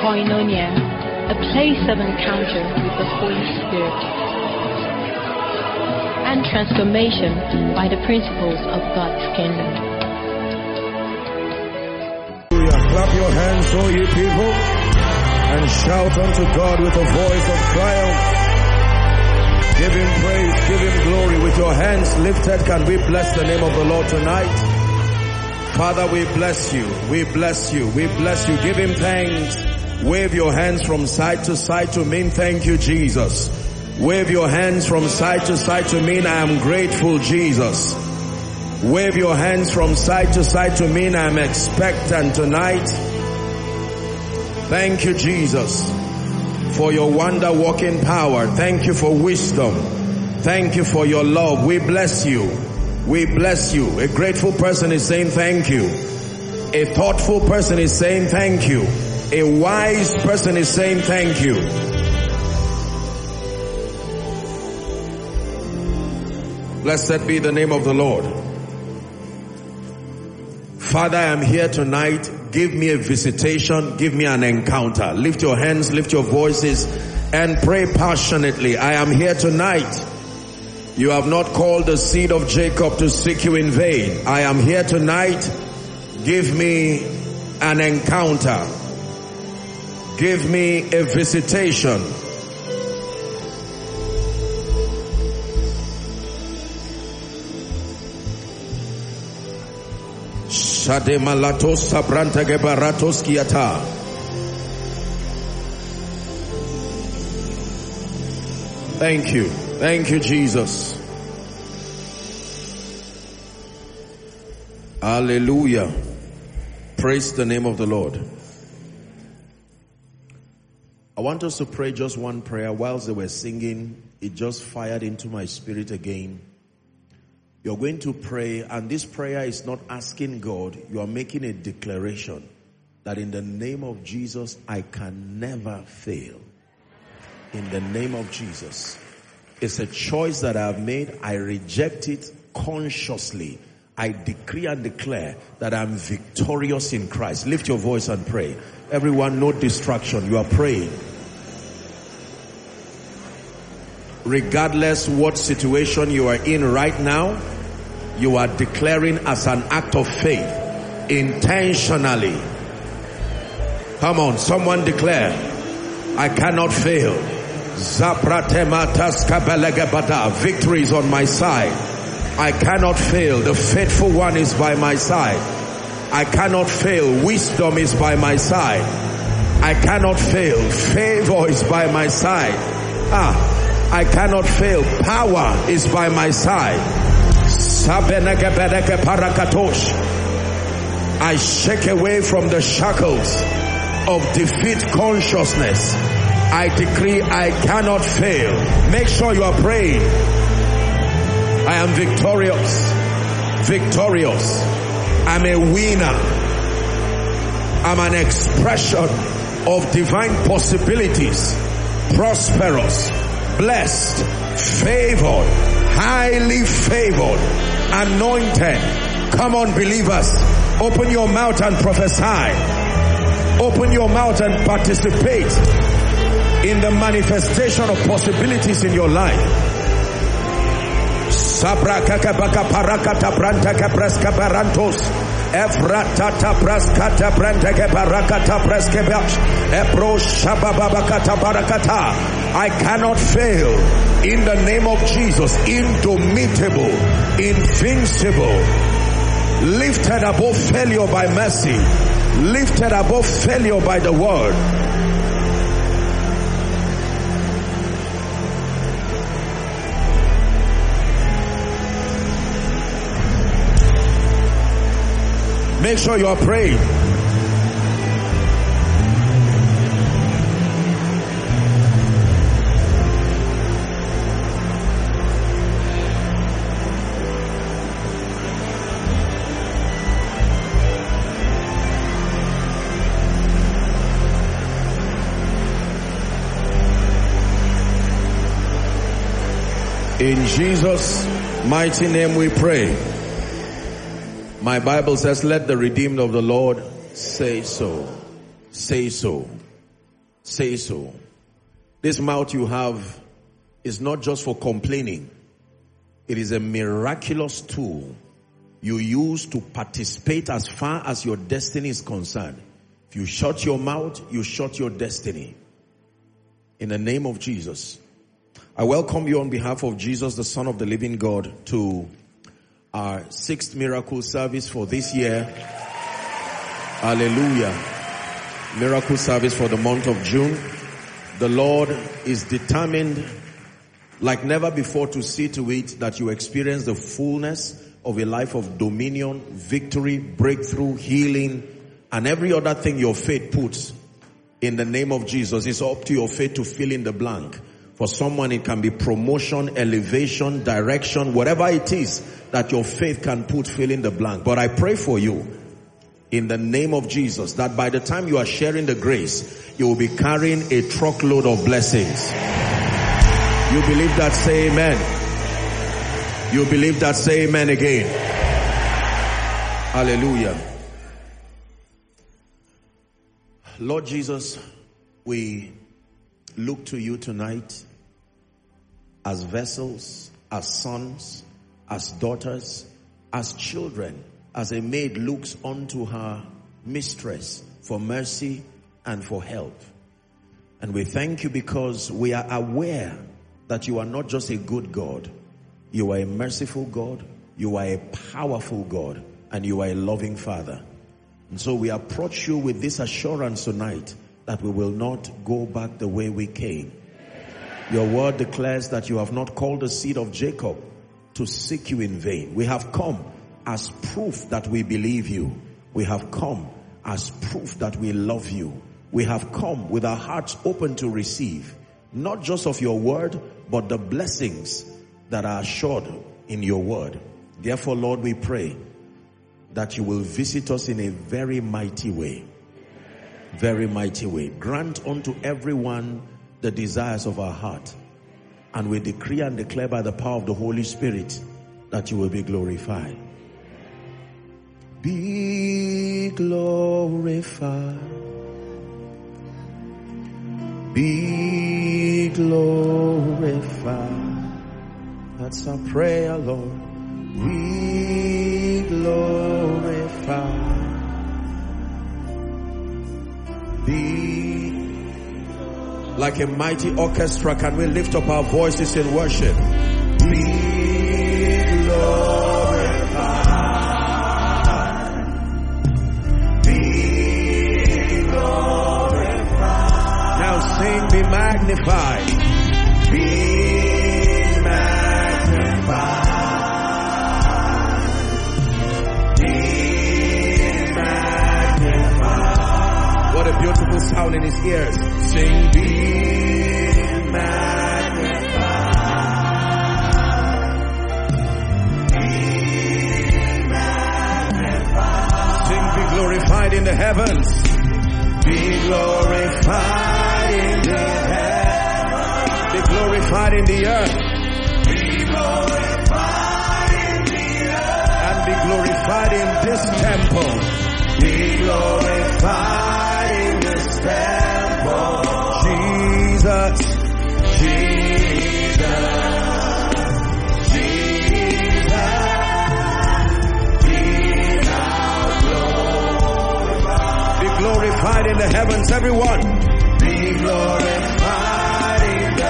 Koinonia, a place of encounter with the Holy Spirit and transformation by the principles of God's kingdom. Clap your hands, all ye people, and shout unto God with a voice of triumph. Give him praise, give him glory. With your hands lifted, can we bless the name of the Lord tonight? Father, we bless you, we bless you, we bless you. Give him thanks. Wave your hands from side to side to mean thank you, Jesus. Wave your hands from side to side to mean I am grateful, Jesus. Wave your hands from side to side to mean I am expectant tonight. Thank you, Jesus, for your wonder-working power. Thank you for wisdom. Thank you for your love. We bless you. We bless you. A grateful person is saying thank you. A thoughtful person is saying thank you. A wise person is saying thank you. Blessed be the name of the Lord. Father, I am here tonight. Give me a visitation. Give me an encounter. Lift your hands, lift your voices, and pray passionately. I am here tonight. You have not called the seed of Jacob to seek you in vain. I am here tonight. Give me an encounter. Give me a visitation. Shade malatos sabranta gebaratos kiata. Thank you. Thank you, Jesus. Hallelujah. Praise the name of the Lord. I want us to pray just one prayer. Whilst they were singing, it just fired into my spirit again. You're going to pray, and this prayer is not asking God. You are making a declaration that in the name of Jesus, I can never fail. In the name of Jesus. It's a choice that I have made. I reject it consciously. I decree and declare that I'm victorious in Christ. Lift your voice and pray. Everyone, no distraction. You are praying. Regardless what situation you are in right now, you are declaring as an act of faith, intentionally. Come on, someone declare, I cannot fail. Victory is on my side. I cannot fail. The faithful one is by my side. I cannot fail. Wisdom is by my side. I cannot fail. Favor is by my side. I cannot fail. Power is by my side. I shake away from the shackles of defeat consciousness. I decree I cannot fail. Make sure you are praying. I am victorious. Victorious. I'm a winner. I'm an expression of divine possibilities. Prosperous. Blessed. Favored. Highly favored. Anointed. Come on, believers. Open your mouth and prophesy. Open your mouth and participate in the manifestation of possibilities in your life. Sabra kakabaka parakata brantaka preska barantos. Efratata praskata brantaka barakata preskebach. Epro shabababakata barakata. I cannot fail in the name of Jesus. Indomitable, invincible, lifted above failure by mercy, lifted above failure by the word. Make sure you are praying. In Jesus' mighty name we pray. My Bible says, let the redeemed of the Lord say so. Say so. say so. This mouth you have is not just for complaining. It is a miraculous tool you use to participate as far as your destiny is concerned. If you shut your mouth, you shut your destiny. In the name of Jesus, I welcome you on behalf of Jesus, the Son of the living God, to our 6th miracle service for this year. Hallelujah. Miracle service for the month of June. The Lord is determined like never before to see to it that you experience the fullness of a life of dominion, victory, breakthrough, healing, and every other thing your faith puts. In the name of Jesus, it's up to your faith to fill in the blank. For someone, it can be promotion, elevation, direction, whatever it is that your faith can put, fill in the blank. But I pray for you, in the name of Jesus, that by the time you are sharing the grace, you will be carrying a truckload of blessings. You believe that? Say amen. You believe that? Say amen again. Hallelujah. Lord Jesus, we look to you tonight as vessels, as sons, as daughters, as children, as a maid looks unto her mistress for mercy and for help. And we thank you because we are aware that you are not just a good God. You are a merciful God. You are a powerful God. And you are a loving Father. And so we approach you with this assurance tonight that we will not go back the way we came. Your word declares that you have not called the seed of Jacob to seek you in vain. We have come as proof that we believe you. We have come as proof that we love you. We have come with our hearts open to receive, not just of your word, but the blessings that are assured in your word. Therefore, Lord, we pray that you will visit us in a very mighty way. Very mighty way. Grant unto everyone the desires of our heart. And we decree and declare by the power of the Holy Spirit that you will be glorified. Be glorified. Be glorified. That's our prayer, Lord. Be glorified. Be like a mighty orchestra. Can we lift up our voices in worship? Be glorified. Be glorified. Now sing, be magnified. Be magnified. What a beautiful sound in his ears. Sing, be magnified. Be magnified. Sing, be glorified in the heavens. Be glorified in the heavens. Be glorified in the earth. Be glorified in the earth. And be glorified in this temple. Be glorified in this temple. Jesus, Jesus, Jesus, be thou glorified. Be glorified in the heavens, everyone. Be glorified in the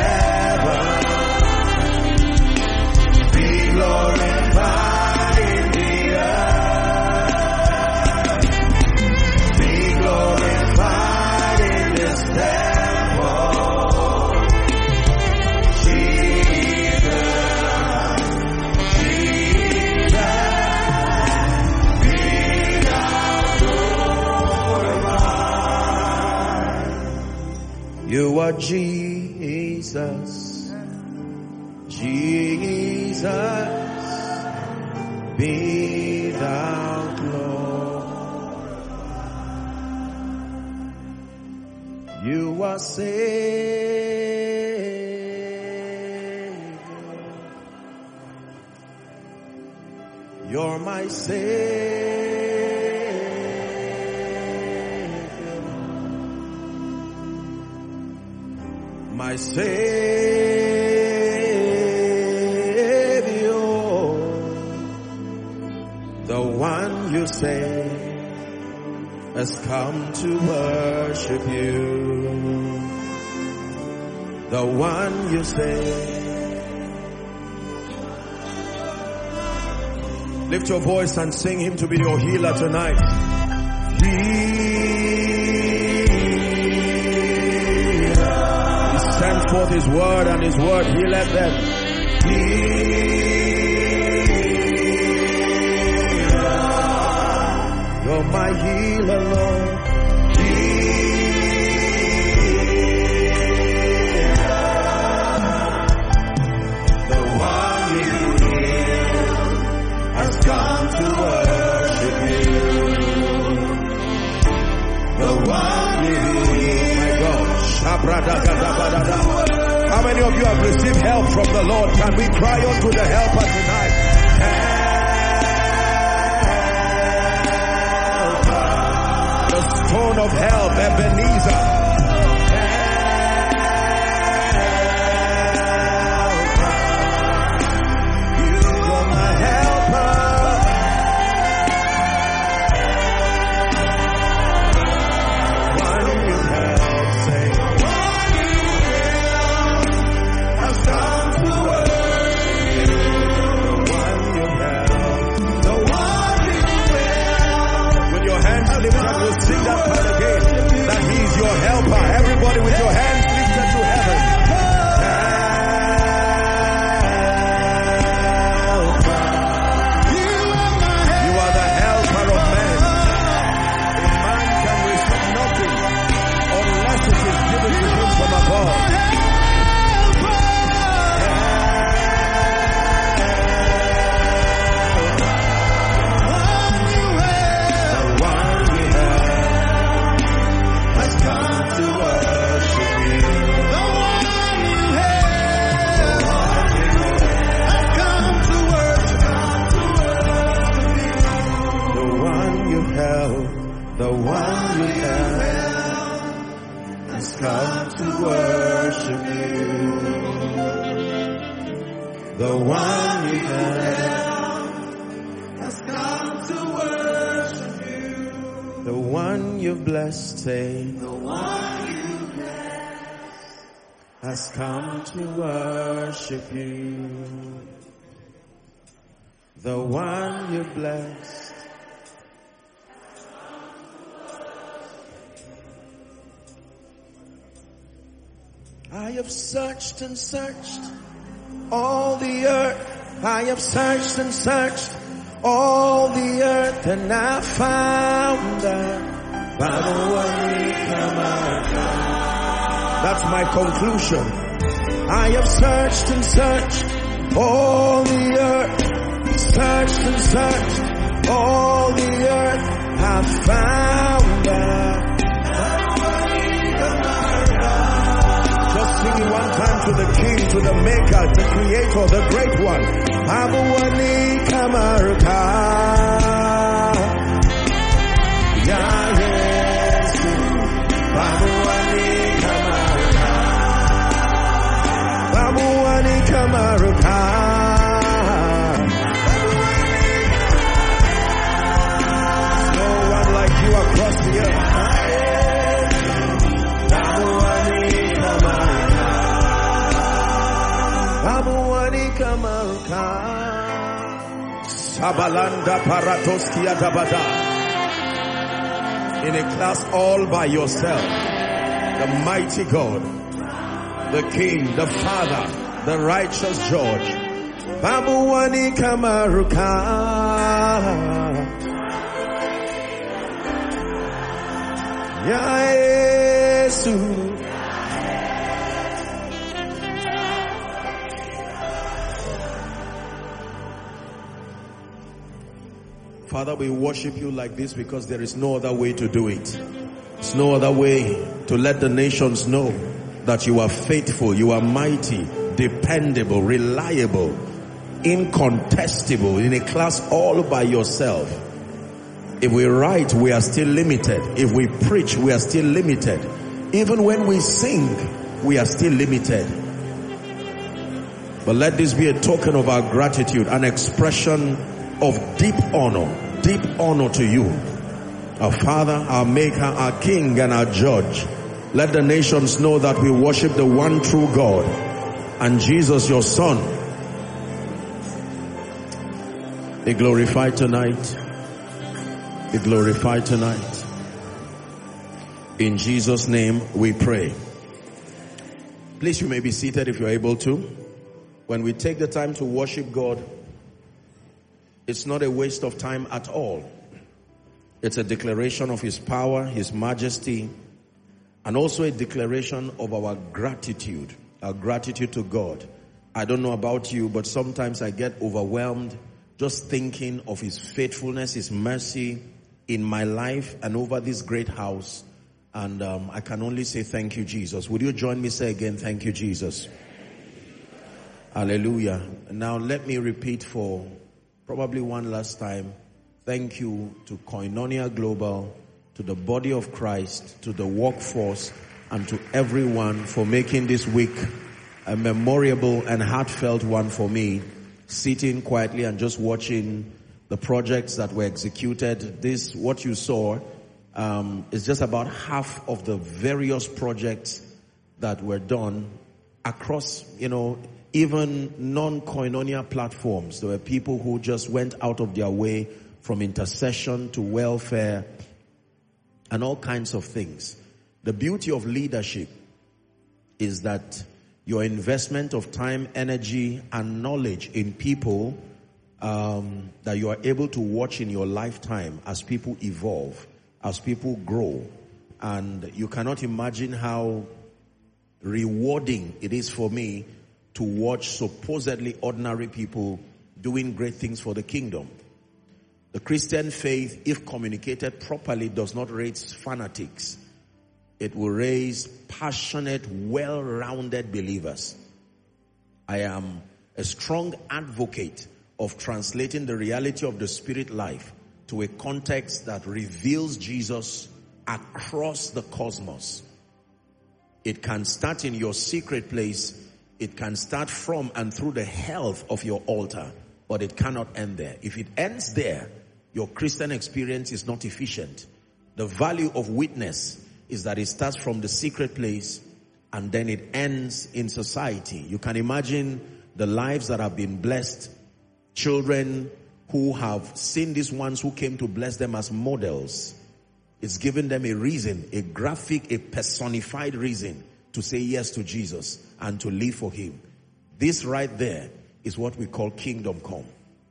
heavens. Be glorified in the earth. You are Jesus, Jesus, be thou glorified. You are Savior, you're my Savior. my Savior, the one you say has come to worship you, the one you say. Lift your voice and sing him to be your healer tonight. He sent forth his word, and his word healed them. You're my healer, Lord. The one you heal has come to worship you. The one you heal. My God. How many of you have received help from the Lord? Can we cry unto the helper tonight? The stone of help, Ebenezer. You are my helper. One you help, say. One you help has come to worship you. The one you help, the one you help. With your hands lifted, we'll sing that part again. That he is your helper. Everybody with your hands lifted to heaven. You are the helper of men. A man can receive nothing unless it is given to him from above. The one we have has come to worship you. The one you have has come to worship you. The one you held, the one you held has come to worship you. The one you held has come to worship you. The one you've blessed, say, the one you blessed has come to worship you. The one you blessed. I have searched and searched all the earth. I have searched and searched all the earth, and I found that that's my conclusion. I have searched and searched all the earth, searched and searched all the earth, I found that. Just sing it one time to the King, to the Maker, the Creator, the Great One. Abuwani Kamaruka, Yayesu. Abuwani Kamaruka, Abuwani Kamaruka. There's no one like you across the earth. Sabalanda Paratoskia Dabada. In a class all by yourself, the mighty God, the King, the Father, the righteous Judge. Babuwani Kamaruka. Yayesu. Father, we worship you like this because there is no other way to do it. There's no other way to let the nations know that you are faithful, you are mighty, dependable, reliable, incontestable, in a class all by yourself. If we write, we are still limited. If we preach, we are still limited. Even when we sing, we are still limited. But let this be a token of our gratitude, an expression of deep honor to you, our Father, our Maker, our King, and our Judge. Let the nations know that we worship the one true God and Jesus, your Son. Be glorified tonight. Be glorified tonight. In Jesus' name we pray. Please, you may be seated if you're able to. When we take the time to worship God, it's not a waste of time at all. It's a declaration of His power, His majesty, and also a declaration of our gratitude to God. I don't know about you, but sometimes I get overwhelmed just thinking of His faithfulness, His mercy in my life and over this great house. And I can only say thank you, Jesus. Would you join me say again, thank you, Jesus? Hallelujah. Now let me repeat for probably one last time. Thank you to Koinonia Global, to the body of Christ, to the workforce, and to everyone for making this week a memorable and heartfelt one for me. Sitting quietly and just watching the projects that were executed. This, what you saw, is just about half of the various projects that were done across, even non-Koinonia platforms. There were people who just went out of their way from intercession to welfare and all kinds of things. The beauty of leadership is that your investment of time, energy, and knowledge in people that you are able to watch in your lifetime as people evolve, as people grow. And you cannot imagine how rewarding it is for me to watch supposedly ordinary people doing great things for the kingdom. The Christian faith, if communicated properly, does not raise fanatics. It will raise passionate, well-rounded believers. I am a strong advocate of translating the reality of the spirit life to a context that reveals Jesus across the cosmos. It can start in your secret place. It can start from and through the health of your altar, but it cannot end there. If it ends there, your Christian experience is not efficient. The value of witness is that it starts from the secret place and then it ends in society. You can imagine the lives that have been blessed, children who have seen these ones who came to bless them as models. It's given them a reason, a graphic, a personified reason to say yes to Jesus and to live for Him. This right there is what we call kingdom come.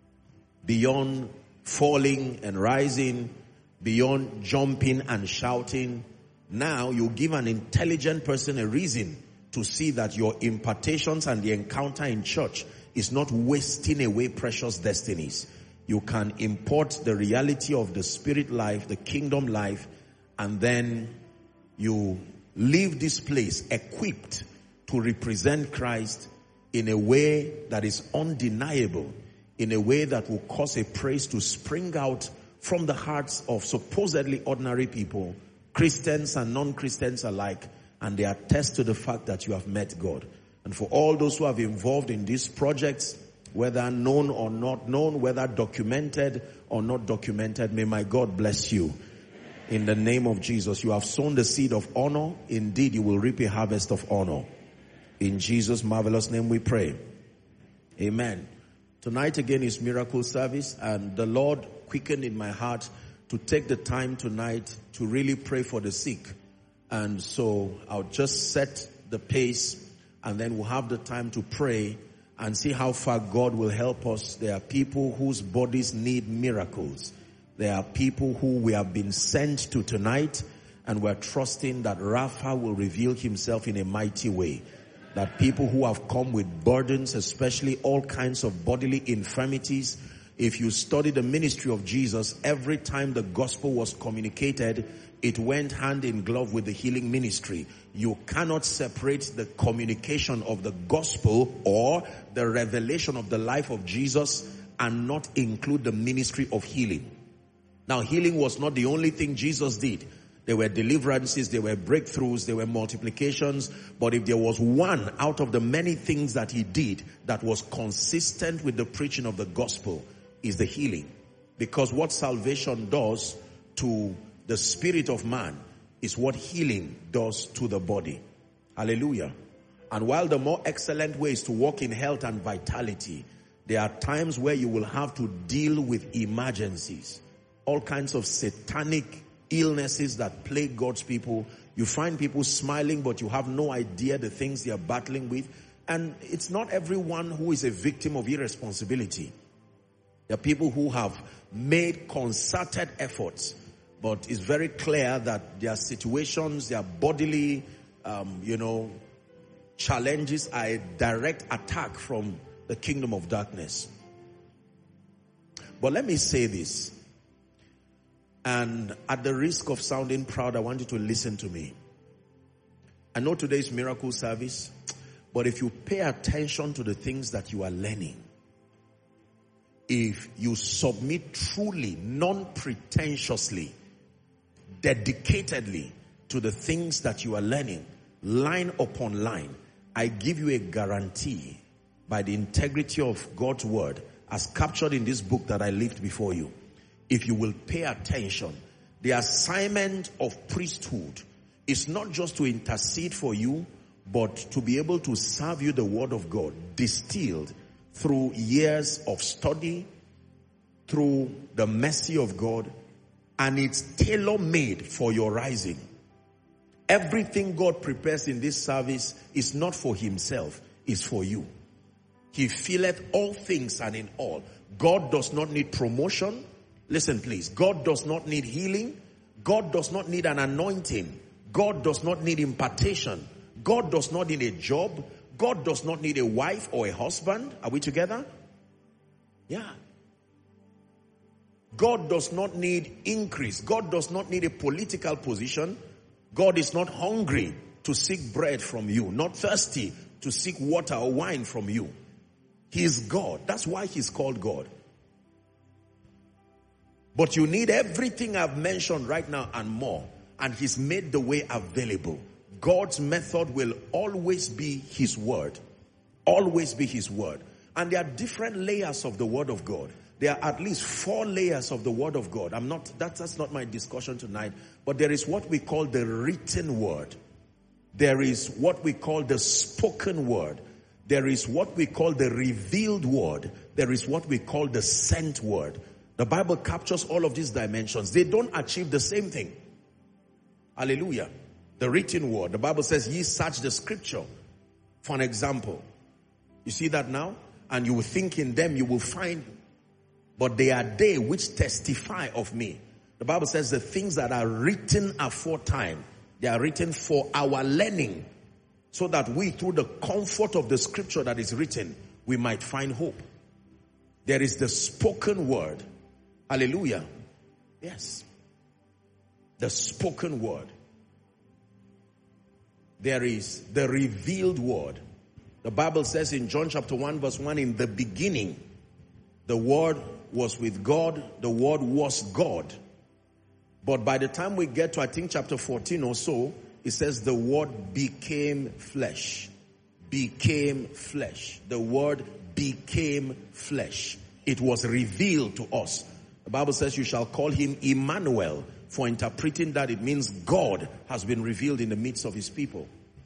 Beyond falling and rising, beyond jumping and shouting, now you give an intelligent person a reason to see that your impartations and the encounter in church is not wasting away precious destinies. You can import the reality of the spirit life, the kingdom life, and then you leave this place equipped to represent Christ in a way that is undeniable, in a way that will cause a praise to spring out from the hearts of supposedly ordinary people, Christians and non-Christians alike, and they attest to the fact that you have met God. And for all those who have involved in these projects, whether known or not known, whether documented or not documented, may my God bless you. In the name of Jesus, you have sown the seed of honor. Indeed, you will reap a harvest of honor. In Jesus' marvelous name we pray. Amen. Tonight again is miracle service, and the Lord quickened in my heart to take the time tonight to really pray for the sick. And so I'll just set the pace, and then we'll have the time to pray and see how far God will help us. There are people whose bodies need miracles. There are people who we have been sent to tonight, and we're trusting that Rapha will reveal himself in a mighty way. That people who have come with burdens, especially all kinds of bodily infirmities, if you study the ministry of Jesus, every time the gospel was communicated, it went hand in glove with the healing ministry. You cannot separate the communication of the gospel or the revelation of the life of Jesus and not include the ministry of healing. Now, healing was not the only thing Jesus did. There were deliverances, there were breakthroughs, there were multiplications. But if there was one out of the many things that he did that was consistent with the preaching of the gospel, is the healing. Because what salvation does to the spirit of man is what healing does to the body. Hallelujah. And while the more excellent way is to walk in health and vitality, there are times where you will have to deal with emergencies. All kinds of satanic illnesses that plague God's people. You find people smiling, but you have no idea the things they are battling with. And it's not everyone who is a victim of irresponsibility. There are people who have made concerted efforts, but it's very clear that their situations, their bodily, challenges are a direct attack from the kingdom of darkness. But let me say this, and at the risk of sounding proud, I want you to listen to me. I know today is miracle service, but if you pay attention to the things that you are learning, if you submit truly, non-pretentiously, dedicatedly to the things that you are learning, line upon line, I give you a guarantee by the integrity of God's word as captured in this book that I left before you. If you will pay attention, the assignment of priesthood is not just to intercede for you, but to be able to serve you the word of God, distilled through years of study, through the mercy of God, and it's tailor-made for your rising. Everything God prepares in this service is not for himself, it's for you. He filleth all things and in all. God does not need promotion. Listen please, God does not need healing. God does not need an anointing. God does not need impartation. God does not need a job. God does not need a wife or a husband. Are we together? Yeah. God does not need increase. God does not need a political position. God is not hungry to seek bread from you, not thirsty to seek water or wine from you. He is God. That's why he's called God. But you need everything I've mentioned right now and more. And he's made the way available. God's method will always be his word. Always be his word. And there are different layers of the word of God. There are at least 4 layers of the word of God. That's not my discussion tonight. But there is what we call the written word. There is what we call the spoken word. There is what we call the revealed word. There is what we call the sent word. The Bible captures all of these dimensions. They don't achieve the same thing. Hallelujah. The written word. The Bible says, ye search the scripture. For an example. You see that now? And you will think in them you will find, but they are they which testify of me. The Bible says the things that are written aforetime, they are written for our learning, so that we, through the comfort of the scripture that is written, we might find hope. There is the spoken word. Hallelujah. Yes. The spoken word. There is the revealed word. The Bible says in John chapter 1 verse 1, in the beginning, the word was with God, the word was God. But by the time we get to, I think, chapter 14 or so, it says the word became flesh. Became flesh. The word became flesh. It was revealed to us. The Bible says you shall call him Emmanuel. For interpreting that, it means God has been revealed in the midst of his people.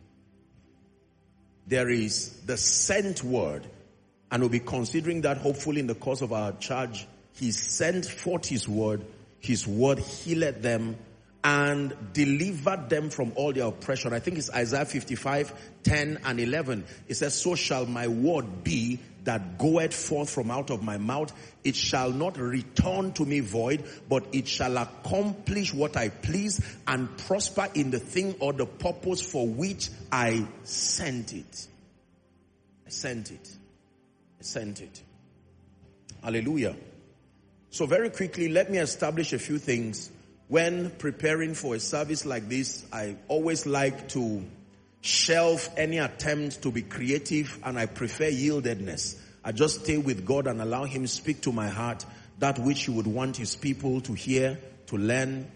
There is the sent word. And we'll be considering that hopefully in the course of our charge. He sent forth his word healed them and delivered them from all their oppression. I think it's Isaiah 55, 10 and 11. It says, so shall my word be that goeth forth from out of my mouth. It shall not return to me void, but it shall accomplish what I please and prosper in the thing or the purpose for which I sent it. I sent it. I sent it. Hallelujah. So very quickly, let me establish a few things. When preparing for a service like this, I always like to shelve any attempt to be creative, and I prefer yieldedness. I just stay with God and allow him speak to my heart that which he would want his people to hear, to learn,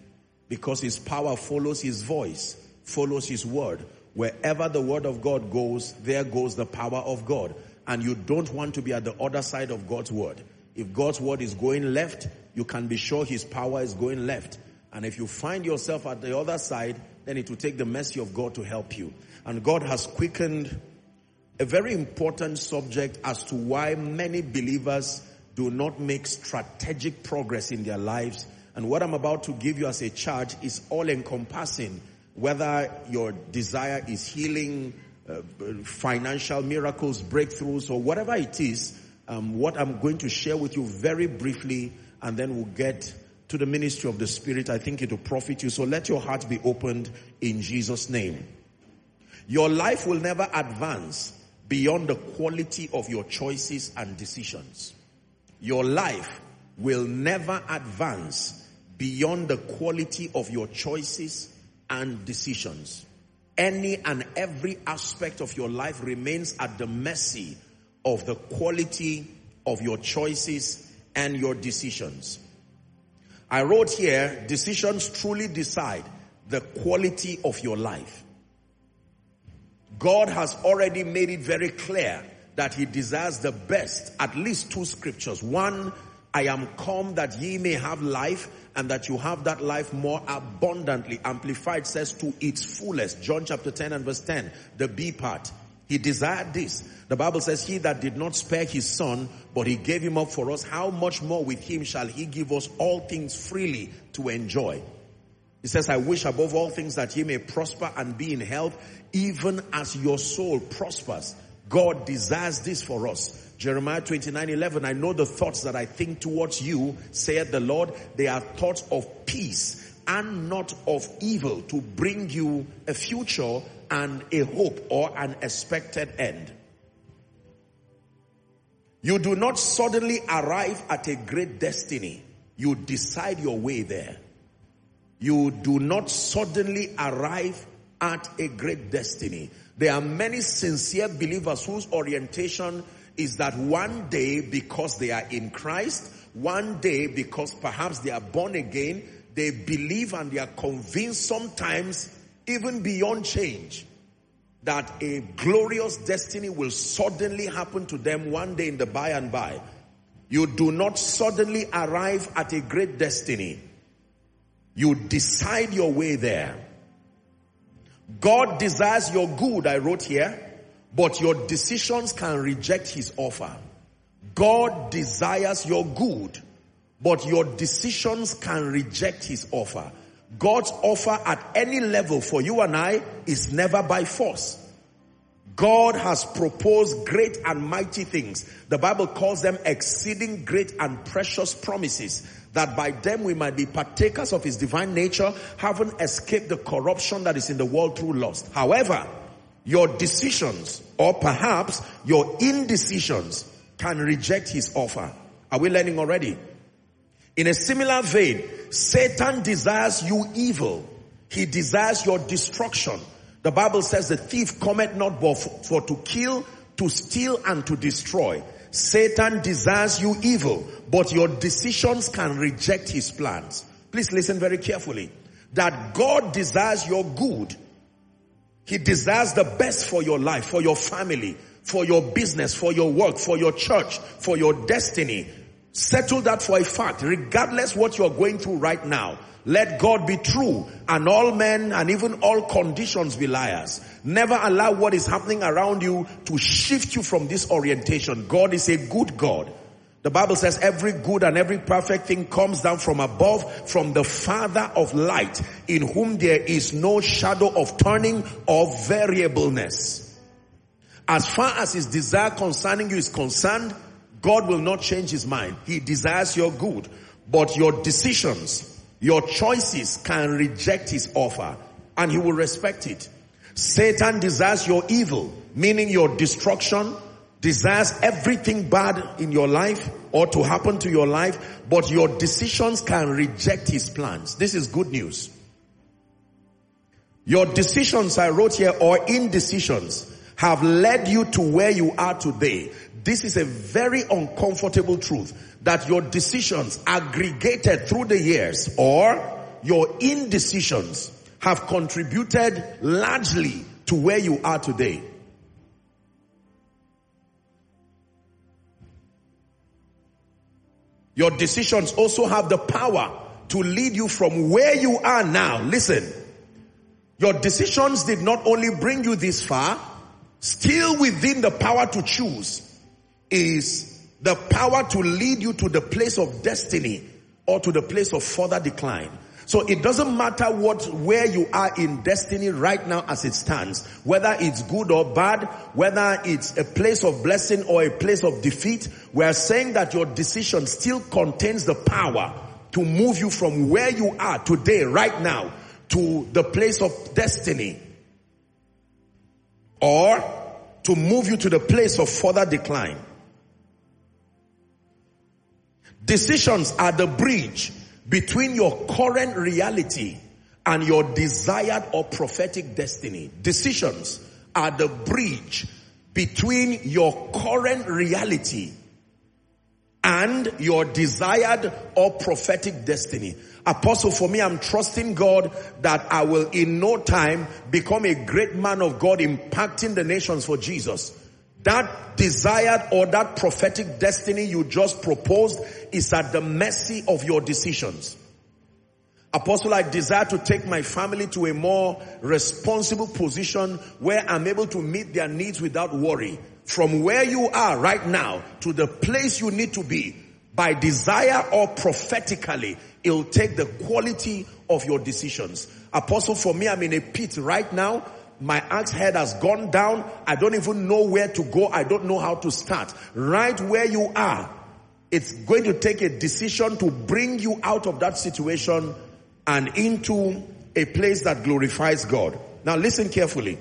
because his power follows his voice, follows his word. Wherever the word of God goes, there goes the power of God. And you don't want to be at the other side of God's word. If God's word is going left, you can be sure his power is going left. And if you find yourself at the other side, then it will take the mercy of God to help you. And God has quickened a very important subject as to why many believers do not make strategic progress in their lives. And what I'm about to give you as a charge is all encompassing. Whether your desire is healing, financial miracles, breakthroughs, or whatever it is, what I'm going to share with you very briefly, and then we'll get to the ministry of the Spirit. I think it will profit you. So let your heart be opened in Jesus' name. Your life will never advance beyond the quality of your choices and decisions. Your life will never advance beyond the quality of your choices and decisions. Any and every aspect of your life remains at the mercy of the quality of your choices and your decisions. I wrote here, decisions truly decide the quality of your life. God has already made it very clear that he desires the best. At least two scriptures. One, I am come that ye may have life, and that you have that life more abundantly. Amplified says to its fullest. John chapter 10 and verse 10, the B part. He desired this. The Bible says, he that did not spare his son, but he gave him up for us, how much more with him shall he give us all things freely to enjoy? He says, I wish above all things that ye may prosper and be in health, even as your soul prospers. God desires this for us. Jeremiah 29:11, I know the thoughts that I think towards you, saith the Lord. They are thoughts of peace and not of evil, to bring you a future and a hope or an expected end. You do not suddenly arrive at a great destiny. You decide your way there. You do not suddenly arrive at a great destiny. There are many sincere believers whose orientation is that one day, because they are in Christ, one day because perhaps they are born again, they believe and they are convinced, sometimes even beyond change, that a glorious destiny will suddenly happen to them one day in the by and by. You do not suddenly arrive at a great destiny. You decide your way there. God desires your good, I wrote here, but your decisions can reject his offer. God desires your good, but your decisions can reject his offer. God's offer at any level for you and I is never by force. God has proposed great and mighty things. The Bible calls them exceeding great and precious promises, that by them we might be partakers of his divine nature, having escaped the corruption that is in the world through lust. However, your decisions, or perhaps your indecisions, can reject his offer. Are we learning already? In a similar vein, Satan desires you evil. He desires your destruction. The Bible says the thief cometh not but for to kill, to steal, and to destroy. Satan desires you evil, but your decisions can reject his plans. Please listen very carefully. That God desires your good. He desires the best for your life, for your family, for your business, for your work, for your church, for your destiny. Settle that for a fact. Regardless what you're going through right now, let God be true and all men and even all conditions be liars. Never allow what is happening around you to shift you from this orientation. God is a good God. The Bible says every good and every perfect thing comes down from above, from the Father of light, in whom there is no shadow of turning or variableness. As far as his desire concerning you is concerned, God will not change his mind. He desires your good. But your decisions, your choices can reject his offer, and he will respect it. Satan desires your evil, meaning your destruction, desires everything bad in your life or to happen to your life, but your decisions can reject his plans. This is good news. Your decisions, I wrote here, or indecisions, have led you to where you are today. This is a very uncomfortable truth, that your decisions aggregated through the years or your indecisions have contributed largely to where you are today. Your decisions also have the power to lead you from where you are now. Listen, your decisions did not only bring you this far, still within the power to choose is the power to lead you to the place of destiny or to the place of further decline. So it doesn't matter where you are in destiny right now as it stands, whether it's good or bad, whether it's a place of blessing or a place of defeat. We are saying that your decision still contains the power to move you from where you are today, right now, to the place of destiny, or to move you to the place of further decline. Decisions are the bridge between your current reality and your desired or prophetic destiny. Decisions are the bridge between your current reality and your desired or prophetic destiny. Apostle, for me, I'm trusting God that I will in no time become a great man of God impacting the nations for Jesus. That desired or that prophetic destiny you just proposed is at the mercy of your decisions. Apostle, I desire to take my family to a more responsible position where I'm able to meet their needs without worry. From where you are right now to the place you need to be, by desire or prophetically, it will take the quality of your decisions. Apostle, for me, I'm in a pit right now. My axe head has gone down. I don't even know where to go. I don't know how to start. Right where you are, it's going to take a decision to bring you out of that situation and into a place that glorifies God. Now listen carefully.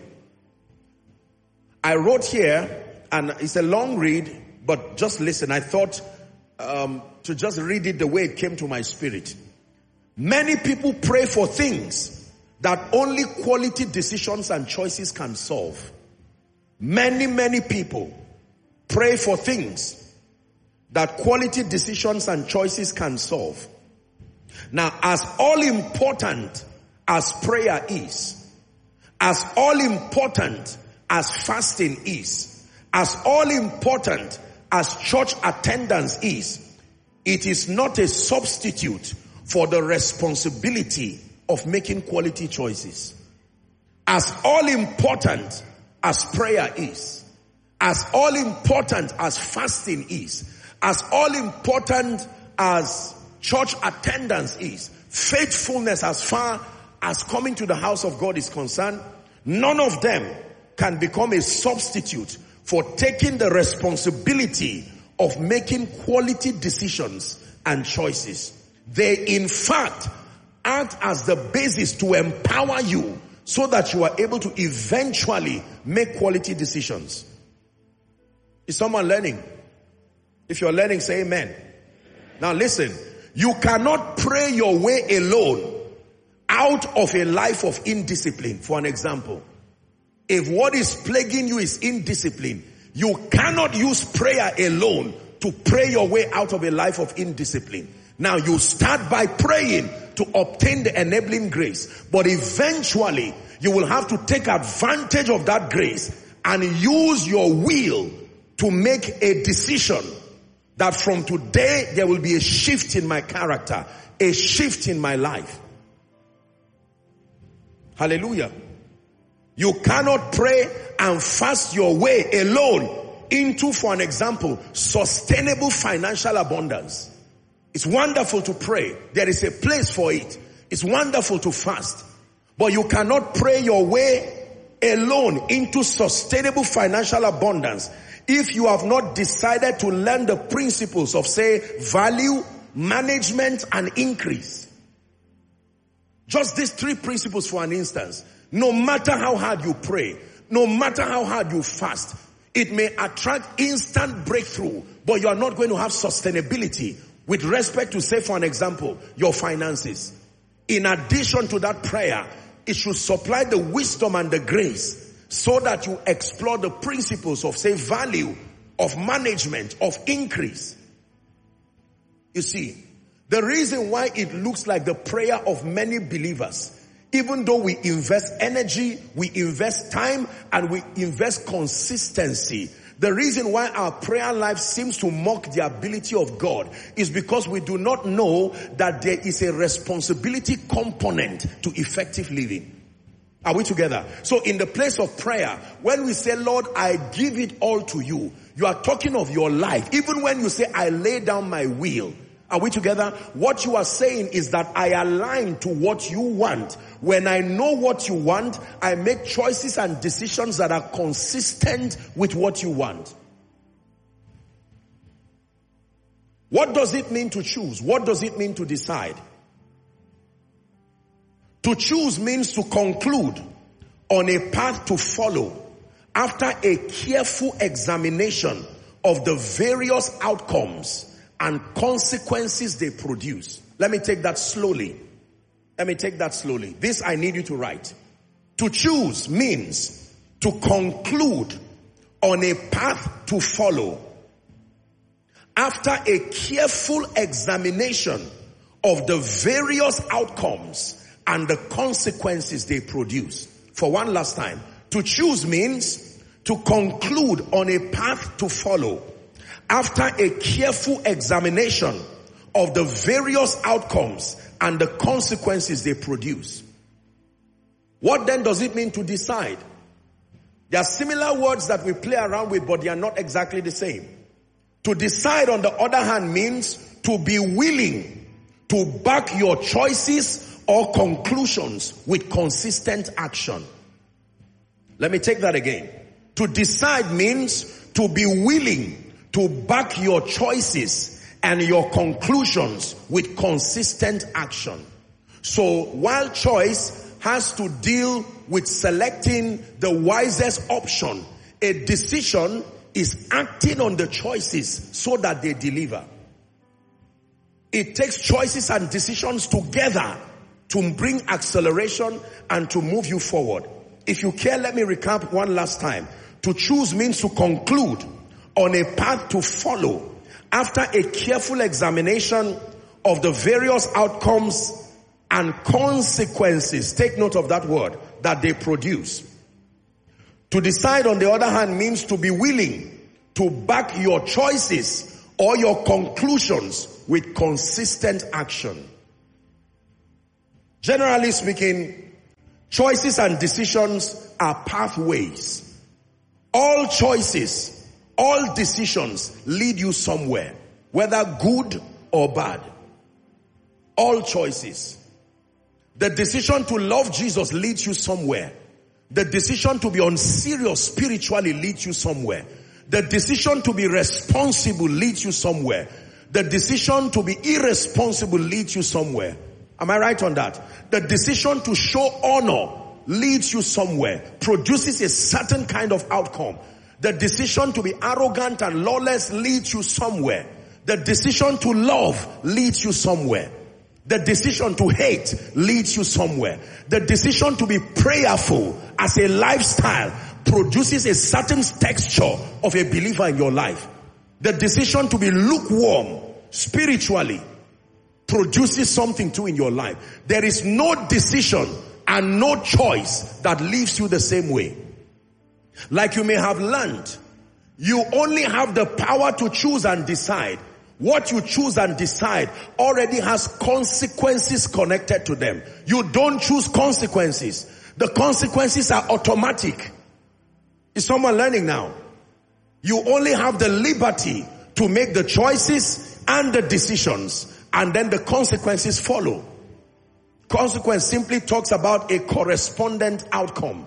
I wrote here, and it's a long read, but just listen. I thought to just read it the way it came to my spirit. Many people pray for things that only quality decisions and choices can solve. Many people pray for things that quality decisions and choices can solve. Now, as all important as prayer is, as all important as fasting is, as all important as church attendance is, it is not a substitute for the responsibility of making quality choices. As all important as prayer is, as all important as fasting is, as all important as church attendance is, faithfulness as far as coming to the house of God is concerned, none of them can become a substitute for taking the responsibility of making quality decisions and choices. They, in fact, act as the basis to empower you so that you are able to eventually make quality decisions. Is someone learning? If you're learning, say amen. Now listen, you cannot pray your way alone out of a life of indiscipline. For an example, if what is plaguing you is indiscipline, you cannot use prayer alone to pray your way out of a life of indiscipline. Now you start by praying to obtain the enabling grace, but eventually you will have to take advantage of that grace and use your will to make a decision that from today there will be a shift in my character, a shift in my life. Hallelujah. You cannot pray and fast your way alone into, for an example, sustainable financial abundance. It's wonderful to pray. There is a place for it. It's wonderful to fast. But you cannot pray your way alone into sustainable financial abundance if you have not decided to learn the principles of, say, value, management, and increase. Just these three principles for an instance. No matter how hard you pray, no matter how hard you fast, it may attract instant breakthrough, but you are not going to have sustainability with respect to, say, for an example, your finances. In addition to that prayer, it should supply the wisdom and the grace so that you explore the principles of, say, value, of management, of increase. You see, The reason why it looks like the prayer of many believers, even though we invest energy, we invest time, and we invest consistency, the reason why our prayer life seems to mock the ability of God is because we do not know that there is a responsibility component to effective living. Are we together? So in the place of prayer, when we say, Lord, I give it all to you, you are talking of your life. Even when you say, I lay down my will. Are we together? What you are saying is that I align to what you want. When I know what you want, I make choices and decisions that are consistent with what you want. What does it mean to choose? What does it mean to decide? To choose means to conclude on a path to follow after a careful examination of the various outcomes and consequences they produce. Let me take that slowly. This I need you to write. To choose means to conclude on a path to follow after a careful examination of the various outcomes and the consequences they produce. For one last time, to choose means to conclude on a path to follow after a careful examination of the various outcomes and the consequences they produce. What then does it mean to decide? There are similar words that we play around with, but they are not exactly the same. To decide, on the other hand, means to be willing to back your choices or conclusions with consistent action. Let me take that again. To decide means to be willing to back your choices and your conclusions with consistent action. So while choice has to deal with selecting the wisest option, a decision is acting on the choices so that they deliver. It takes choices and decisions together to bring acceleration and to move you forward. If you care, let me recap one last time. To choose means to conclude on a path to follow after a careful examination of the various outcomes and consequences, take note of that word, that they produce. To decide, on the other hand, means to be willing to back your choices or your conclusions with consistent action. Generally speaking, choices and decisions are pathways. All choices, all decisions lead you somewhere, whether good or bad. All choices. The decision to love Jesus leads you somewhere. The decision to be unserious spiritually leads you somewhere. The decision to be responsible leads you somewhere. The decision to be irresponsible leads you somewhere. Am I right on that? The decision to show honor leads you somewhere, produces a certain kind of outcome. The decision to be arrogant and lawless leads you somewhere. The decision to love leads you somewhere. The decision to hate leads you somewhere. The decision to be prayerful as a lifestyle produces a certain texture of a believer in your life. The decision to be lukewarm spiritually produces something too in your life. There is no decision and no choice that leaves you the same way. Like you may have learned, you only have the power to choose and decide. What you choose and decide already has consequences connected to them. You don't choose consequences. The consequences are automatic. Is someone learning now? You only have the liberty to make the choices and the decisions, and then the consequences follow. Consequence simply talks about a correspondent outcome.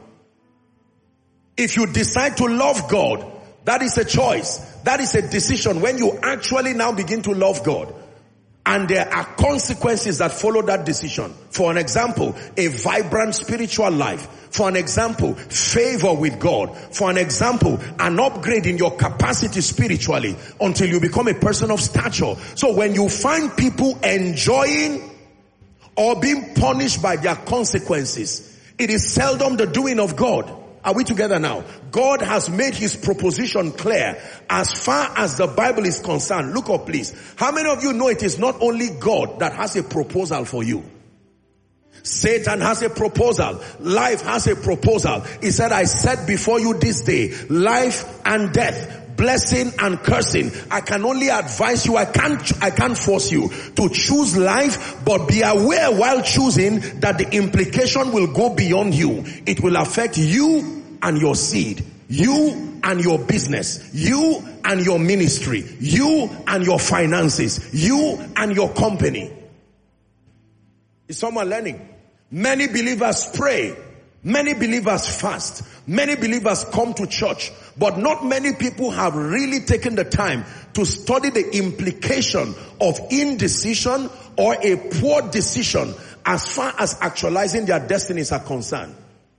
If you decide to love God, that is a choice. That is a decision when you actually now begin to love God. And there are consequences that follow that decision. For an example, a vibrant spiritual life. For an example, favor with God. For an example, an upgrade in your capacity spiritually until you become a person of stature. So when you find people enjoying or being punished by their consequences, it is seldom the doing of God. Are we together now? God has made his proposition clear as far as the Bible is concerned. Look up, please. How many of you know it is not only God that has a proposal for you? Satan has a proposal. Life has a proposal. He said, I set before you this day, life and death, blessing and cursing. I can only advise you. I can't force you to choose life, but be aware while choosing that the implication will go beyond you. It will affect you and your seed, you and your business, you and your ministry, you and your finances, you and your company. Is someone learning? Many believers pray. Many believers fast. Many believers come to church. But not many people have really taken the time to study the implication of indecision or a poor decision as far as actualizing their destinies are concerned.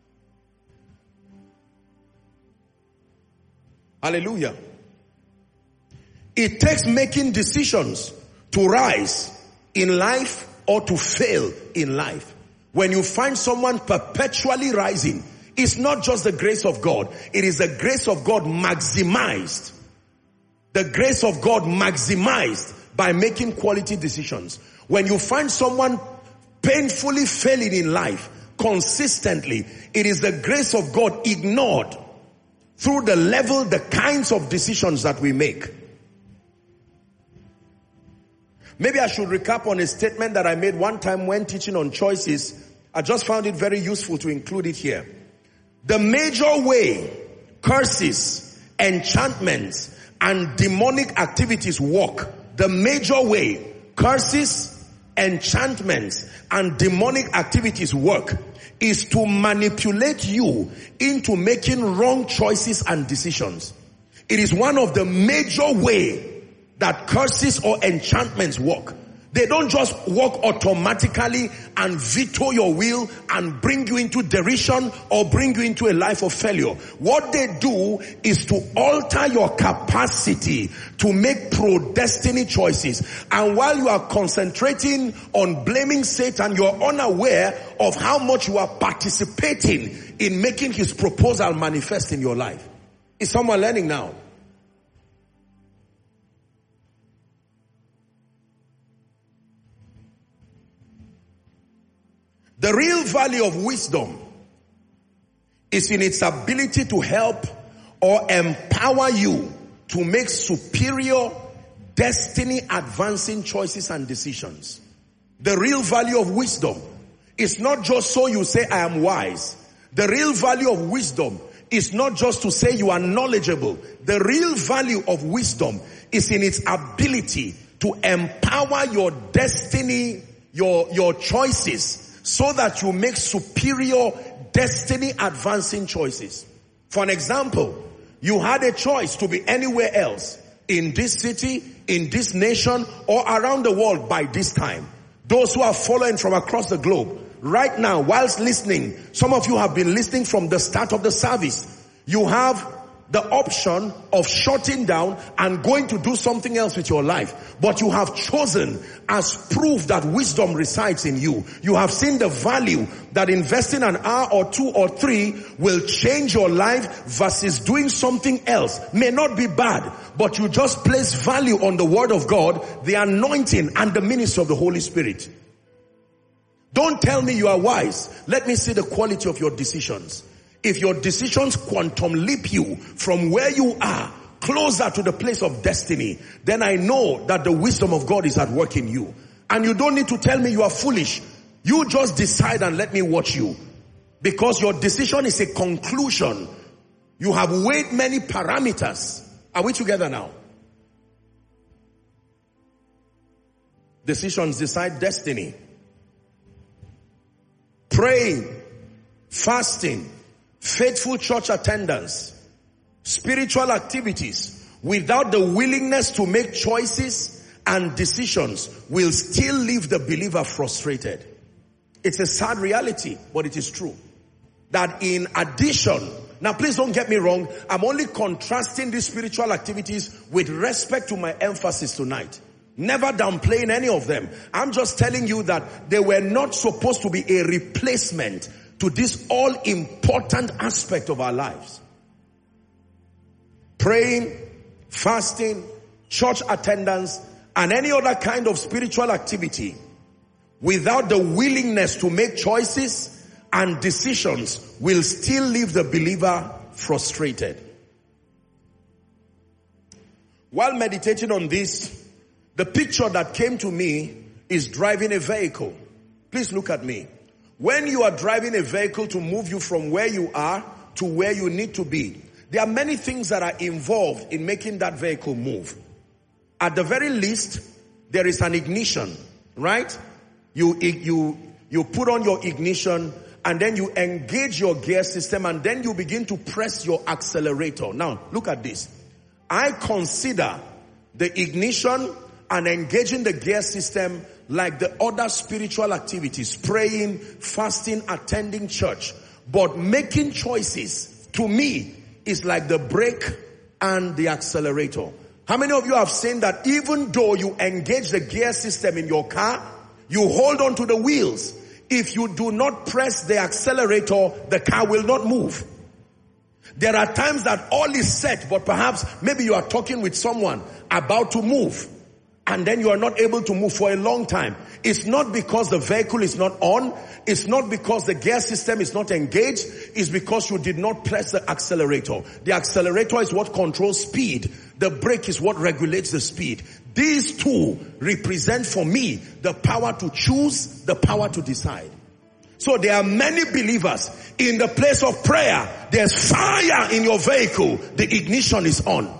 Hallelujah. It takes making decisions to rise in life or to fail in life. When you find someone perpetually rising, it's not just the grace of God. It is the grace of God maximized. The grace of God maximized by making quality decisions. When you find someone painfully failing in life consistently, it is the grace of God ignored through the level, the kinds of decisions that we make. Maybe I should recap on a statement that I made one time when teaching on choices. I just found it very useful to include it here. The major way curses, enchantments, and demonic activities work, the major way curses, enchantments, and demonic activities work is to manipulate you into making wrong choices and decisions. It is one of the major ways that curses or enchantments work. They don't just work automatically and veto your will and bring you into derision or bring you into a life of failure. What they do is to alter your capacity to make pro-destiny choices. And while you are concentrating on blaming Satan, you're unaware of how much you are participating in making his proposal manifest in your life. Is someone learning now? The real value of wisdom is in its ability to help or empower you to make superior, destiny-advancing choices and decisions. The real value of wisdom is not just so you say, I am wise. The real value of wisdom is not just to say you are knowledgeable. The real value of wisdom is in its ability to empower your destiny, your choices, so that you make superior, destiny-advancing choices. For an example, you had a choice to be anywhere else, in this city, in this nation, or around the world by this time. Those who are following from across the globe, right now, whilst listening, some of you have been listening from the start of the service. You have the option of shutting down and going to do something else with your life. But you have chosen as proof that wisdom resides in you. You have seen the value that investing an hour or 2 or 3 will change your life versus doing something else. May not be bad, but you just place value on the word of God, the anointing and the ministry of the Holy Spirit. Don't tell me you are wise. Let me see the quality of your decisions. If your decisions quantum leap you from where you are closer to the place of destiny, then I know that the wisdom of God is at work in you. And you don't need to tell me you are foolish. You just decide and let me watch you. Because your decision is a conclusion. You have weighed many parameters. Are we together now? Decisions decide destiny. Praying, fasting, faithful church attendance, spiritual activities, without the willingness to make choices and decisions will still leave the believer frustrated. It's a sad reality, but it is true. That in addition, now please don't get me wrong, I'm only contrasting these spiritual activities with respect to my emphasis tonight. Never downplaying any of them. I'm just telling you that they were not supposed to be a replacement to this all-important aspect of our lives. Praying, fasting, church attendance, and any other kind of spiritual activity without the willingness to make choices and decisions will still leave the believer frustrated. While meditating on this, the picture that came to me is driving a vehicle. Please look at me. When you are driving a vehicle to move you from where you are to where you need to be, there are many things that are involved in making that vehicle move. At the very least, there is an ignition, right? You put on your ignition and then you engage your gear system and then you begin to press your accelerator. Now, look at this. I consider the ignition and engaging the gear system like the other spiritual activities, praying, fasting, attending church. But making choices, to me, is like the brake and the accelerator. How many of you have seen that even though you engage the gear system in your car, you hold on to the wheels? If you do not press the accelerator, the car will not move. There are times that all is set, but perhaps maybe you are talking with someone about to move, and then you are not able to move for a long time. It's not because the vehicle is not on. It's not because the gear system is not engaged. It's because you did not press the accelerator. The accelerator is what controls speed. The brake is what regulates the speed. These two represent for me the power to choose, the power to decide. So there are many believers in the place of prayer. There's fire in your vehicle. The ignition is on.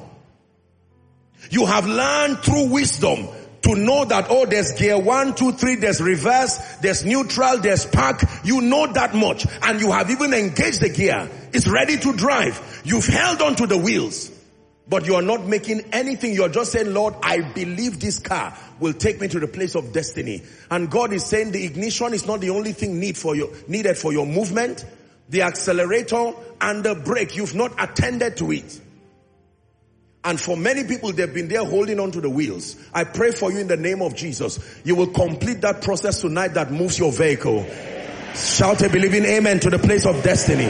You have learned through wisdom to know that, oh, there's gear 1, 2, 3, there's reverse, there's neutral, there's park. You know that much. And you have even engaged the gear. It's ready to drive. You've held on to the wheels. But you are not making anything. You're just saying, Lord, I believe this car will take me to the place of destiny. And God is saying the ignition is not the only thing needed for your movement. The accelerator and the brake, you've not attended to it. And for many people, they've been there holding on to the wheels. I pray for you in the name of Jesus. You will complete that process tonight that moves your vehicle. Shout a believing amen to the place of destiny.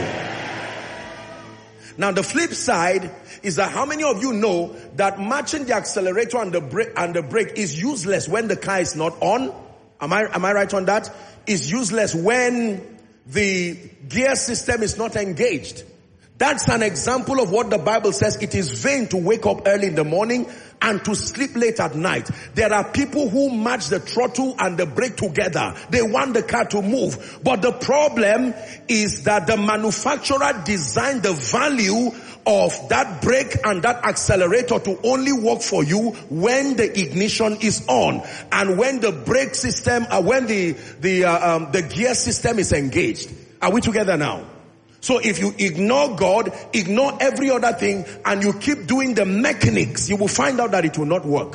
Now the flip side is that how many of you know that matching the accelerator and the brake is useless when the car is not on? Am I right on that? Is useless when the gear system is not engaged. That's an example of what the Bible says. It is vain to wake up early in the morning and to sleep late at night. There are people who match the throttle and the brake together. They want the car to move. But the problem is that the manufacturer designed the value of that brake and that accelerator to only work for you when the ignition is on and when the brake system, when the gear system is engaged. Are we together now? So if you ignore God, ignore every other thing, and you keep doing the mechanics, you will find out that it will not work.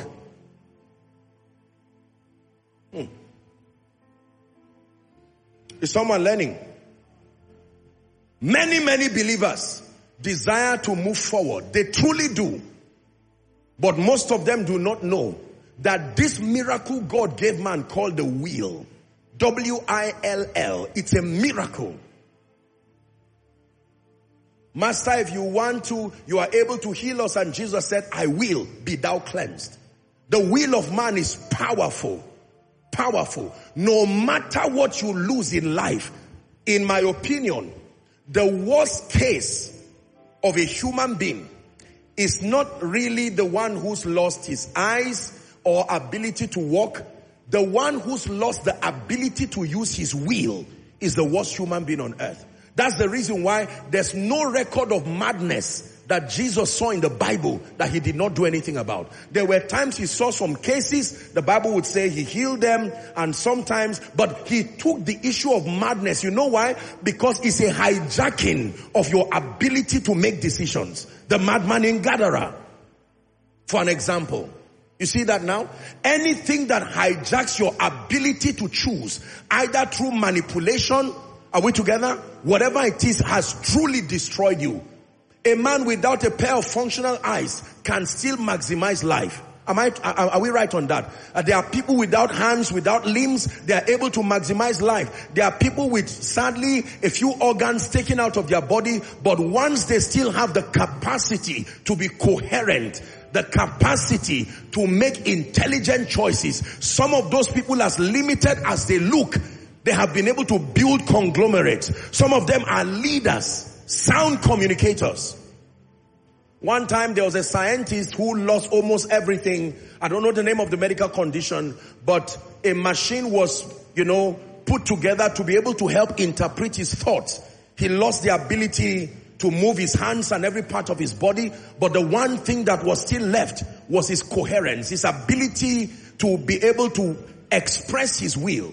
Is someone learning? Many believers desire to move forward. They truly do. But most of them do not know that this miracle God gave man called the will, W-I-L-L, it's a miracle. Master, if you want to, you are able to heal us. And Jesus said, I will, be thou cleansed. The will of man is powerful. Powerful. No matter what you lose in life, in my opinion, the worst case of a human being is not really the one who's lost his eyes or ability to walk. The one who's lost the ability to use his will is the worst human being on earth. That's the reason why there's no record of madness that Jesus saw in the Bible that he did not do anything about. There were times he saw some cases, the Bible would say he healed them, and sometimes, but he took the issue of madness. You know why? Because it's a hijacking of your ability to make decisions. The madman in Gadara, for an example. You see that now? Anything that hijacks your ability to choose, either through manipulation, are we together? Whatever it is has truly destroyed you. A man without a pair of functional eyes can still maximize life. Are we right on that? There are people without hands, without limbs. They are able to maximize life. There are people with, sadly, a few organs taken out of their body, but once they still have the capacity to be coherent, the capacity to make intelligent choices. Some of those people, as limited as they look, they have been able to build conglomerates. Some of them are leaders, sound communicators. One time there was a scientist who lost almost everything. I don't know the name of the medical condition, but a machine was, put together to be able to help interpret his thoughts. He lost the ability to move his hands and every part of his body, but the one thing that was still left was his coherence, his ability to be able to express his will.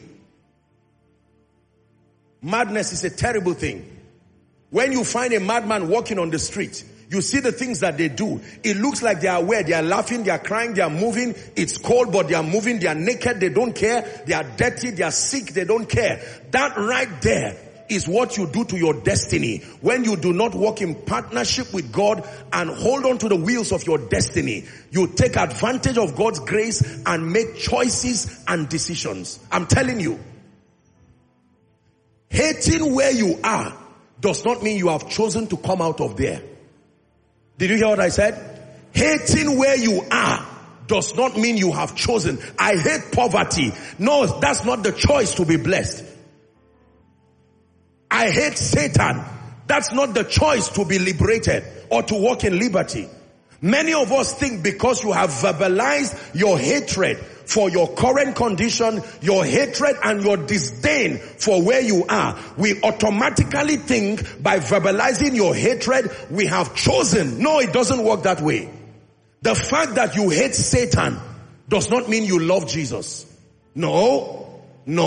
Madness is a terrible thing. When you find a madman walking on the street, you see the things that they do. It looks like they are aware. They are laughing, they are crying, they are moving. It's cold, but they are moving. They are naked, they don't care. They are dirty, they are sick, they don't care. That right there is what you do to your destiny when you do not walk in partnership with God and hold on to the wheels of your destiny. You take advantage of God's grace and make choices and decisions. I'm telling you, hating where you are does not mean you have chosen to come out of there. Did you hear what I said? Hating where you are does not mean you have chosen. I hate poverty. No, that's not the choice to be blessed. I hate Satan. That's not the choice to be liberated or to walk in liberty. Many of us think because you have verbalized your hatred for your current condition, your hatred and your disdain for where you are, we automatically think by verbalizing your hatred, we have chosen. No, it doesn't work that way. The fact that you hate Satan does not mean you love Jesus. No.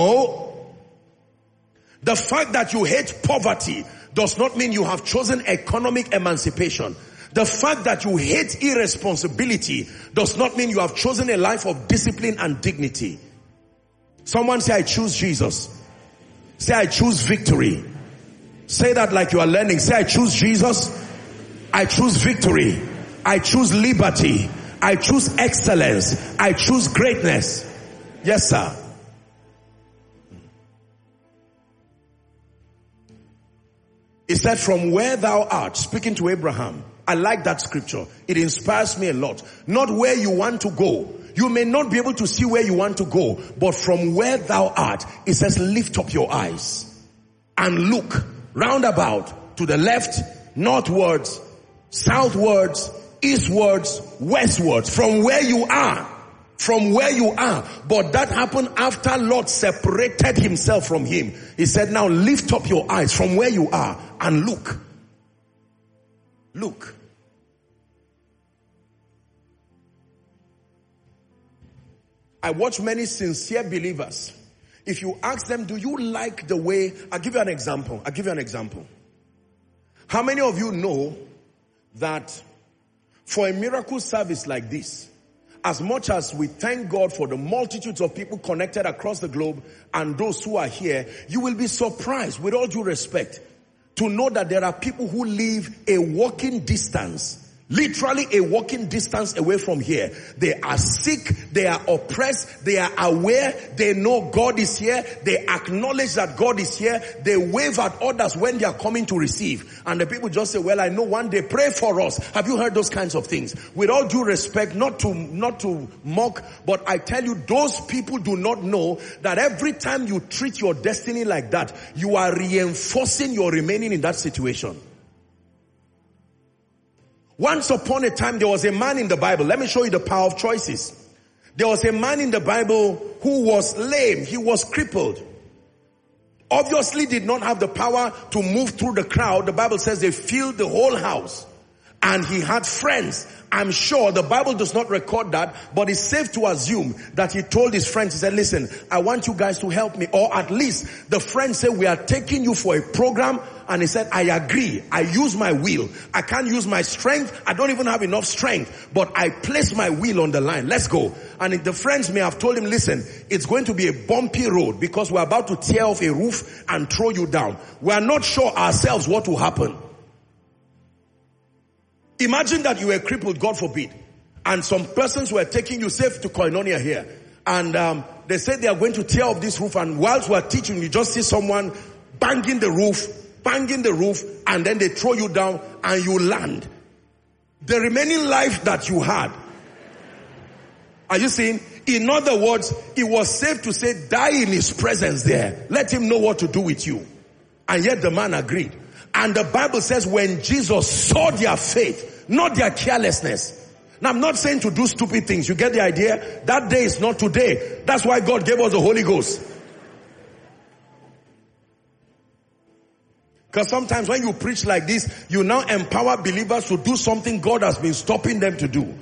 The fact that you hate poverty does not mean you have chosen economic emancipation. The fact that you hate irresponsibility does not mean you have chosen a life of discipline and dignity. Someone say, I choose Jesus. Say, I choose victory. Say that like you are learning. Say, I choose Jesus. I choose victory. I choose liberty. I choose excellence. I choose greatness. Yes, sir. He said, from where thou art, speaking to Abraham. I like that scripture. It inspires me a lot. Not where you want to go. You may not be able to see where you want to go, but from where thou art, it says, lift up your eyes and look round about to the left, northwards, southwards, eastwards, westwards, from where you are. From where you are. But that happened after Lot separated himself from him. He said, now lift up your eyes from where you are and look. Look. I watch many sincere believers. If you ask them, do you like the way, I'll give you an example. How many of you know that for a miracle service like this, as much as we thank God for the multitudes of people connected across the globe and those who are here, you will be surprised, with all due respect, to know that there are people who live a walking distance, literally a walking distance away from here. They are sick, they are oppressed, they are aware, they know God is here, they acknowledge that God is here, they wave at others when they are coming to receive. And the people just say, well, I know one day, pray for us. Have you heard those kinds of things? With all due respect, not to mock, but I tell you, those people do not know that every time you treat your destiny like that, you are reinforcing your remaining in that situation. Once upon a time, there was a man in the Bible. Let me show you the power of choices. There was a man in the Bible who was lame. He was crippled. Obviously did not have the power to move through the crowd. The Bible says they filled the whole house. And he had friends. I'm sure the Bible does not record that, but it's safe to assume that he told his friends, he said, listen, I want you guys to help me. Or at least the friends said, we are taking you for a program. And he said, I agree. I use my will. I can't use my strength. I don't even have enough strength, but I place my will on the line. Let's go. And the friends may have told him, listen, it's going to be a bumpy road because we're about to tear off a roof and throw you down. We are not sure ourselves what will happen. Imagine that you were crippled, God forbid, And some persons were taking you safe to Koinonia here. And they said they are going to tear up this roof. And whilst we are teaching, you just see someone banging the roof, and then they throw you down and you land. The remaining life that you had. Are you seeing? In other words, it was safe to say, die in his presence there. Let him know what to do with you. And yet the man agreed. And the Bible says when Jesus saw their faith, not their carelessness. Now I'm not saying to do stupid things. You get the idea? That day is not today. That's why God gave us the Holy Ghost. Because sometimes when you preach like this, you now empower believers to do something God has been stopping them to do.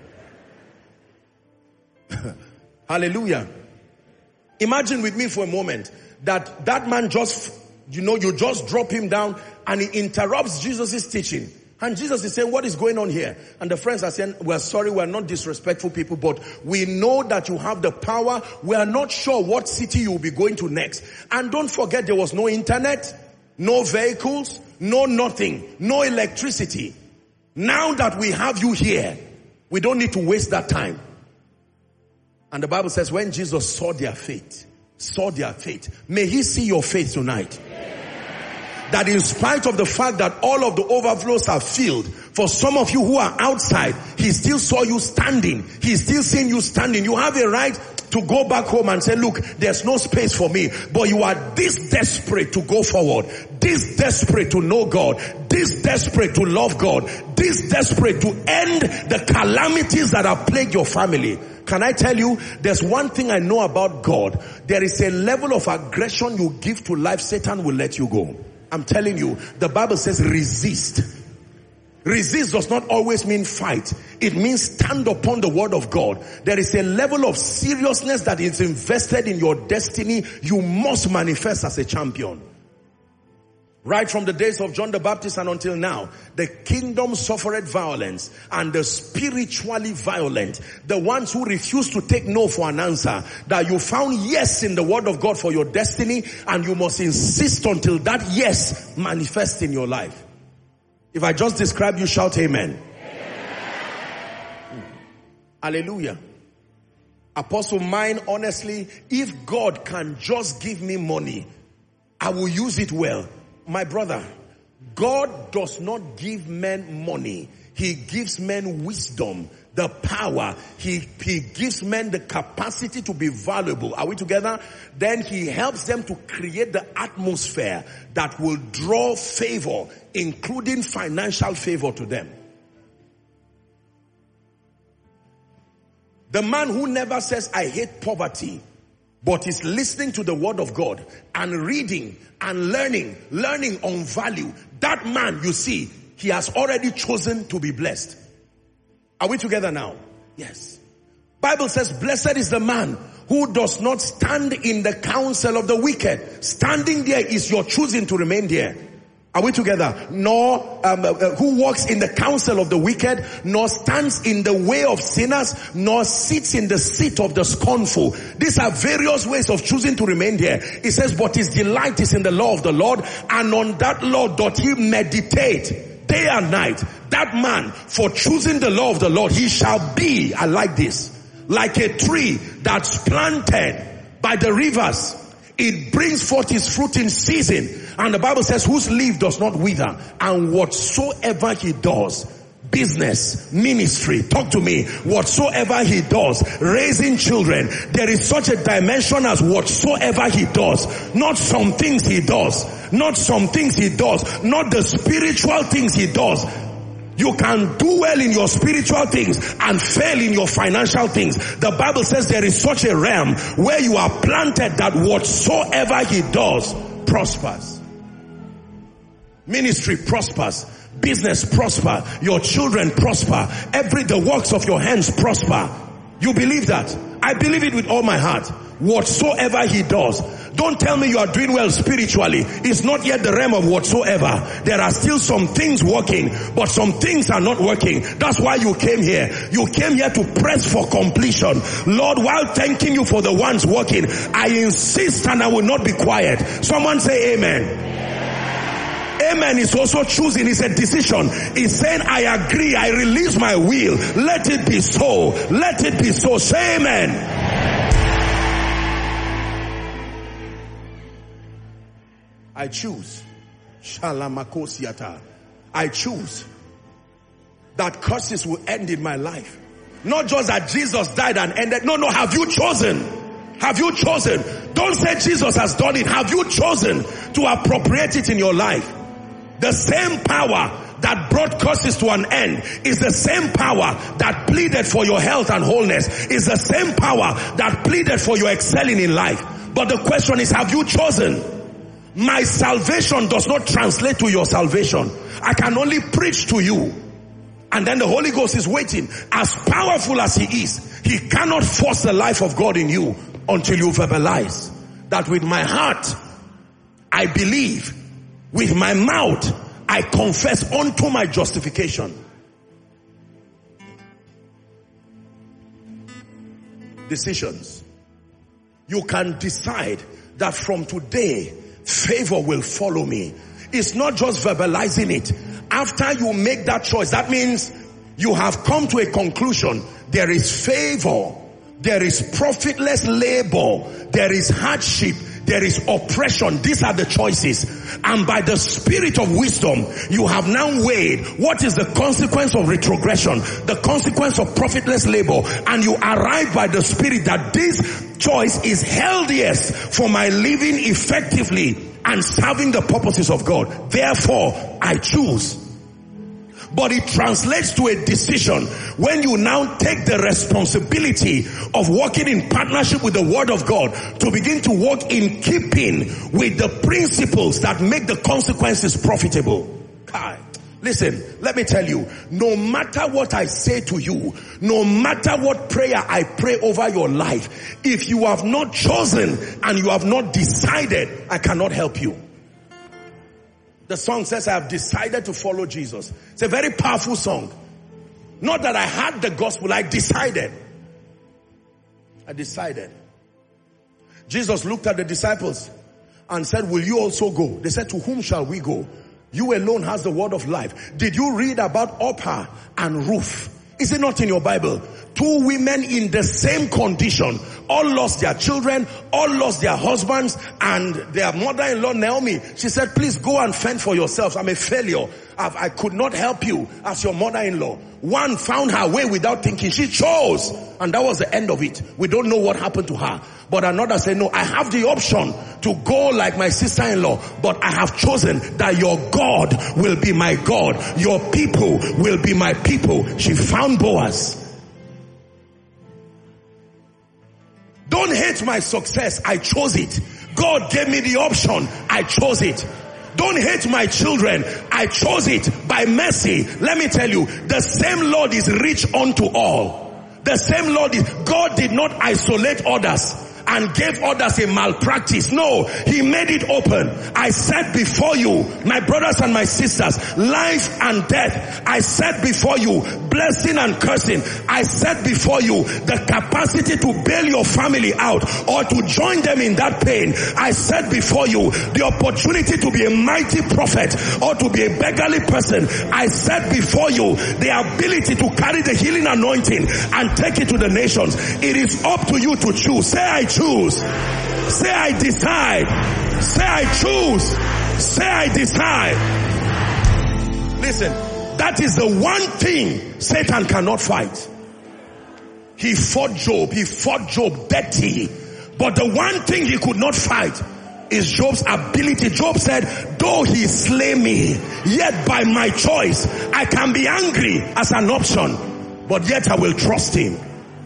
Hallelujah. Imagine with me for a moment that man just, you just drop him down and he interrupts Jesus' teaching. And Jesus is saying, what is going on here? And the friends are saying, we're sorry, we're not disrespectful people, but we know that you have the power. We are not sure what city you'll be going to next. And don't forget, there was no internet, no vehicles, no nothing, no electricity. Now that we have you here, we don't need to waste that time. And the Bible says when Jesus saw their faith, may he see your faith tonight. That in spite of the fact that all of the overflows are filled, for some of you who are outside, he still saw you standing. He's still seeing you standing. You have a right to go back home and say, look, there's no space for me. But you are this desperate to go forward, this desperate to know God, this desperate to love God, this desperate to end the calamities that have plagued your family. Can I tell you, there's one thing I know about God. There is a level of aggression you give to life, Satan will let you go. I'm telling you, the Bible says resist. Resist does not always mean fight. It means stand upon the word of God. There is a level of seriousness that is invested in your destiny. You must manifest as a champion. Right from the days of John the Baptist and until now, the kingdom suffered violence, and the spiritually violent, the ones who refuse to take no for an answer, that you found yes in the word of God for your destiny, and you must insist until that yes manifests in your life. If I just describe you, shout amen. Hallelujah. Apostle, mine, honestly, if God can just give me money, I will use it well. My brother, God does not give men money. He gives men wisdom, the power. He gives men the capacity to be valuable. Are we together? Then he helps them to create the atmosphere that will draw favor, including financial favor to them. The man who never says, I hate poverty, but is listening to the word of God and reading and learning on value. That man, you see, he has already chosen to be blessed. Are we together now? Yes. Bible says, blessed is the man who does not stand in the counsel of the wicked. Standing there is your choosing to remain there. Are we together? Nor who walks in the counsel of the wicked, nor stands in the way of sinners, nor sits in the seat of the scornful. These are various ways of choosing to remain there. It says, but his delight is in the law of the Lord, and on that law doth he meditate day and night. That man, for choosing the law of the Lord, he shall be, I like this, like a tree that's planted by the rivers. It brings forth its fruit in season. And the Bible says, whose leaf does not wither. And whatsoever he does, business, ministry, talk to me, whatsoever he does, raising children, there is such a dimension as whatsoever he does. Not some things he does. Not some things he does. Not the spiritual things he does. You can do well in your spiritual things and fail in your financial things. The Bible says there is such a realm where you are planted that whatsoever he does prospers. Ministry prospers. Business prosper. Your children prosper. The works of your hands prosper. You believe that? I believe it with all my heart. Whatsoever he does. Don't tell me you are doing well spiritually. It's not yet the realm of whatsoever. There are still some things working, but some things are not working. That's why you came here. You came here to press for completion. Lord, while thanking you for the ones working, I insist and I will not be quiet. Someone say amen. amen is also choosing. It's a decision. It's saying, I agree, I release my will. Let it be so. Let it be so. Say amen. I choose. Shalamakosiata. I choose that curses will end in my life. Not just that Jesus died and ended. No, have you chosen? Have you chosen? Don't say Jesus has done it. Have you chosen to appropriate it in your life? The same power that brought curses to an end is the same power that pleaded for your health and wholeness, is the same power that pleaded for your excelling in life. But the question is, have you chosen? My salvation does not translate to your salvation. I can only preach to you. And then the Holy Ghost is waiting. As powerful as he is, he cannot force the life of God in you until you verbalize that with my heart I believe, with my mouth I confess unto my justification. Decisions. You can decide that from today favor will follow me. It's not just verbalizing it. After you make that choice, that means you have come to a conclusion. There is favor. There is profitless labor. There is hardship. There is oppression. These are the choices. And by the spirit of wisdom, you have now weighed what is the consequence of retrogression, the consequence of profitless labor. And you arrive by the spirit that this choice is healthiest for my living effectively and serving the purposes of God. Therefore, I choose. But it translates to a decision when you now take the responsibility of walking in partnership with the Word of God to begin to walk in keeping with the principles that make the consequences profitable. Listen, let me tell you, no matter what I say to you, no matter what prayer I pray over your life, if you have not chosen and you have not decided, I cannot help you. The song says, I have decided to follow Jesus. It's a very powerful song. Not that I had the gospel, I decided. I decided. Jesus looked at the disciples and said, will you also go? They said, to whom shall we go? You alone has the word of life. Did you read about Oprah and Ruth? Is it not in your Bible? Two women in the same condition, all lost their children, all lost their husbands, and their mother-in-law Naomi, she said, please go and fend for yourselves. I'm a failure. I could not help you as your mother-in-law. One found her way without thinking. She chose. And that was the end of it. We don't know what happened to her. But another said, no, I have the option to go like my sister-in-law, but I have chosen that your God will be my God. Your people will be my people. She found Boaz. Don't hate my success. I chose it. God gave me the option. I chose it. Don't hate my children. I chose it by mercy. Let me tell you, the same Lord is rich unto all. The same Lord is, God did not isolate others and gave others a malpractice. No, he made it open. I set before you, my brothers and my sisters, life and death. I set before you blessing and cursing. I set before you the capacity to bail your family out or to join them in that pain. I set before you the opportunity to be a mighty prophet or to be a beggarly person. I set before you the ability to carry the healing anointing and take it to the nations. It is up to you to choose. Say, I choose. Say, I decide. Say, I choose. Say, I decide. Listen, that is the one thing Satan cannot fight. He fought Job. He fought Job dirty. But the one thing he could not fight is Job's ability. Job said, though he slay me, yet by my choice, I can be angry as an option, but yet I will trust him.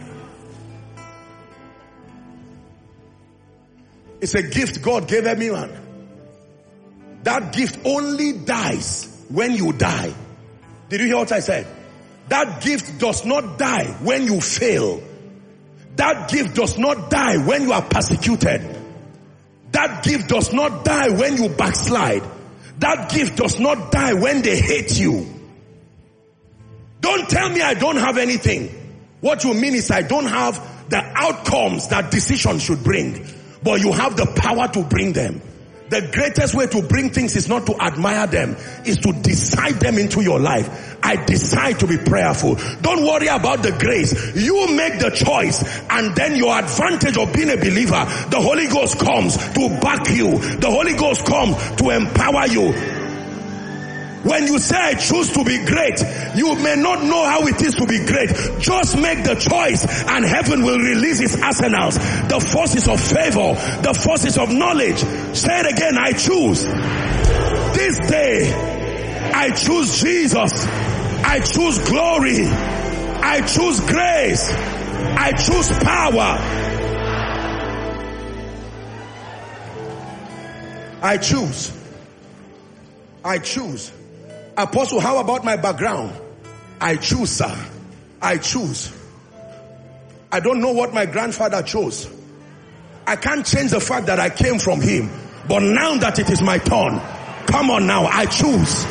It's a gift God gave everyone. That gift only dies when you die. Did you hear what I said? That gift does not die when you fail. That gift does not die when you are persecuted. That gift does not die when you backslide. That gift does not die when they hate you. Don't tell me I don't have anything. What you mean is I don't have the outcomes that decision should bring. But you have the power to bring them. The greatest way to bring things is not to admire them, is to decide them into your life. I decide to be prayerful. Don't worry about the grace. You make the choice, and then your advantage of being a believer, the Holy Ghost comes to back you. The Holy Ghost comes to empower you. When you say I choose to be great, you may not know how it is to be great. Just make the choice and heaven will release its arsenals. The forces of favor, the forces of knowledge. Say it again, I choose. This day, I choose Jesus. I choose glory. I choose grace. I choose power. I choose. I choose. Apostle, how about my background? I choose, sir. I choose. I don't know what my grandfather chose. I can't change the fact that I came from him. But now that it is my turn, come on now, I choose.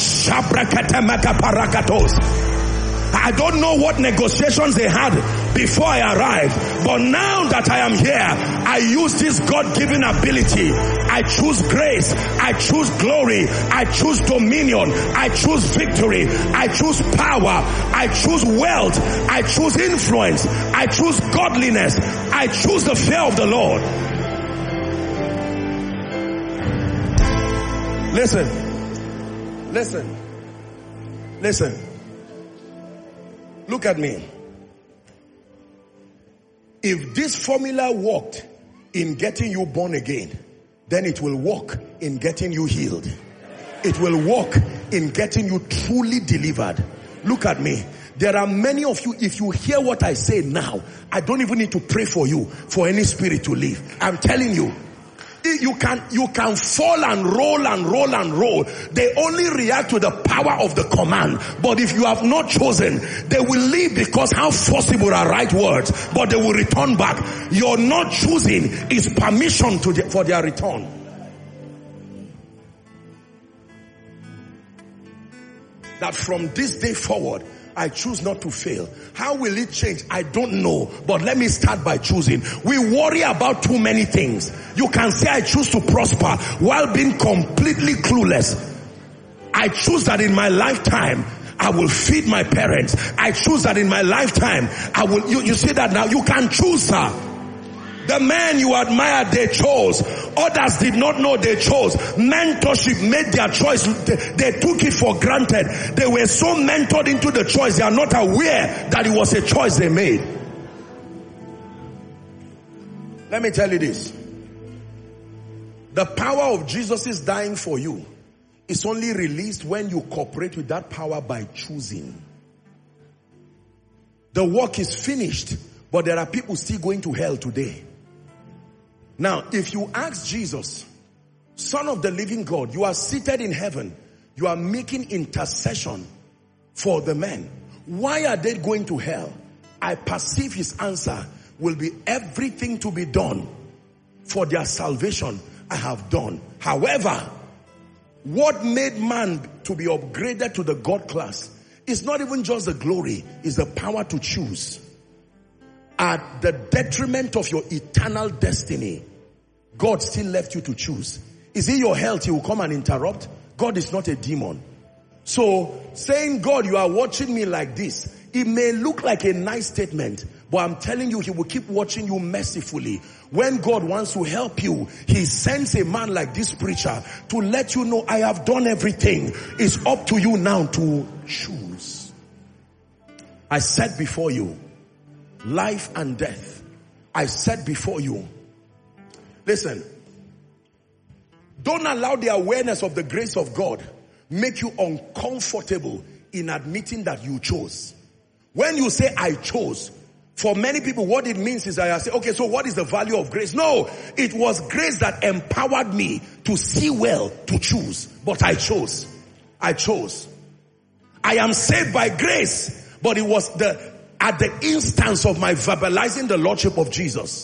I don't know what negotiations they had before I arrived, but now that I am here, I use this God-given ability. I choose grace. I choose glory. I choose dominion. I choose victory. I choose power. I choose wealth. I choose influence. I choose godliness. I choose the fear of the Lord. Listen. Listen. Listen. Look at me. If this formula worked in getting you born again, then it will work in getting you healed. It will work in getting you truly delivered. Look at me. There are many of you, if you hear what I say now, I don't even need to pray for you for any spirit to leave. I'm telling you. You can fall and roll and roll and roll. They only react to the power of the command. But if you have not chosen, they will leave because how forcible are right words, but they will return back. Your not choosing is permission for their return. That from this day forward, I choose not to fail. How will it change? I don't know. But let me start by choosing. We worry about too many things. You can say I choose to prosper while being completely clueless. I choose that in my lifetime I will feed my parents. I choose that in my lifetime I will. You see that now? You can choose, sir. The men you admire, they chose. Others did not know they chose. Mentorship made their choice. They took it for granted. They were so mentored into the choice, they are not aware that it was a choice they made. Let me tell you this. The power of Jesus' dying for you is only released when you cooperate with that power by choosing. The work is finished, but there are people still going to hell today. Now, if you ask Jesus, Son of the living God, you are seated in heaven, you are making intercession for the men. Why are they going to hell? I perceive his answer will be everything to be done for their salvation I have done. However, what made man to be upgraded to the God class is not even just the glory, it's the power to choose. At the detriment of your eternal destiny, God still left you to choose. Is it your health he will come and interrupt? God is not a demon. So saying, God, you are watching me like this, it may look like a nice statement, but I'm telling you, he will keep watching you mercifully. When God wants to help you, he sends a man like this preacher to let you know, I have done everything. It's up to you now to choose. I set before you life and death. I set before you. Listen, don't allow the awareness of the grace of God make you uncomfortable in admitting that you chose. When you say I chose, for many people what it means is that I say, okay, so what is the value of grace? No, it was grace that empowered me to see well, to choose. But I chose. I chose. I am saved by grace, but it was at the instance of my verbalizing the Lordship of Jesus.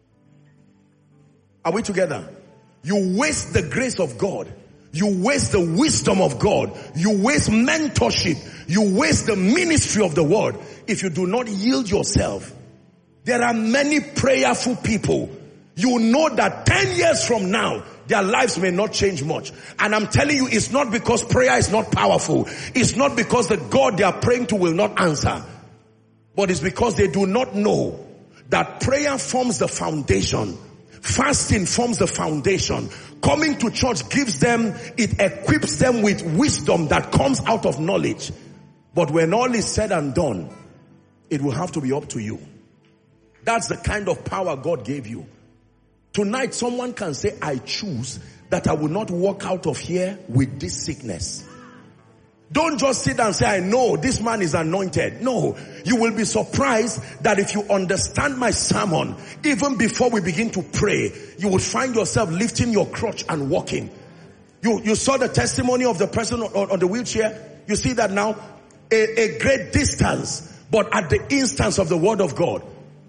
Are we together? You waste the grace of God. You waste the wisdom of God. You waste mentorship. You waste the ministry of the word if you do not yield yourself. There are many prayerful people. You know that 10 years from now, their lives may not change much. And I'm telling you, it's not because prayer is not powerful. It's not because the God they are praying to will not answer. But it's because they do not know that prayer forms the foundation. Fasting forms the foundation. Coming to church gives them, it equips them with wisdom that comes out of knowledge. But when all is said and done, it will have to be up to you. That's the kind of power God gave you. Tonight, someone can say, I choose that I will not walk out of here with this sickness. Don't just sit and say, I know this man is anointed. No, you will be surprised that if you understand my sermon, even before we begin to pray, you will find yourself lifting your crutch and walking. You saw the testimony of the person on the wheelchair. You see that now, a great distance, but at the instance of the word of God.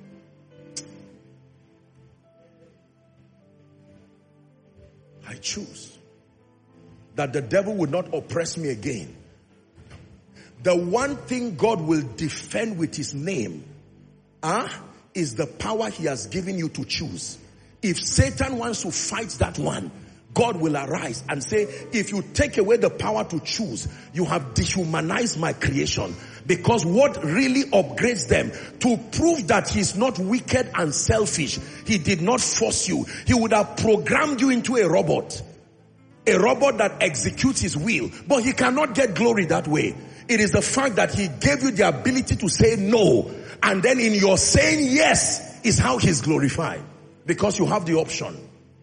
I choose that the devil would not oppress me again. The one thing God will defend with his name is the power he has given you to choose. If Satan wants to fight that one, God will arise and say, if you take away the power to choose, you have dehumanized my creation. Because what really upgrades them, to prove that he's not wicked and selfish, he did not force you. He would have programmed you into a robot that executes his will, but he cannot get glory that way. It is the fact that he gave you the ability to say no, and then in your saying yes is how he's glorified, because you have the option.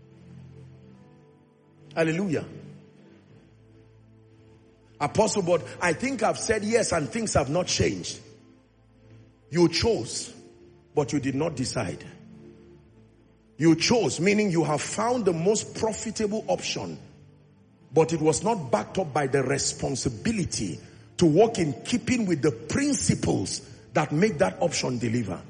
Hallelujah. Apostle, but I think I've said yes and things have not changed. You chose, but you did not decide. You chose, meaning you have found the most profitable option, but it was not backed up by the responsibility to walk in keeping with the principles that make that option deliver.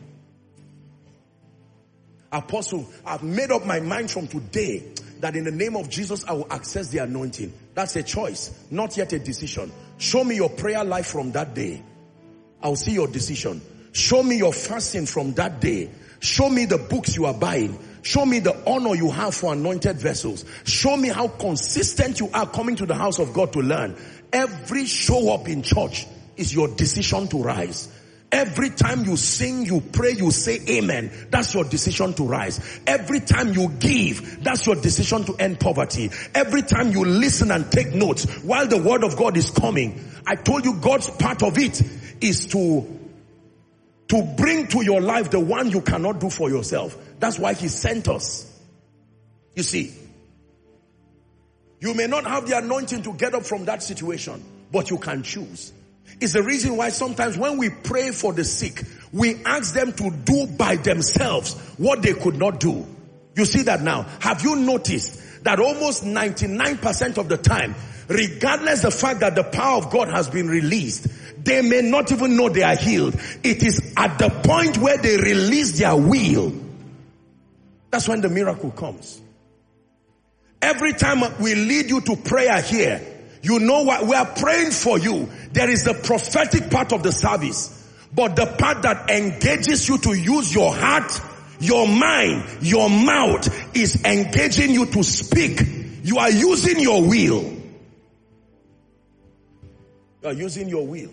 Apostle, I've made up my mind from today that in the name of Jesus, I will access the anointing. That's a choice, not yet a decision. Show me your prayer life from that day. I'll see your decision. Show me your fasting from that day. Show me the books you are buying. Show me the honor you have for anointed vessels. Show me how consistent you are coming to the house of God to learn. Every show up in church is your decision to rise. Every time you sing, you pray, you say amen, that's your decision to rise. Every time you give, that's your decision to end poverty. Every time you listen and take notes while the word of God is coming, I told you God's part of it is to bring to your life the one you cannot do for yourself. That's why he sent us. You see, you may not have the anointing to get up from that situation, but you can choose. It's the reason why sometimes when we pray for the sick, we ask them to do by themselves what they could not do. You see that now. Have you noticed that almost 99% of the time, regardless of the fact that the power of God has been released, they may not even know they are healed. It is at the point where they release their will, that's when the miracle comes. Every time we lead you to prayer here, you know what? We are praying for you. There is the prophetic part of the service, but the part that engages you to use your heart, your mind, your mouth is engaging you to speak. You are using your will. You are using your will.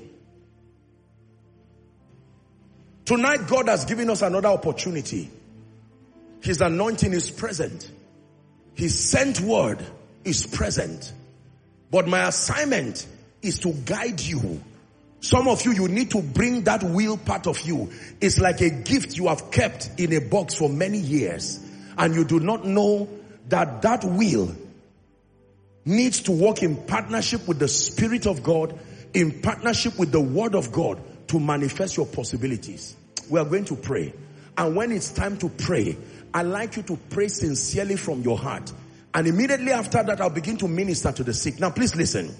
Tonight, God has given us another opportunity. His anointing is present. His sent word is present. But my assignment is to guide you. Some of you, you need to bring that will part of you. It's like a gift you have kept in a box for many years, and you do not know that that will needs to work in partnership with the Spirit of God, in partnership with the Word of God to manifest your possibilities. We are going to pray. And when it's time to pray, I'd like you to pray sincerely from your heart. And immediately after that, I'll begin to minister to the sick. Now, please listen.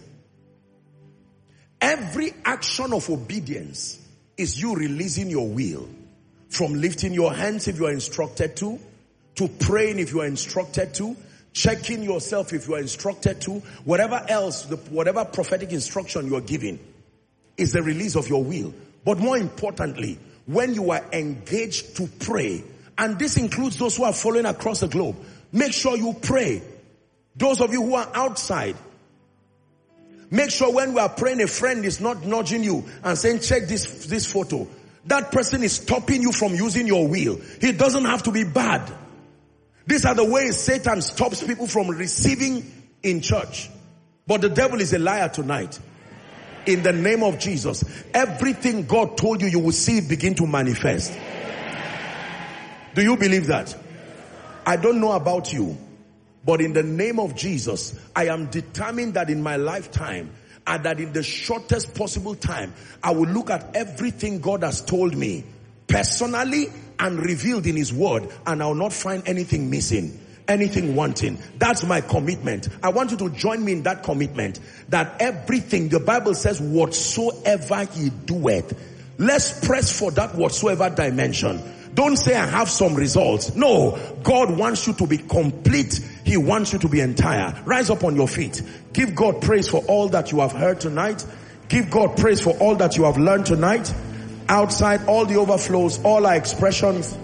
Every action of obedience is you releasing your will. From lifting your hands if you are instructed to praying if you are instructed to, checking yourself if you are instructed to, whatever else, whatever prophetic instruction you are giving is the release of your will. But more importantly, when you are engaged to pray, and this includes those who are following across the globe, make sure you pray. Those of you who are outside, make sure when we are praying, a friend is not nudging you and saying, check this photo. That person is stopping you from using your will. He doesn't have to be bad. These are the ways Satan stops people from receiving in church. But the devil is a liar tonight. In the name of Jesus, everything God told you, you will see it begin to manifest. Do you believe that? I don't know about you, but in the name of Jesus, I am determined that in my lifetime, and that in the shortest possible time, I will look at everything God has told me personally and revealed in his word, and I will not find anything missing, anything wanting. That's my commitment. I want you to join me in that commitment, that everything, the Bible says, whatsoever he doeth. Let's press for that whatsoever dimension. Don't say I have some results. No, God wants you to be complete. He wants you to be entire. Rise up on your feet. Give God praise for all that you have heard tonight. Give God praise for all that you have learned tonight. Outside, all the overflows, all our expressions.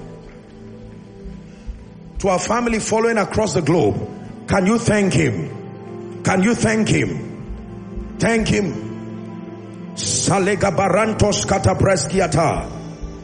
To our family following across the globe, can you thank him? Can you thank him? Thank him. Salega barantos katapreskiata.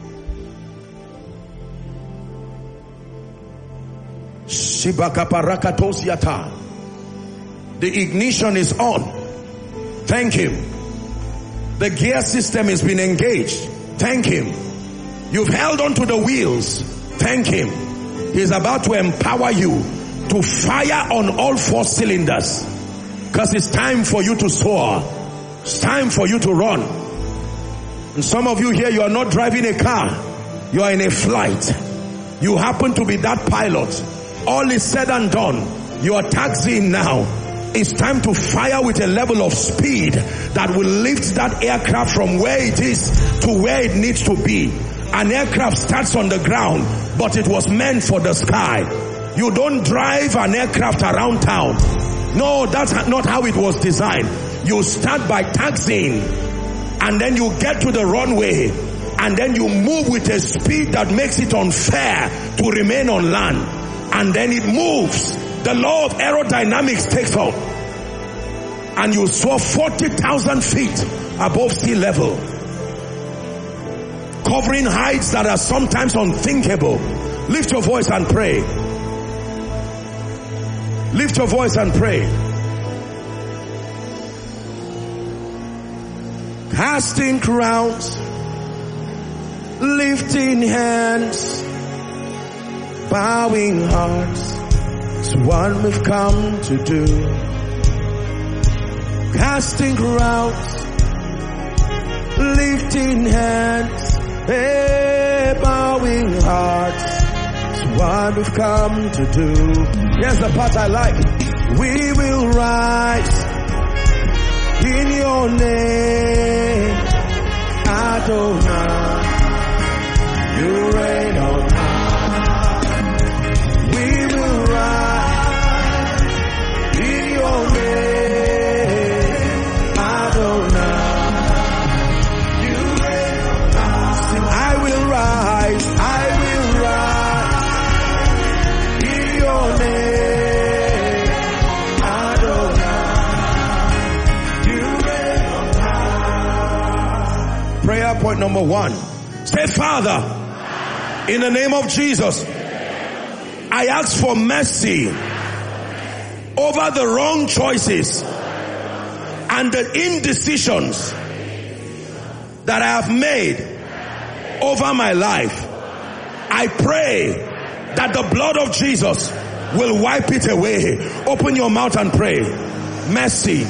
The ignition is on. Thank him. The gear system has been engaged. Thank him. You've held on to the wheels. Thank him. He's about to empower you to fire on all 4 cylinders, because it's time for you to soar. It's time for you to run. And some of you here, you are not driving a car. You are in a flight. You happen to be that pilot. All is said and done. You are taxiing now. It's time to fire with a level of speed that will lift that aircraft from where it is to where it needs to be. An aircraft starts on the ground, but it was meant for the sky. You don't drive an aircraft around town. No, that's not how it was designed. You start by taxiing, and then you get to the runway, and then you move with a speed that makes it unfair to remain on land. And then it moves. The law of aerodynamics takes off, and you soar 40,000 feet above sea level, covering heights that are sometimes unthinkable. Lift your voice and pray. Lift your voice and pray. Casting crowns, lifting hands, bowing hearts, it's what we've come to do. Casting crowns, lifting hands, hey, bowing hearts, it's what we've come to do. Here's the part I like. We will rise in your name, Adonai, you reign on high. Prayer point number 1. Say, Father, in the name of Jesus, I ask for mercy over the wrong choices and the indecisions that I have made over my life. I pray that the blood of Jesus will wipe it away. Open your mouth and pray. Mercy.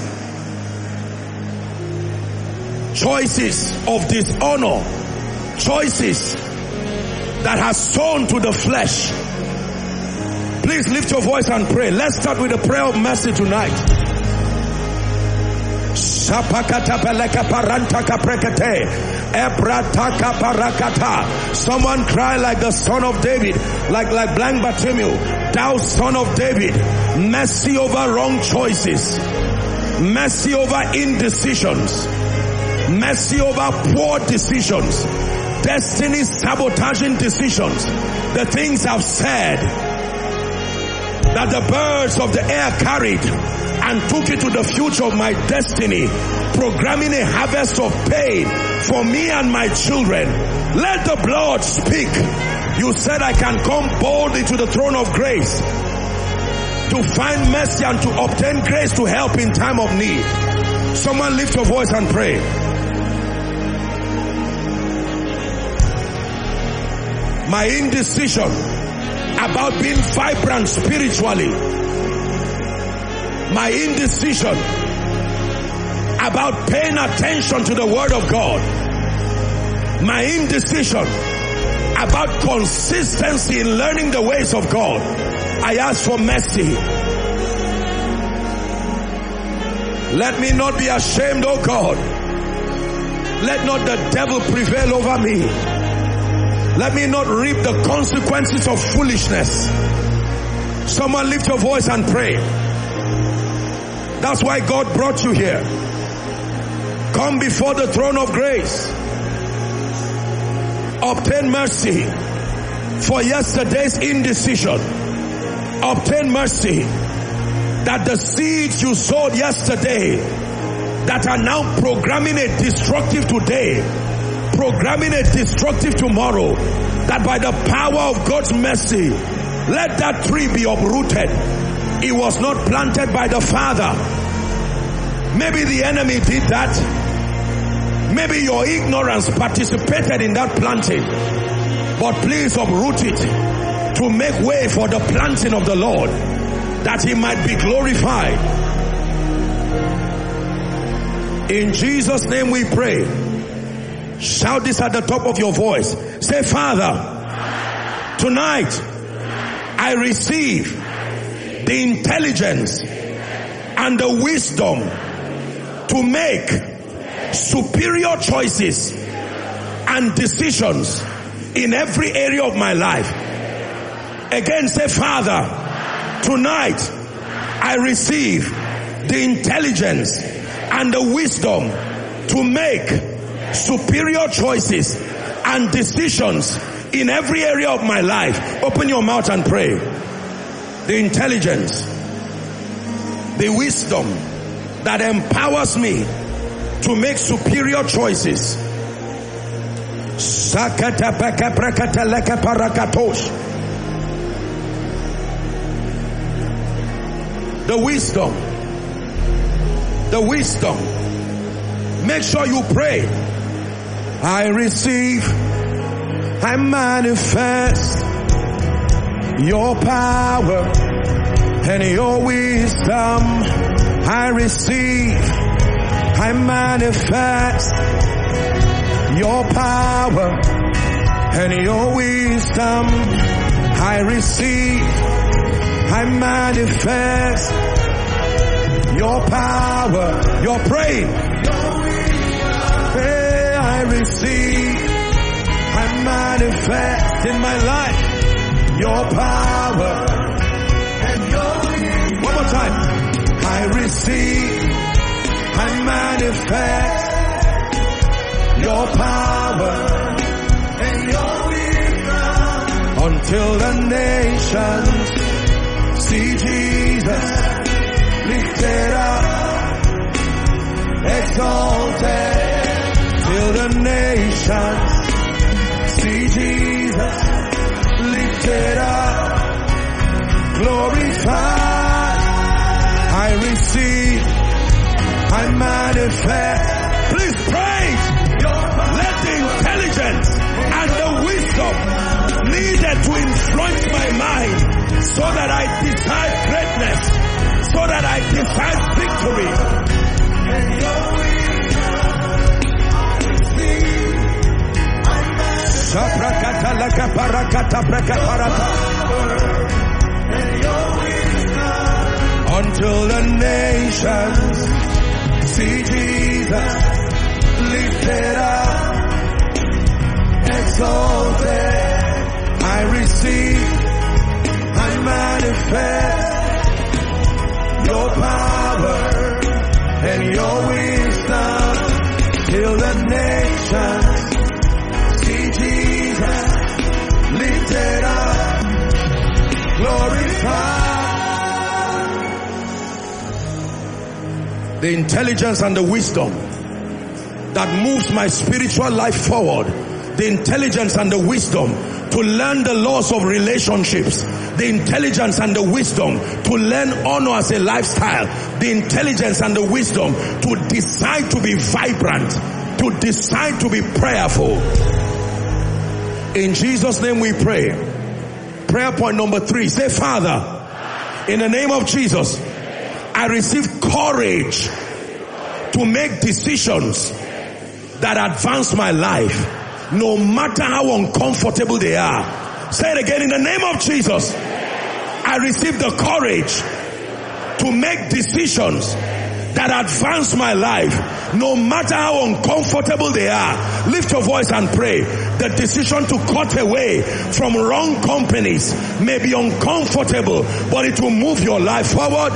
Choices of dishonor, choices that has sown to the flesh. Please lift your voice and pray. Let's start with a prayer of mercy tonight. Someone cry like the son of David, like blind Bartimaeus. Thou son of David, mercy over wrong choices, mercy over indecisions, mercy over poor decisions, destiny sabotaging decisions, the things I've said that the birds of the air carried and took it to the future of my destiny, programming a harvest of pain for me and my children. Let the blood speak. You said I can come boldly to the throne of grace to find mercy and to obtain grace to help in time of need. Someone lift your voice and pray. My indecision about being vibrant spiritually, my indecision about paying attention to the word of God, my indecision about consistency in learning the ways of God, I ask for mercy. Let me not be ashamed, oh God. Let not the devil prevail over me. Let me not reap the consequences of foolishness. Someone lift your voice and pray. That's why God brought you here. Come before the throne of grace. Obtain mercy for yesterday's indecision. Obtain mercy that the seeds you sowed yesterday that are now programming a destructive today, programming a destructive tomorrow, that by the power of God's mercy, let that tree be uprooted. It was not planted by the Father. Maybe the enemy did that. Maybe your ignorance participated in that planting. But please uproot it to make way for the planting of the Lord, that he might be glorified. In Jesus' name we pray. Shout this at the top of your voice. Say, Father, tonight I receive the intelligence and the wisdom to make superior choices and decisions in every area of my life. Again, say, Father, tonight I receive the intelligence and the wisdom to make superior choices and decisions in every area of my life. Open your mouth and pray. The intelligence, the wisdom that empowers me to make superior choices. The wisdom. Make sure you pray. I receive, I manifest your power and your wisdom. I receive, I manifest your power and your wisdom. I receive, I manifest your power. You're praying. Hey, I receive, I manifest in my life your power and your wisdom. One more time. I receive, I manifest your power and your wisdom until the nations see Jesus lifted up, exalted, till the nations see Jesus lifted up, glorified. I receive, I manifest. Please praise. Let the intelligence and the wisdom needed to influence my mind so that I decide greatness, so that I decide victory. Until the nations see Jesus lifted up, exalted. I receive, I manifest your power and your wisdom till the nations see Jesus lifted up, glorified. The intelligence and the wisdom that moves my spiritual life forward. The intelligence and the wisdom to learn the laws of relationships. The intelligence and the wisdom to learn honor as a lifestyle. The intelligence and the wisdom to decide to be vibrant, to decide to be prayerful. In Jesus' name we pray. Prayer point number 3. Say, Father, in the name of Jesus, I receive courage to make decisions that advance my life, no matter how uncomfortable they are. Say it again. In the name of Jesus, I receive the courage to make decisions that advance my life, no matter how uncomfortable they are. Lift your voice and pray. The decision to cut away from wrong companies may be uncomfortable, but it will move your life forward.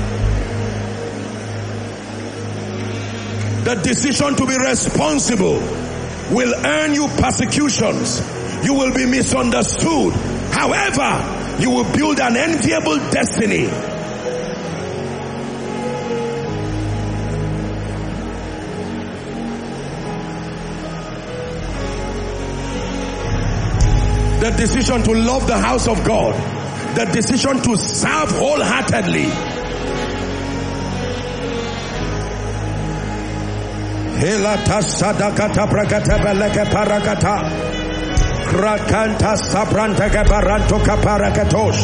The decision to be responsible will earn you persecutions. You will be misunderstood. However, you will build an enviable destiny. The decision to love the house of God. The decision to serve wholeheartedly. Helata sadakata prakata beleke parakata. Krakanta sabranta kebaranto kaparakatosh.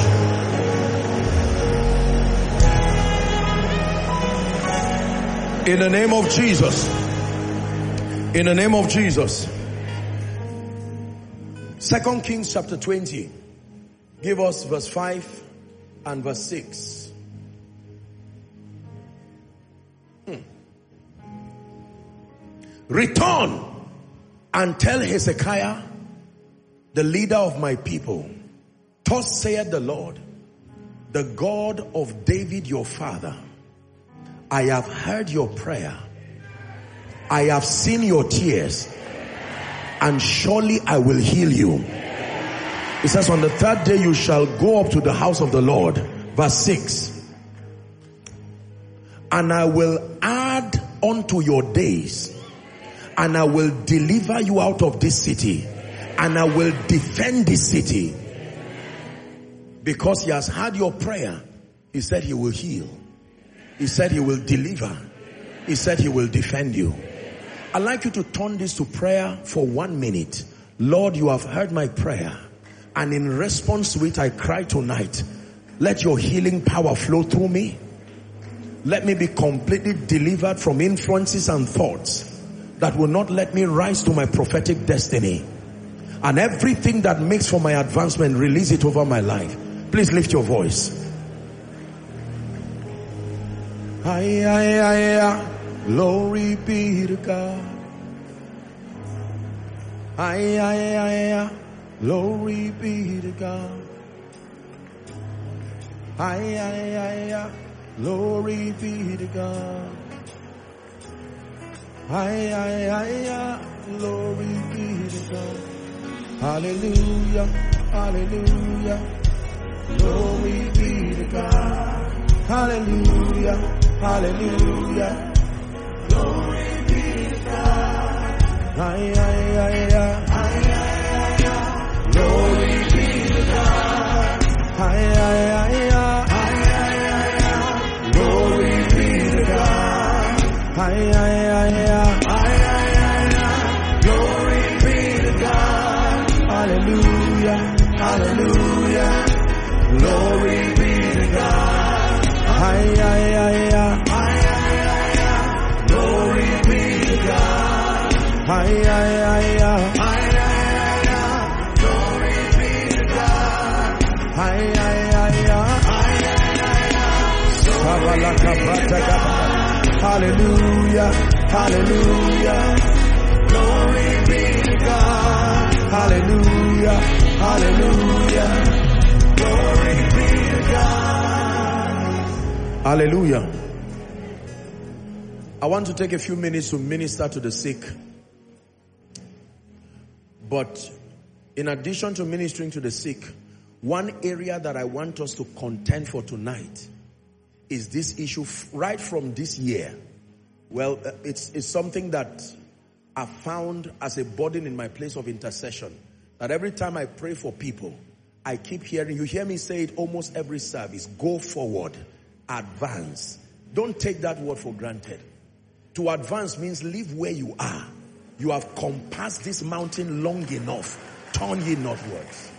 In the name of Jesus. In the name of Jesus. 2 Kings chapter 20. Give us verse 5 and verse 6. Return and tell Hezekiah, the leader of my people, thus saith the Lord, the God of David your father, I have heard your prayer, I have seen your tears, and surely I will heal you. It says, on the third day you shall go up to the house of the Lord. Verse 6. And I will add unto your days, and I will deliver you out of this city, and I will defend this city. Because he has heard your prayer, he said he will heal. He said he will deliver. He said he will defend you. I'd like you to turn this to prayer for 1 minute. Lord, you have heard my prayer, and in response to it I cry tonight, let your healing power flow through me. Let me be completely delivered from influences and thoughts that will not let me rise to my prophetic destiny. And everything that makes for my advancement, release it over my life. Please lift your voice. Glory be to God. Glory be to God. Glory be to God. Glory be to God. Hallelujah. Hallelujah. Glory be to God. Hallelujah. Hallelujah. Glory be to God. Glory be to God. Glory be to God. Glory be to God. Hallelujah. Hallelujah. Glory be to God. Glory be to God. Glory be to God. Hallelujah. Hallelujah. Glory be to God. Hallelujah. Hallelujah. Glory be to God. Hallelujah. I want to take a few minutes to minister to the sick. But in addition to ministering to the sick, one area that I want us to contend for tonight is this issue right from this year. Well, it's something that I found as a burden in my place of intercession. That every time I pray for people, I keep hearing, you hear me say it almost every service, go forward, advance. Don't take that word for granted. To advance means leave where you are. You have compassed this mountain long enough. Turn ye northwards.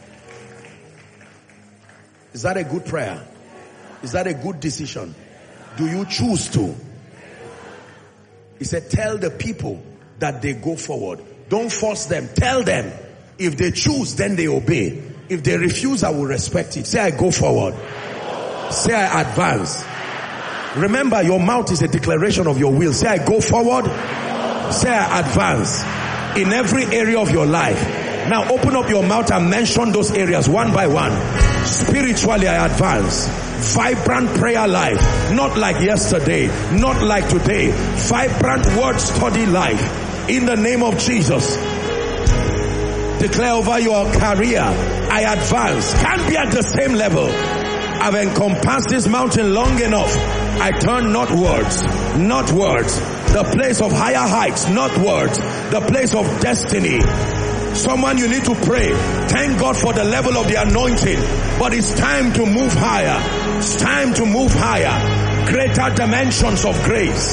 Is that a good prayer? Is that a good decision? Do you choose to? He said, tell the people that they go forward. Don't force them. Tell them. If they choose, then they obey. If they refuse, I will respect it. Say, I go forward. Say, I advance. Remember, your mouth is a declaration of your will. Say, I go forward. Say, I advance. In every area of your life. Now open up your mouth and mention those areas one by one. Spiritually, I advance. Vibrant prayer life. Not like yesterday. Not like today. Vibrant word study life. In the name of Jesus. Declare over your career, I advance. Can't be at the same level. I've encompassed this mountain long enough. I turn northwards. Northwards. The place of higher heights. Northwards. The place of destiny. Someone, you need to pray. Thank God for the level of the anointing. But it's time to move higher. It's time to move higher. Greater dimensions of grace.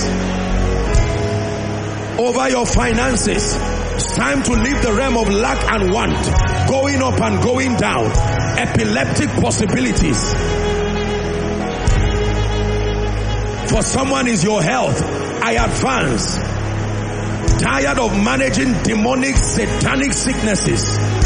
Over your finances. It's time to leave the realm of lack and want. Going up and going down. Epileptic possibilities. For someone is your health. I advance. Tired of managing demonic, satanic sicknesses.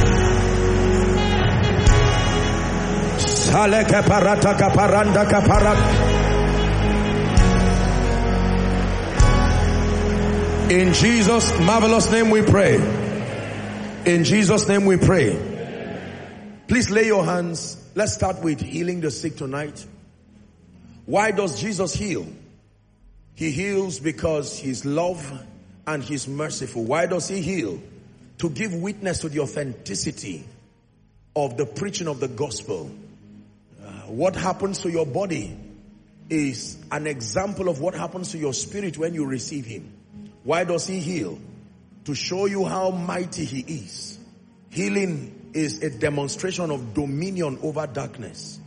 In Jesus' marvelous name we pray. In Jesus' name we pray. Please lay your hands. Let's start with healing the sick tonight. Why does Jesus heal? He heals because he's love and he's merciful. Why does he heal? To give witness to the authenticity of the preaching of the gospel. What happens to your body is an example of what happens to your spirit when you receive him. Why does he heal? To show you how mighty he is. Healing is a demonstration of dominion over darkness.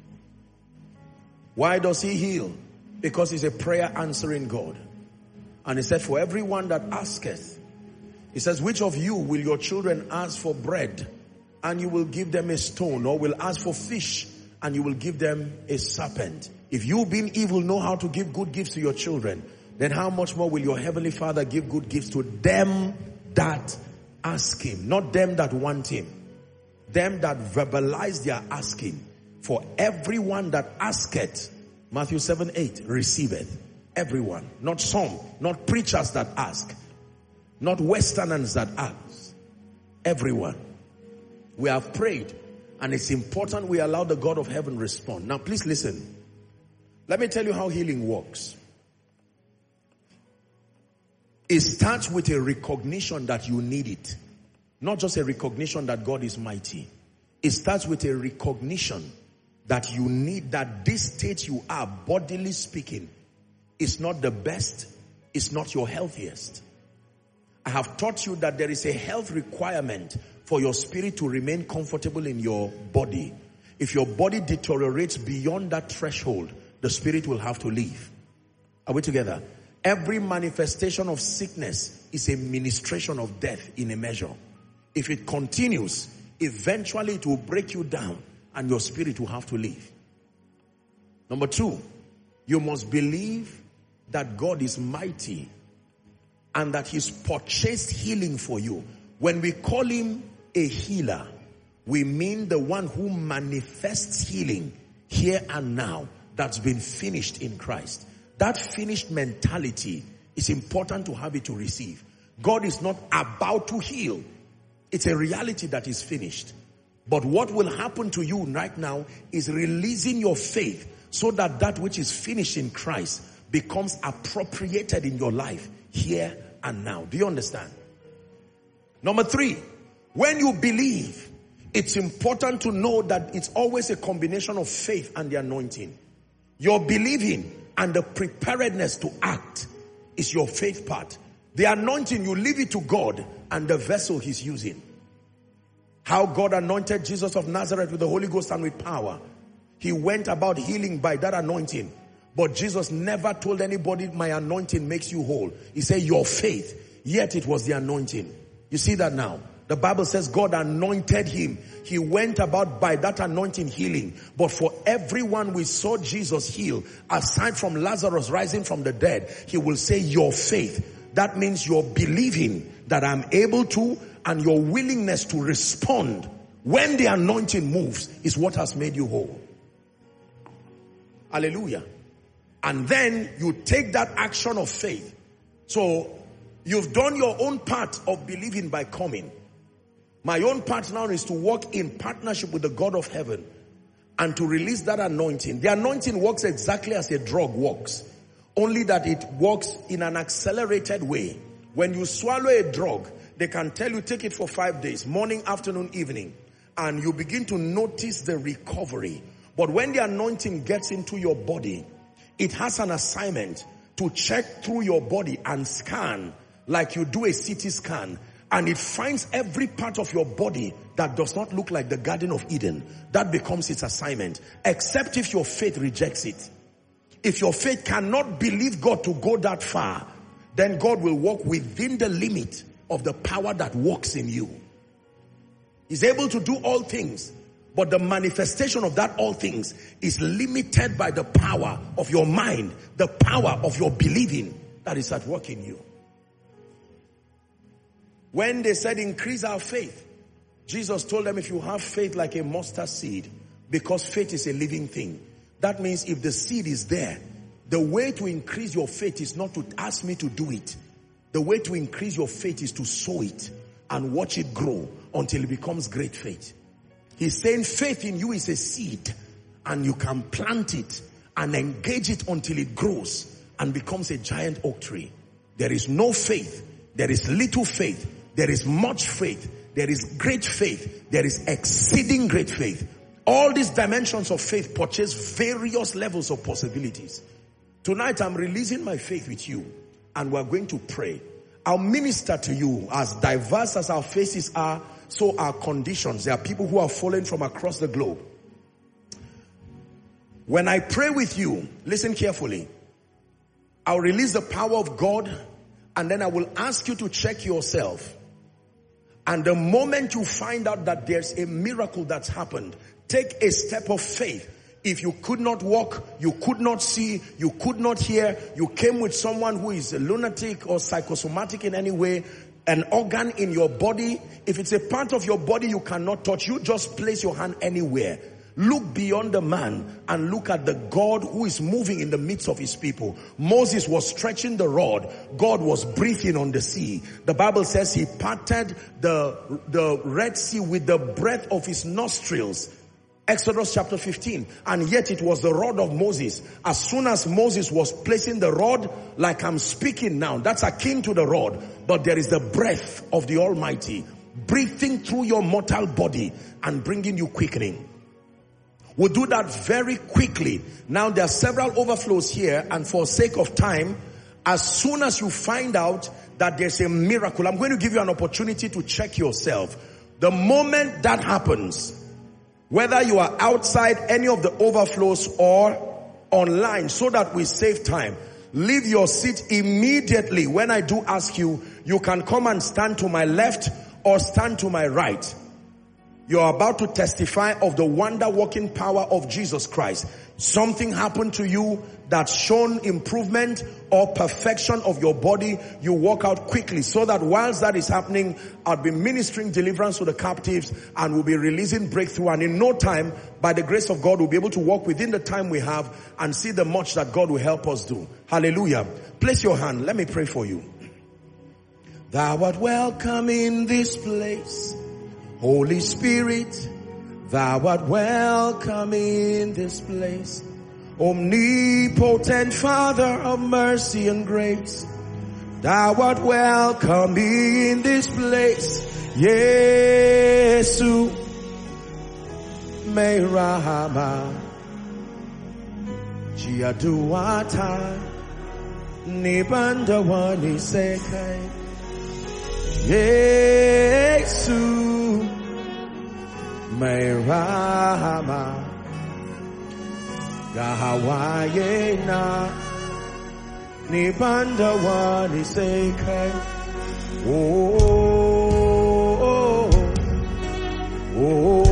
Why does he heal? Because he's a prayer answering God. And he said, for everyone that asketh, he says, which of you will your children ask for bread and you will give them a stone, or will ask for fish and you will give them a serpent? If you being evil know how to give good gifts to your children, then how much more will your heavenly Father give good gifts to them that ask him? Not them that want him. Them that verbalize their asking. For everyone that asketh, Matthew 7:8, receiveth. Everyone. Not some. Not preachers that ask. Not Westerners that ask. Everyone. We have prayed, and it's important we allow the God of heaven respond. Now please listen. Let me tell you how healing works. It starts with a recognition that you need it. Not just a recognition that God is mighty. It starts with a recognition that you need, that this state you are, bodily speaking, is not the best, it's not your healthiest. I have taught you that there is a health requirement for your spirit to remain comfortable in your body. If your body deteriorates beyond that threshold, the spirit will have to leave. Are we together? Every manifestation of sickness is a ministration of death in a measure. If it continues, eventually it will break you down and your spirit will have to leave. Number two, you must believe that God is mighty and that he's purchased healing for you. When we call him a healer, we mean the one who manifests healing here and now that's been finished in Christ. That finished mentality is important to have it to receive. God is not about to heal. It's a reality that is finished. But what will happen to you right now is releasing your faith so that that which is finished in Christ becomes appropriated in your life here and now. Do you understand? Number three, when you believe, it's important to know that it's always a combination of faith and the anointing. Your believing and the preparedness to act is your faith part. The anointing, you leave it to God and the vessel he's using. How God anointed Jesus of Nazareth with the Holy Ghost and with power. He went about healing by that anointing. But Jesus never told anybody, my anointing makes you whole. He said, your faith. Yet it was the anointing. You see that now? The Bible says God anointed him. He went about by that anointing healing. But for everyone we saw Jesus heal, aside from Lazarus rising from the dead, he will say, your faith. That means you're believing that I'm able to, and your willingness to respond when the anointing moves is what has made you whole. Hallelujah. And then you take that action of faith. So you've done your own part of believing by coming. My own part now is to walk in partnership with the God of heaven and to release that anointing. The anointing works exactly as a drug works, only that it works in an accelerated way. When you swallow a drug, they can tell you take it for 5 days, morning, afternoon, evening, and you begin to notice the recovery. But when the anointing gets into your body, it has an assignment to check through your body and scan like you do a CT scan, and it finds every part of your body that does not look like the Garden of Eden. That becomes its assignment, except if your faith rejects it. If your faith cannot believe God to go that far, then God will walk within the limit of the power that works in you. He's able to do all things, but the manifestation of that all things is limited by the power of your mind, the power of your believing that is at work in you. When they said increase our faith, Jesus told them, if you have faith like a mustard seed, because faith is a living thing. That means if the seed is there, the way to increase your faith is not to ask me to do it. The way to increase your faith is to sow it and watch it grow until it becomes great faith. He's saying faith in you is a seed, and you can plant it and engage it until it grows and becomes a giant oak tree. There is no faith. There is little faith. There is much faith. There is great faith. There is exceeding great faith. All these dimensions of faith purchase various levels of possibilities. Tonight I'm releasing my faith with you, and we're going to pray. I'll minister to you. As diverse as our faces are, so our conditions. There are people who are fallen from across the globe. When I pray with you, listen carefully. I'll release the power of God, and then I will ask you to check yourself. And the moment you find out that there's a miracle that's happened, take a step of faith. If you could not walk, you could not see, you could not hear, you came with someone who is a lunatic or psychosomatic in any way, an organ in your body, if it's a part of your body you cannot touch, you just place your hand anywhere. Look beyond the man and look at the God who is moving in the midst of his people. Moses was stretching the rod. God was breathing on the sea. The Bible says he parted the Red Sea with the breath of his nostrils. Exodus chapter 15. And yet it was the rod of Moses. As soon as Moses was placing the rod, like I'm speaking now, that's akin to the rod. But there is the breath of the Almighty breathing through your mortal body and bringing you quickening. We'll do that very quickly. Now there are several overflows here, and for sake of time, as soon as you find out that there's a miracle, I'm going to give you an opportunity to check yourself. The moment that happens, whether you are outside any of the overflows or online, so that we save time, leave your seat immediately. When I do ask you, you can come and stand to my left or stand to my right. You're about to testify of the wonder-working power of Jesus Christ. Something happened to you that's shown improvement or perfection of your body. You walk out quickly, so that whilst that is happening, I'll be ministering deliverance to the captives and we'll be releasing breakthrough. And in no time, by the grace of God, we'll be able to walk within the time we have and see the much that God will help us do. Hallelujah. Place your hand. Let me pray for you. Thou art welcome in this place. Holy Spirit, thou art welcome in this place. Omnipotent Father of mercy and grace, thou art welcome in this place. Yesu, Merahama, Jiaduata Nibanda wani sekai Yesu Meirama Gahawaye na Nibanda wani sekai Oh, oh, oh.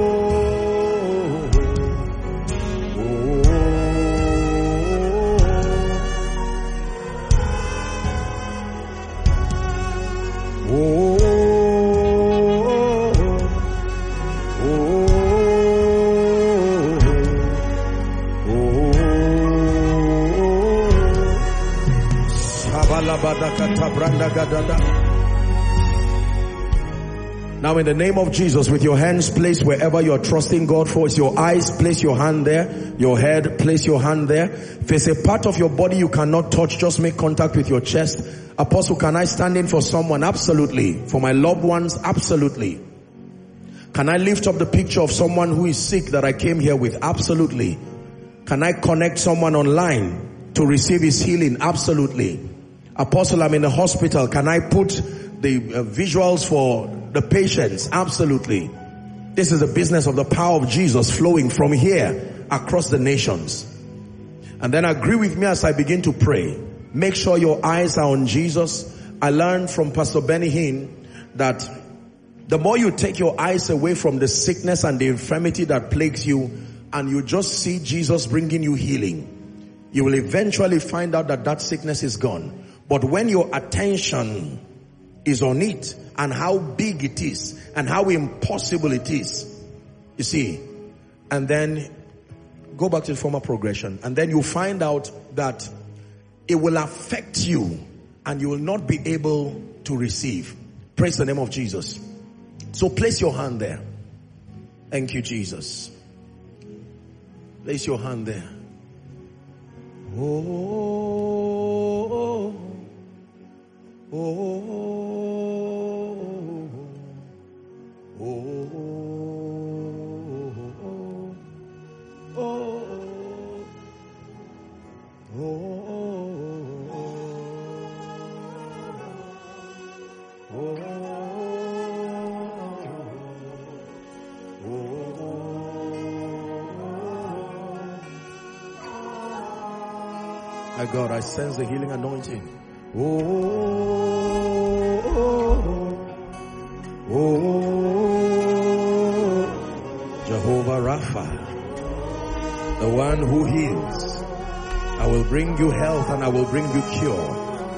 Now in the name of Jesus, with your hands placed wherever you are trusting God for, it's your eyes, place your hand there, your head, place your hand there. If there's a part of your body you cannot touch, just make contact with your chest. Apostle, can I stand in for someone? Absolutely. For my loved ones? Absolutely. Can I lift up the picture of someone who is sick that I came here with? Absolutely. Can I connect someone online to receive his healing? Absolutely. Apostle, I'm in the hospital. Can I put the visuals for the patients? Absolutely. This is the business of the power of Jesus flowing from here across the nations. And then agree with me as I begin to pray. Make sure your eyes are on Jesus. I learned from Pastor Benny Hinn that the more you take your eyes away from the sickness and the infirmity that plagues you, and you just see Jesus bringing you healing, you will eventually find out that that sickness is gone. But when your attention is on it and how big it is and how impossible it is, you see, and then go back to the former progression, and then you find out that it will affect you and you will not be able to receive. Praise the name of Jesus. So place your hand there. Thank you, Jesus. Place your hand there. Oh, oh, oh, oh, oh, my God, I sense the healing anointing. Oh, oh, oh, Jehovah Rapha, the one who heals. I will bring you health and I will bring you cure.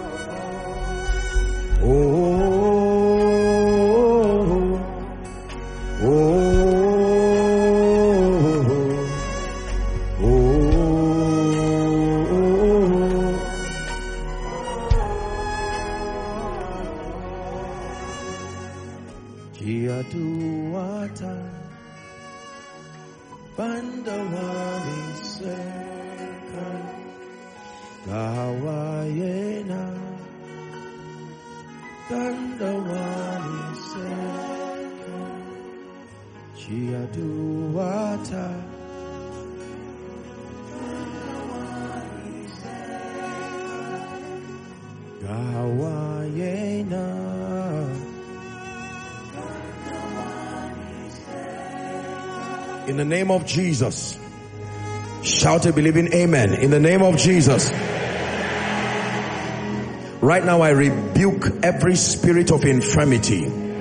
In the name of Jesus, shout a believing amen. In the name of Jesus, right now I rebuke every spirit of infirmity,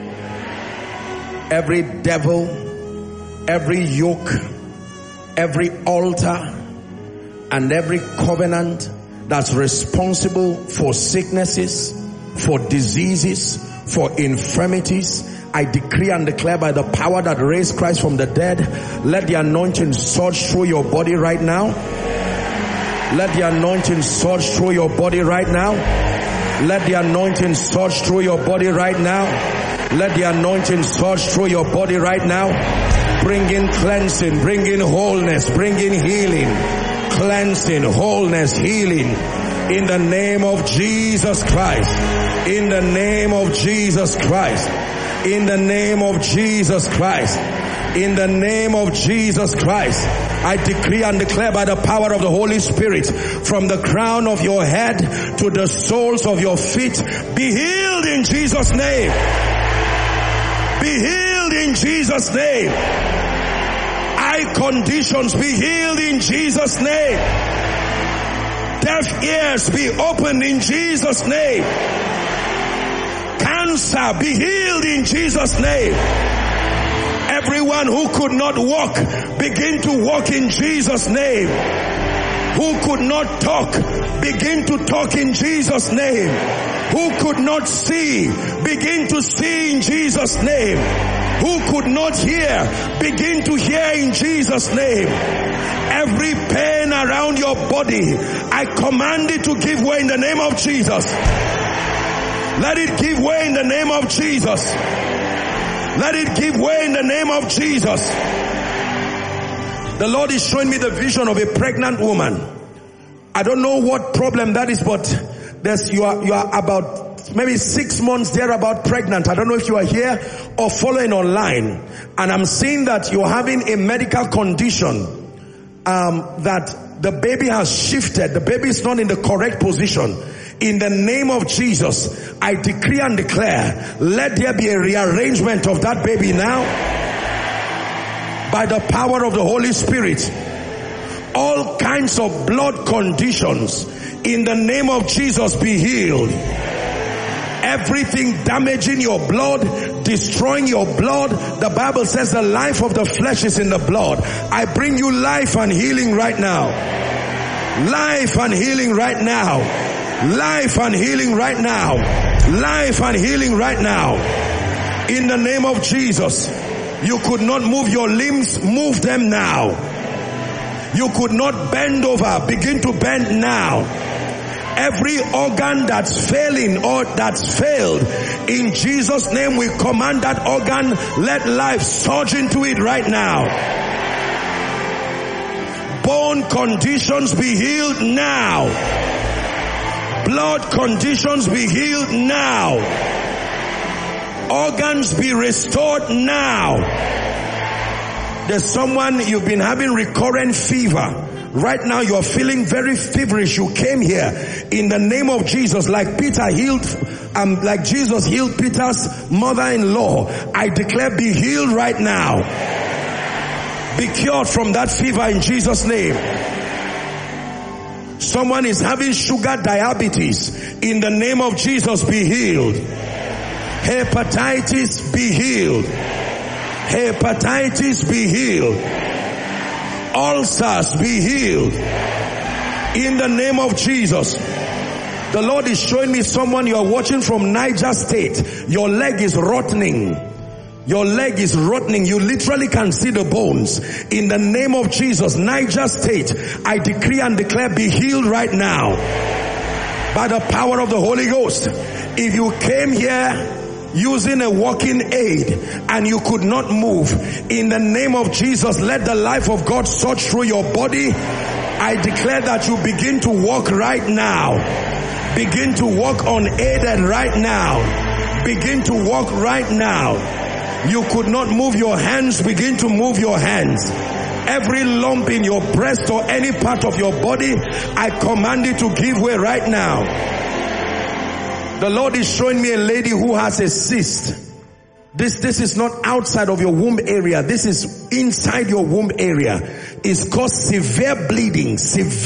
every devil, every yoke, every altar, and every covenant that's responsible for sicknesses, for diseases, for infirmities. I decree and declare by the power that raised Christ from the dead, let the anointing surge through your body right now. Let the anointing surge through your body right now. Let the anointing surge through your body right now. Let the anointing surge through your body right now. Bring in cleansing, bring in wholeness, bring in healing, cleansing, wholeness, healing. In the name of Jesus Christ. In the name of Jesus Christ. In the name of Jesus Christ. In the name of Jesus Christ, I decree and declare by the power of the Holy Spirit, from the crown of your head to the soles of your feet, be healed in Jesus' name. Be healed in Jesus' name. Eye conditions, be healed in Jesus' name. Deaf ears, be opened in Jesus' name. Cancer, be healed in Jesus' name. Everyone who could not walk, begin to walk in Jesus' name. Who could not talk, begin to talk in Jesus' name. Who could not see, begin to see in Jesus' name. Who could not hear, begin to hear in Jesus' name. Every pain around your body, I command it to give way in the name of Jesus. Let it give way in the name of Jesus. Let it give way in the name of Jesus. The Lord is showing me the vision of a pregnant woman. I don't know what problem that is, but you are about maybe 6 months thereabout pregnant. I don't know if you are here or following online. And I'm seeing that you're having a medical condition, that the baby has shifted. The baby is not in the correct position. In the name of Jesus, I decree and declare, let there be a rearrangement of that baby now. By the power of the Holy Spirit, all kinds of blood conditions, in the name of Jesus, be healed. Everything damaging your blood, destroying your blood, the Bible says the life of the flesh is in the blood. I bring you life and healing right now. Life and healing right now. Life and healing right now. Life and healing right now. In the name of Jesus. You could not move your limbs, move them now. You could not bend over, begin to bend now. Every organ that's failing or that's failed, in Jesus' name we command that organ, let life surge into it right now. Bone conditions be healed now. Blood conditions be healed now. Organs be restored now. There's someone, you've been having recurrent fever. Right now you're feeling very feverish. You came here in the name of Jesus, like Peter healed, like Jesus healed Peter's mother-in-law. I declare, be healed right now. Be cured from that fever in Jesus' name. Someone is having sugar diabetes. In the name of Jesus, be healed. Hepatitis, be healed. Hepatitis, be healed. Ulcers, be healed. In the name of Jesus. The Lord is showing me someone, you are watching from Niger State. Your leg is rotting. Your leg is rotting. You literally can see the bones. In the name of Jesus, Niger State, I decree and declare, be healed right now. By the power of the Holy Ghost. If you came here using a walking aid and you could not move, in the name of Jesus, let the life of God surge through your body. I declare that you begin to walk right now. Begin to walk unaided right now. Begin to walk right now. You could not move your hands, begin to move your hands. Every lump in your breast or any part of your body, I command it to give way right now. The Lord is showing me a lady who has a cyst. This is not outside of your womb area. This is inside your womb area. It's caused severe bleeding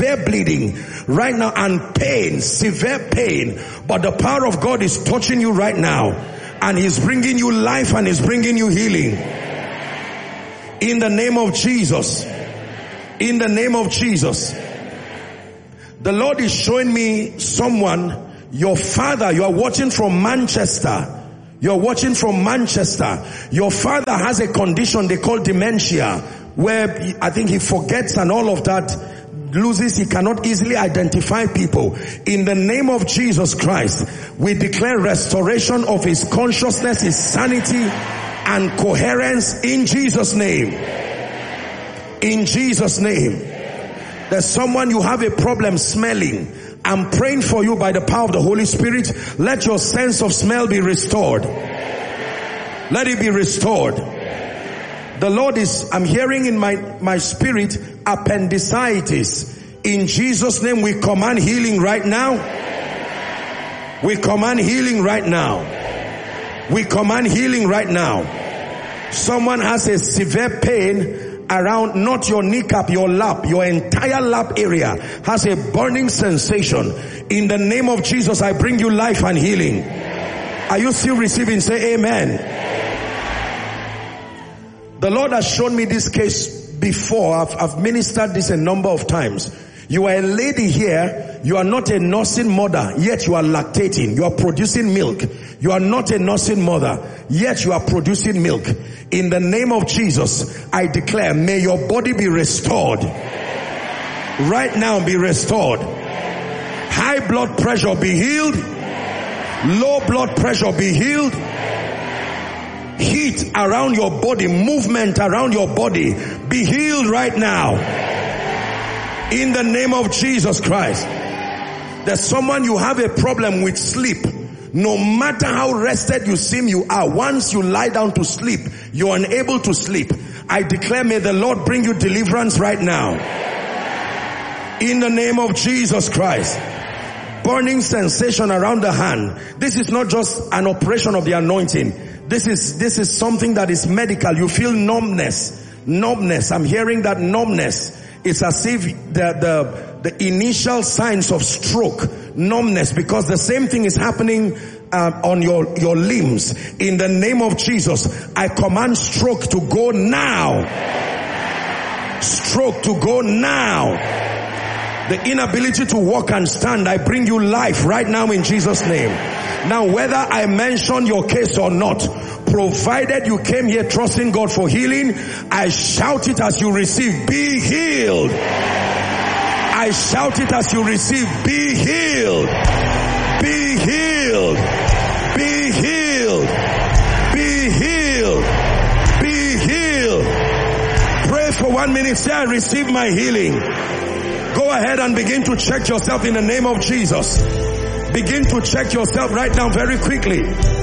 right now, and pain, severe pain. But the power of God is touching you right now. And He's bringing you life and He's bringing you healing. In the name of Jesus. In the name of Jesus. The Lord is showing me someone, your father, you are watching from Manchester. You're watching from Manchester. Your father has a condition they call dementia, where I think he forgets and all of that, loses, he cannot easily identify people. In the name of Jesus Christ, we declare restoration of his consciousness, his sanity and coherence in Jesus' name. In Jesus' name. There's someone, you have a problem smelling. I'm praying for you by the power of the Holy Spirit. Let your sense of smell be restored. Let it be restored. The Lord is, I'm hearing in my spirit, appendicitis. In Jesus' name, we command healing right now. We command healing right now. We command healing right now. Someone has a severe pain around, not your kneecap, your lap, your entire lap area has a burning sensation. In the name of Jesus, I bring you life and healing. Are you still receiving? Say amen. The Lord has shown me this case before. I've ministered this a number of times. You are a lady here, you are not a nursing mother, yet you are lactating, you are producing milk. You are not a nursing mother, yet you are producing milk. In the name of Jesus, I declare, may your body be restored. Right now, be restored. High blood pressure be healed. Low blood pressure be healed. Heat around your body, movement around your body, be healed right now. In the name of Jesus Christ. There's someone, you have a problem with sleep. No matter how rested you seem you are, once you lie down to sleep, you're unable to sleep. I declare, may the Lord bring you deliverance right now. In the name of Jesus Christ. Burning sensation around the hand. This is not just an operation of the anointing. This is something that is medical. You feel numbness. I'm hearing that numbness. It's as if the initial signs of stroke, numbness, because the same thing is happening on your limbs. In the name of Jesus, I command stroke to go now. Stroke to go now. The inability to walk and stand, I bring you life right now in Jesus' name. Now, whether I mention your case or not, provided you came here trusting God for healing, I shout it as you receive, be healed. I shout it as you receive, be healed. Be healed. Be healed. Be healed. Be healed. Pray for 1 minute. Say, I receive my healing. Go ahead and begin to check yourself in the name of Jesus. Begin to check yourself right now very quickly.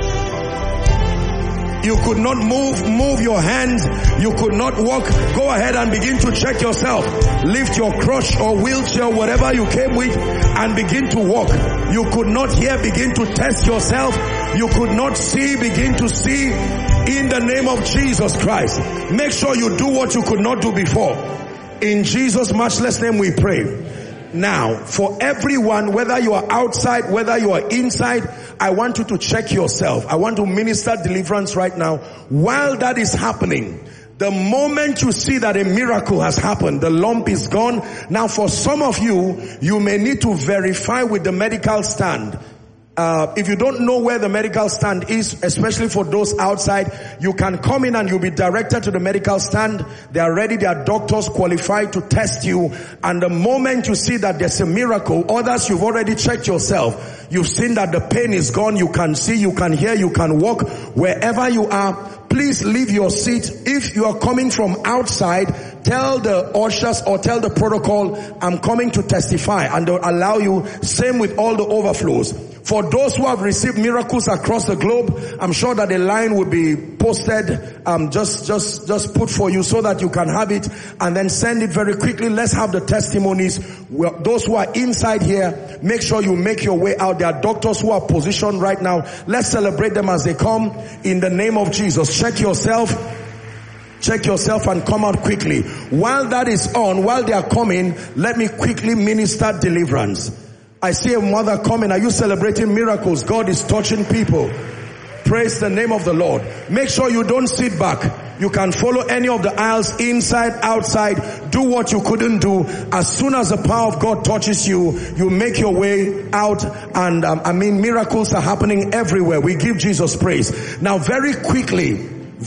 You could not move your hands. You could not walk. Go ahead and begin to check yourself. Lift your crutch or wheelchair, whatever you came with, and begin to walk. You could not hear, begin to test yourself. You could not see, begin to see. In the name of Jesus Christ. Make sure you do what you could not do before. In Jesus' matchless name we pray. Now, for everyone, whether you are outside, whether you are inside, I want you to check yourself. I want to minister deliverance right now. While that is happening, the moment you see that a miracle has happened, the lump is gone. Now, for some of you, you may need to verify with the medical stand. If you don't know where the medical stand is, especially for those outside, you can come in and you'll be directed to the medical stand. They are ready. They are doctors qualified to test you. And the moment you see that there's a miracle, others, you've already checked yourself. You've seen that the pain is gone. You can see, you can hear, you can walk. Wherever you are, please leave your seat. If you are coming from outside, tell the ushers or tell the protocol, I'm coming to testify, and they'll allow you. Same with all the overflows. For those who have received miracles across the globe, I'm sure that a line will be posted, just put for you so that you can have it, and then send it very quickly. Let's have the testimonies. Those who are inside here, make sure you make your way out. There are doctors who are positioned right now. Let's celebrate them as they come in the name of Jesus. Check yourself and come out quickly. While that is on, while they are coming, let me quickly minister deliverance. I see a mother coming. Are you celebrating miracles? God is touching people. Praise the name of the Lord. Make sure you don't sit back. You can follow any of the aisles, inside, outside. Do what you couldn't do. As soon as the power of God touches you, you make your way out. And miracles are happening everywhere. We give Jesus praise. Now, very quickly,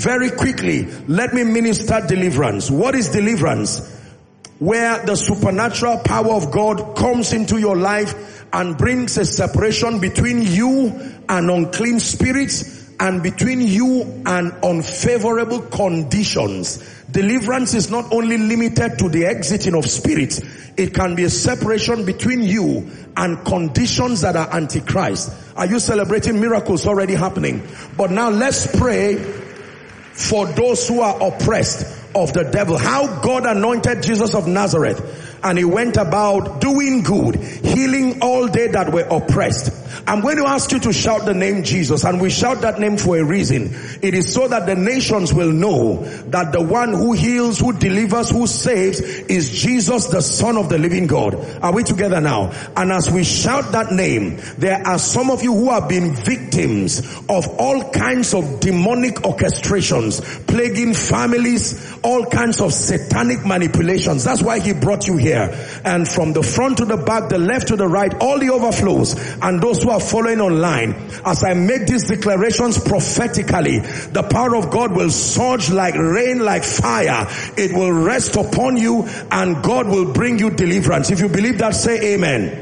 let me minister deliverance. What is deliverance? Where the supernatural power of God comes into your life and brings a separation between you and unclean spirits, and between you and unfavorable conditions. Deliverance is not only limited to the exiting of spirits. It can be a separation between you and conditions that are antichrist. Are you celebrating miracles already happening? But now let's pray for those who are oppressed of the devil. How God anointed Jesus of Nazareth, and he went about doing good, healing all they that were oppressed. I'm going to ask you to shout the name Jesus, and we shout that name for a reason. It is so that the nations will know that the one who heals, who delivers, who saves is Jesus, the Son of the living God. Are we together now? And as we shout that name, there are some of you who have been victims of all kinds of demonic orchestrations, plaguing families, all kinds of satanic manipulations. That's why he brought you here. And from the front to the back, the left to the right, all the overflows, and those who are following online, as I make these declarations prophetically, the power of God will surge like rain, like fire. It will rest upon you, and God will bring you deliverance. If you believe that, say amen.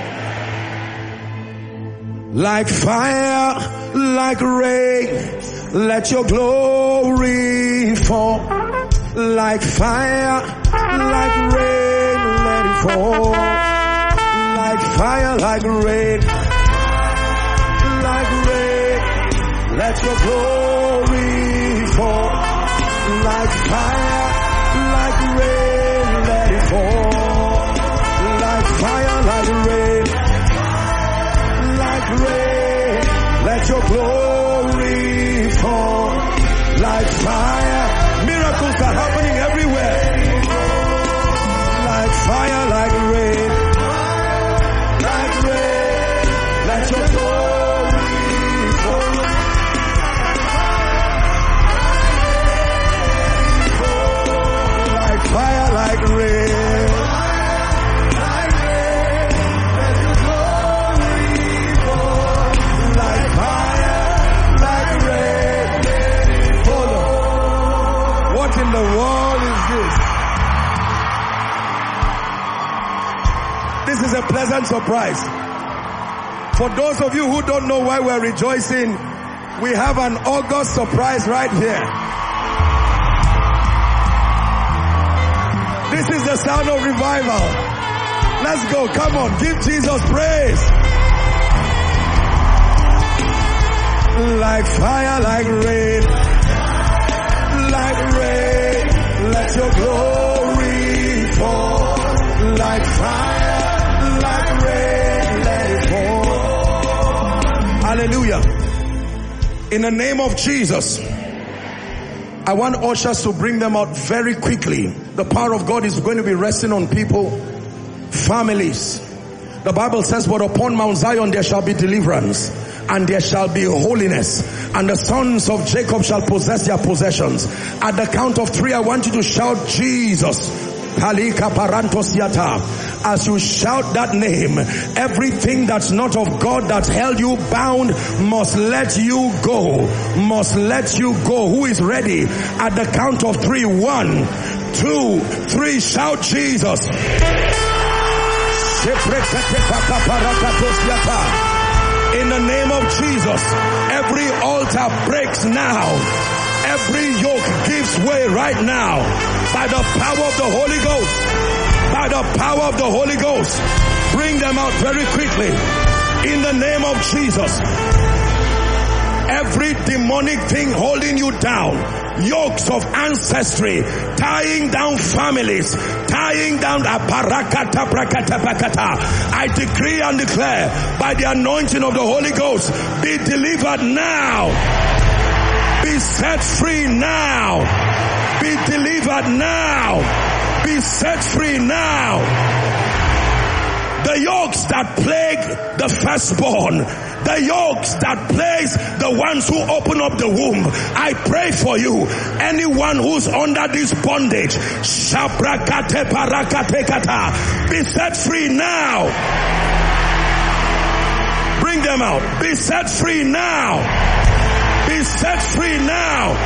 Like fire, like rain, let your glory fall. Like fire, like rain, let it fall. Like fire, like rain, like rain, let your glory fall. Like fire, like rain, let it fall. Like fire, like rain, let your glory fall. Like fire, miracles are happening everywhere. Like fire, like rain, let your glory fall. Like fire, like rain, let your glory fall. Like fire, like rain. Hold on. What in the world is this? This is a pleasant surprise. For those of you who don't know why we're rejoicing, we have an August surprise right here. This is the sound of revival. Let's go. Come on. Give Jesus praise. Like fire, like rain, let your glory fall. Like fire, like rain, let it fall. Hallelujah. In the name of Jesus, I want ushers to bring them out very quickly. The power of God is going to be resting on people, families. The Bible says, but upon Mount Zion there shall be deliverance, and there shall be holiness, and the sons of Jacob shall possess their possessions. At the count of 3, I want you to shout Jesus. As you shout that name, everything that's not of God that's held you bound must let you go. Must let you go. Who is ready? At the count of 3, 1, 2, 3, shout Jesus. In the name of Jesus, every altar breaks now. Every yoke gives way right now by the power of the Holy Ghost. By the power of the Holy Ghost. Bring them out very quickly. In the name of Jesus. Every demonic thing holding you down, yokes of ancestry, tying down families, tying down I decree and declare by the anointing of the Holy Ghost, be delivered now. Be set free now. Be delivered now. Be set free now. The yokes that plague the firstborn, the yokes that plague the ones who open up the womb, I pray for you. Anyone who's under this bondage, be set free now. Bring them out. Be set free now. Be set free now.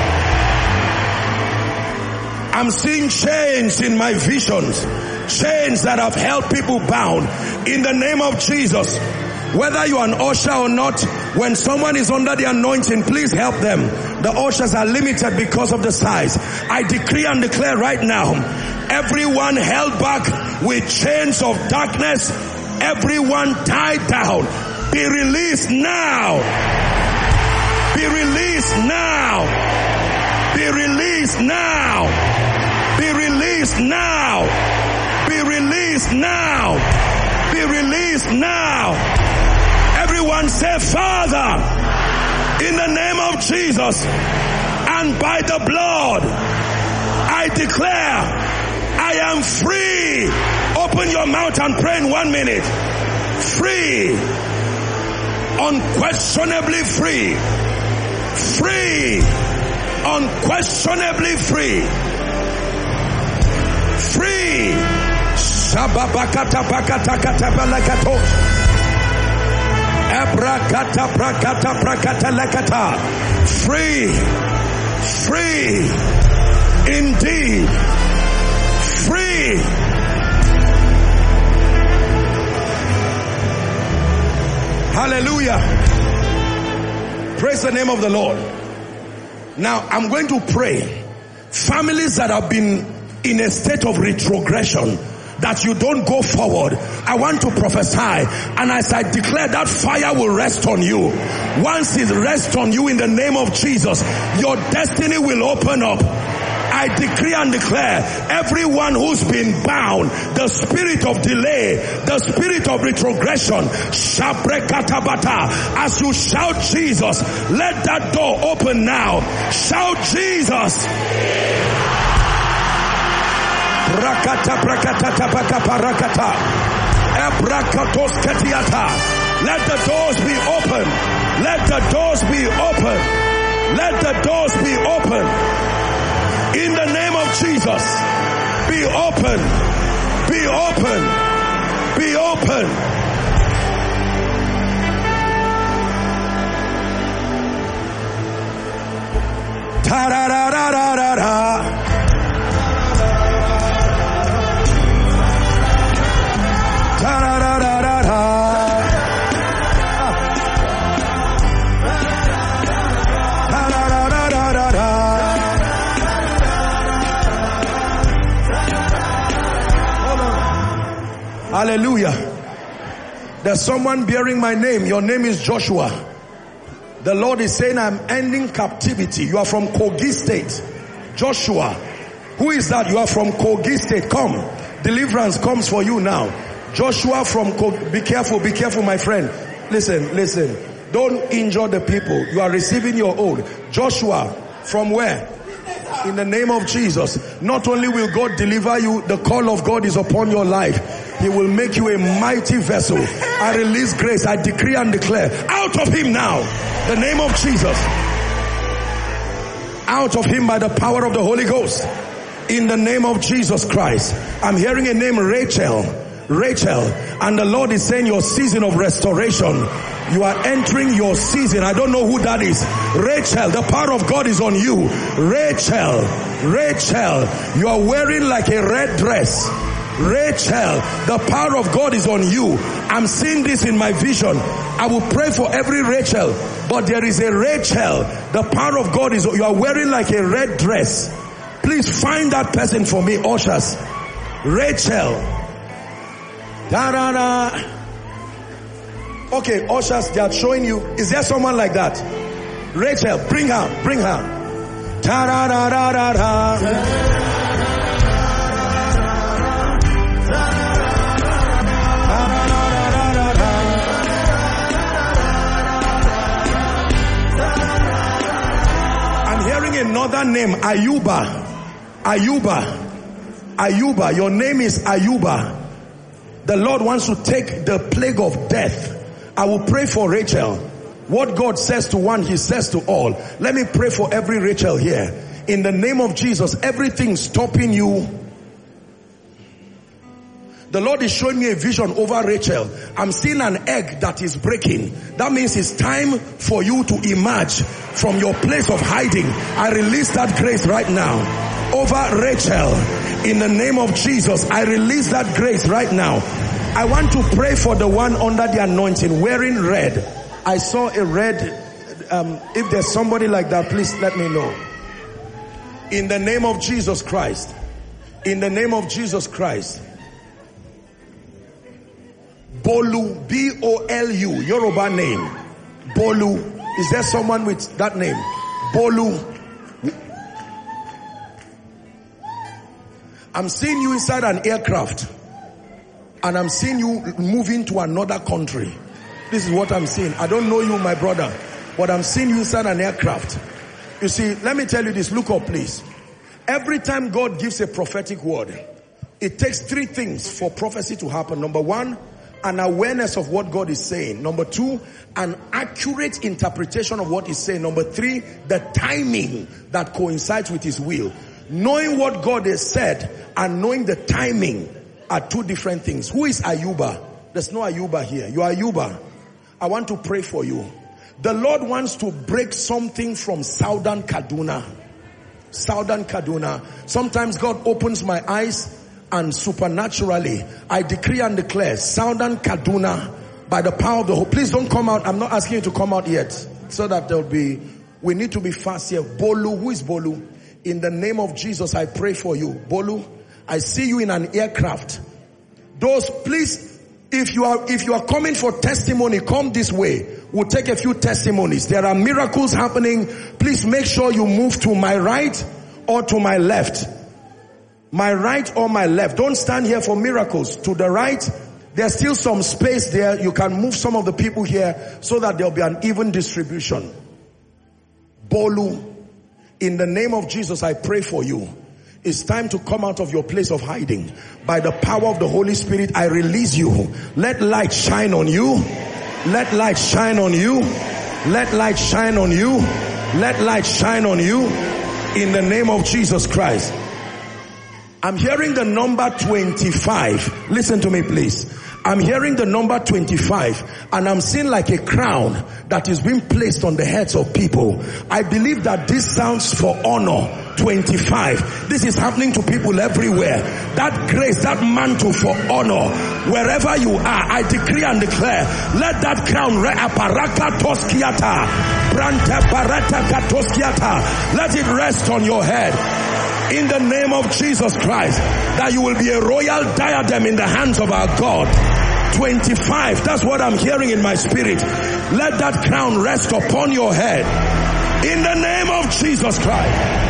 I'm seeing chains in my visions. Chains that have held people bound. In the name of Jesus. Whether you're an usher or not, when someone is under the anointing, please help them. The ushers are limited because of the size. I decree and declare right now, everyone held back with chains of darkness, everyone tied down, be released now. Be released now. Be released now. Be released now. Be released now. Be released now. Everyone say, Father, in the name of Jesus and by the blood, I declare I am free. Open your mouth and pray in 1 minute. Free. Unquestionably free. Free. Unquestionably free. Free. Shababakata bakata kata balakato. Abrakata brakata brakata lakata. Free. Free. Indeed. Free. Hallelujah. Praise the name of the Lord. Now I'm going to pray. Families that have been in a state of retrogression, that you don't go forward, I want to prophesy, and as I declare, that fire will rest on you. Once it rests on you in the name of Jesus, your destiny will open up. I decree and declare, everyone who's been bound, the spirit of delay, the spirit of retrogression, as you shout Jesus, let that door open now. Shout Jesus. Rakata brakata tabaka parakata. Abrakatos katiata. Let the doors be open. Let the doors be open. Let the doors be open. In the name of Jesus, be open, be open, be open. Ta-ra-ra-ra-ra-ra-ra. Ta-ra-ra-ra-ra-ra. Hallelujah. There's someone bearing my name. Your name is Joshua. The Lord is saying, I'm ending captivity. You are from Kogi State. Joshua. Who is that? You are from Kogi State. Come. Deliverance comes for you now. Joshua from Kogi. Be careful, my friend. Listen. Don't injure the people. You are receiving your own. Joshua, from where? In the name of Jesus. Not only will God deliver you, the call of God is upon your life. He will make you a mighty vessel. I release grace. I decree and declare, out of him now, the name of Jesus. Out of him by the power of the Holy Ghost. In the name of Jesus Christ. I'm hearing a name, Rachel. And the Lord is saying your season of restoration. You are entering your season. I don't know who that is. Rachel, the power of God is on you. Rachel, you are wearing like a red dress. Rachel, the power of God is on you. I'm seeing this in my vision. I will pray for every Rachel, but there is a Rachel. The power of God is, you are wearing like a red dress. Please find that person for me, ushers. Rachel. Da-da-da. Okay, ushers, they are showing you. Is there someone like that? Rachel, bring her. Ta-da-da-da-da-da. Another name, Ayuba. Your name is Ayuba. The Lord wants to take the plague of death. I will pray for Rachel. What God says to one, he says to all. Let me pray for every Rachel here. In the name of Jesus, everything stopping you. The Lord is showing me a vision over Rachel. I'm seeing an egg that is breaking. That means it's time for you to emerge from your place of hiding. I release that grace right now over Rachel. In the name of Jesus, I release that grace right now. I want to pray for the one under the anointing wearing red. I saw a red. If there's somebody like that, please let me know. In the name of Jesus Christ. In the name of Jesus Christ. Bolu, B-O-L-U, Yoruba name. Bolu. Is there someone with that name? Bolu. I'm seeing you inside an aircraft. And I'm seeing you moving to another country. This is what I'm seeing. I don't know you, my brother. But I'm seeing you inside an aircraft. You see, let me tell you this. Look up, please. Every time God gives a prophetic word, it takes three things for prophecy to happen. Number one, an awareness of what God is saying. Number two, an accurate interpretation of what he's saying. Number three, the timing that coincides with his will. Knowing what God has said and knowing the timing are two different things. Who is Ayuba? There's no Ayuba here. You are Ayuba. I want to pray for you. The Lord wants to break something from Southern Kaduna. Southern Kaduna. Sometimes God opens my eyes and supernaturally I decree and declare Southern Kaduna by the power of the Holy. Please don't come out. I'm not asking you to come out yet so that we need to be fast here. Bolu, who is Bolu? In the name of Jesus, I pray for you. Bolu, I see you in an aircraft. Those, please, if you are coming for testimony, come this way. We'll take a few testimonies. There are miracles happening. Please make sure you move to my right or to my left. My right or my left. Don't stand here for miracles. To the right, there's still some space there. You can move some of the people here so that there'll be an even distribution. Bolu, in the name of Jesus, I pray for you. It's time to come out of your place of hiding. By the power of the Holy Spirit, I release you. Let light shine on you. Let light shine on you. Let light shine on you. Let light shine on you. In the name of Jesus Christ. I'm hearing the number 25. Listen to me, please. I'm hearing the number 25 and I'm seeing like a crown that is being placed on the heads of people. I believe that this sounds for honor. 25. This is happening to people everywhere. That grace, that mantle for honor, wherever you are, I decree and declare, let that crown let it rest on your head. In the name of Jesus Christ, that you will be a royal diadem in the hands of our God. 25, that's what I'm hearing in my spirit. Let that crown rest upon your head. In the name of Jesus Christ.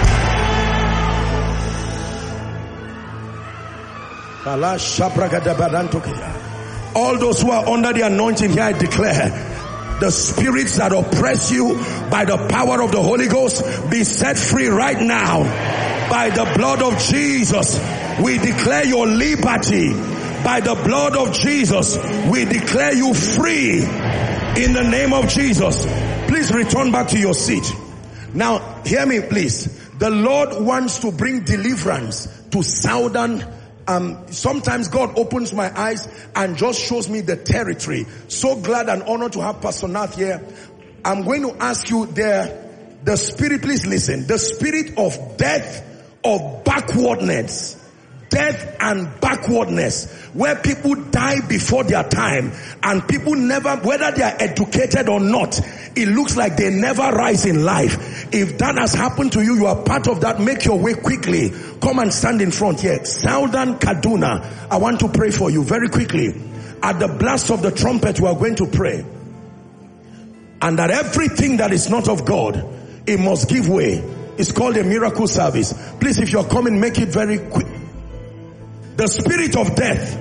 All those who are under the anointing here, I declare, the spirits that oppress you by the power of the Holy Ghost be set free right now. By the blood of Jesus, we declare your liberty. By the blood of Jesus, we declare you free. In the name of Jesus. Please return back to your seat. Now, hear me please. The Lord wants to bring deliverance to Southern. Sometimes God opens my eyes and just shows me the territory. So glad and honored to have Pastor Nath here. I'm going to ask you there, the spirit, please listen. The spirit of death, of backwardness, death and backwardness, where people die before their time and people never, whether they are educated or not, it looks like they never rise in life. If that has happened to you, you are part of that. Make your way quickly. Come and stand in front here. Southern Kaduna, I want to pray for you very quickly. At the blast of the trumpet, we are going to pray. And that everything that is not of God, it must give way. It's called a miracle service. Please, if you're coming, make it very quick. The spirit of death,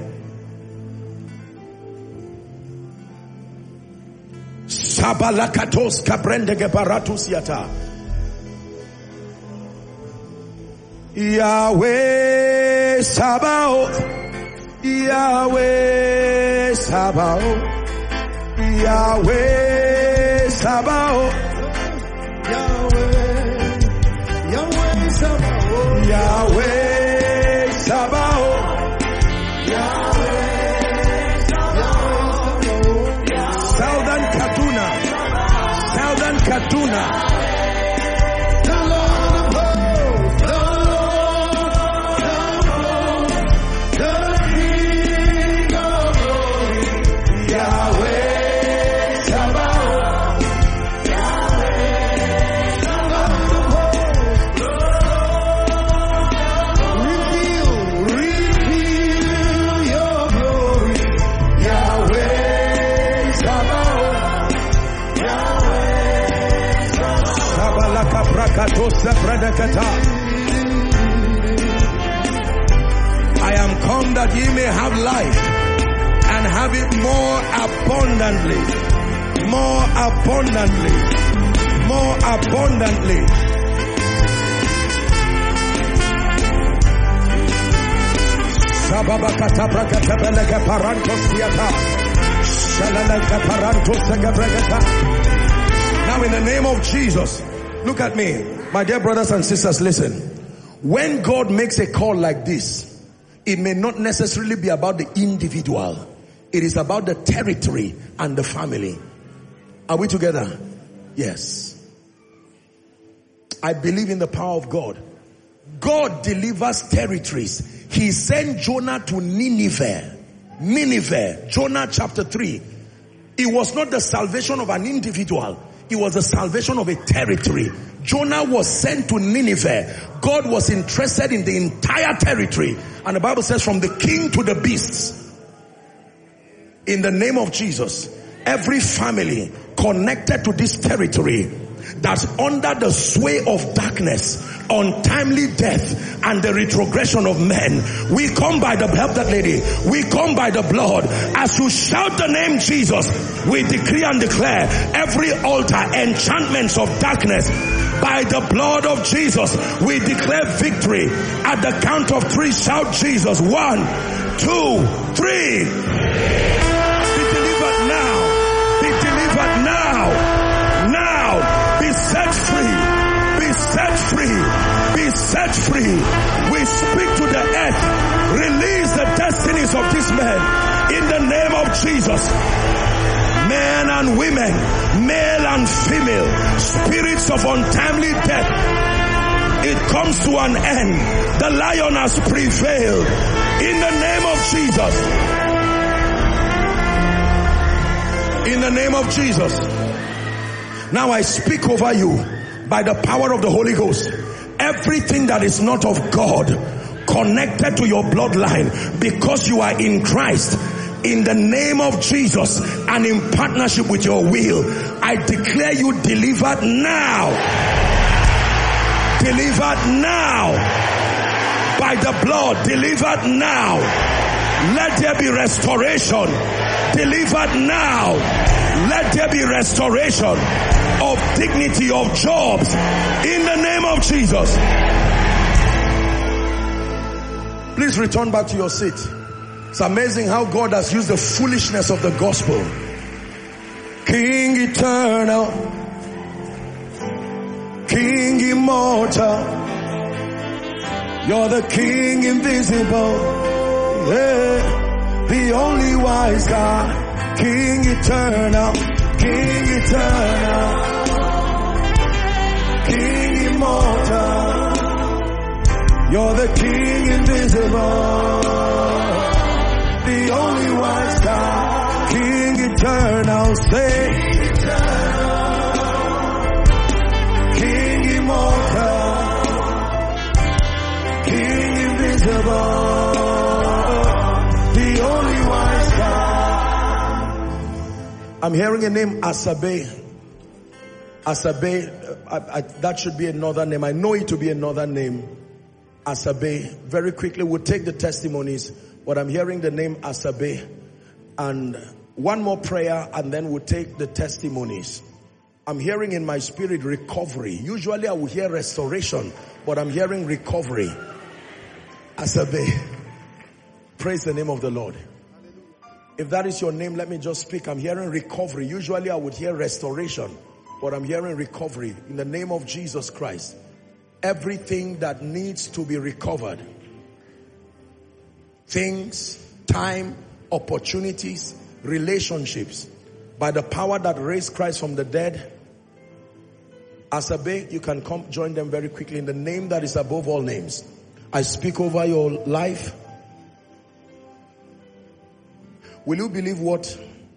Sabalakatos kabrende gebaratus yata. Yahweh Sabaoth, Yahweh Sabaoth, Yahweh Sabaoth, Yahweh Sabaoth, Yahweh Sabaoth. Southern Kaduna, Southern Kaduna. The Lord of hosts, the Lord, the King of glory, Yahweh Sabaoth, Yahweh Sabaoth. Reveal your glory, Yahweh Sabaoth, Yahweh Sabaoth. that ye may have life and have it more abundantly. More abundantly. More abundantly. Now in the name of Jesus, look at me. My dear brothers and sisters, listen. When God makes a call like this, it may not necessarily be about the individual. It is about the territory and the family. Are we together? Yes. I believe in the power of God. God delivers territories. He sent Jonah to Nineveh. Nineveh, Jonah chapter 3. It was not the salvation of an individual. It was the salvation of a territory. Jonah was sent to Nineveh. God was interested in the entire territory. And the Bible says from the king to the beasts. In the name of Jesus, every family connected to this territory that's under the sway of darkness, untimely death, and the retrogression of men, we come by the, help that lady, we come by the blood. As you shout the name Jesus, we decree and declare every altar, enchantments of darkness, by the blood of Jesus, we declare victory. At the count of 3, shout Jesus. 1, 2, 3. Be delivered now. Be delivered now. Now. Be set free. Be set free. Be set free. We speak to the earth. Release the destinies of this man in the name of Jesus. Men and women, male and female, spirits of untimely death, it comes to an end. The lion has prevailed in the name of Jesus. In the name of Jesus. Now I speak over you by the power of the Holy Ghost. Everything that is not of God connected to your bloodline, because you are in Christ, in the name of Jesus and in partnership with your will, I declare you delivered now. Delivered now. By the blood, delivered now. Let there be restoration. Delivered now. Let there be restoration of dignity, of jobs, in the name of Jesus. Please return back to your seat. It's amazing how God has used the foolishness of the gospel. King eternal, King immortal, you're the King invisible, yeah, the only wise God. King eternal, King eternal, King immortal, you're the King invisible, the only wise God. King eternal, say King immortal, King invisible, the only wise God. I'm hearing a name, Asabe. Asabe, that should be another name. I know it to be another name. Asabe. Very quickly, we'll take the testimonies, but I'm hearing the name Asabe. And one more prayer, and then we'll take the testimonies. I'm hearing in my spirit recovery. Usually I would hear restoration, but I'm hearing recovery. Asabe. Praise the name of the Lord. If that is your name, let me just speak. I'm hearing recovery. Usually I would hear restoration, but I'm hearing recovery in the name of Jesus Christ. Everything that needs to be recovered, things, time, opportunities, relationships, by the power that raised Christ from the dead. Asabe, you can come join them very quickly in the name that is above all names. I speak over your life. Will you believe what?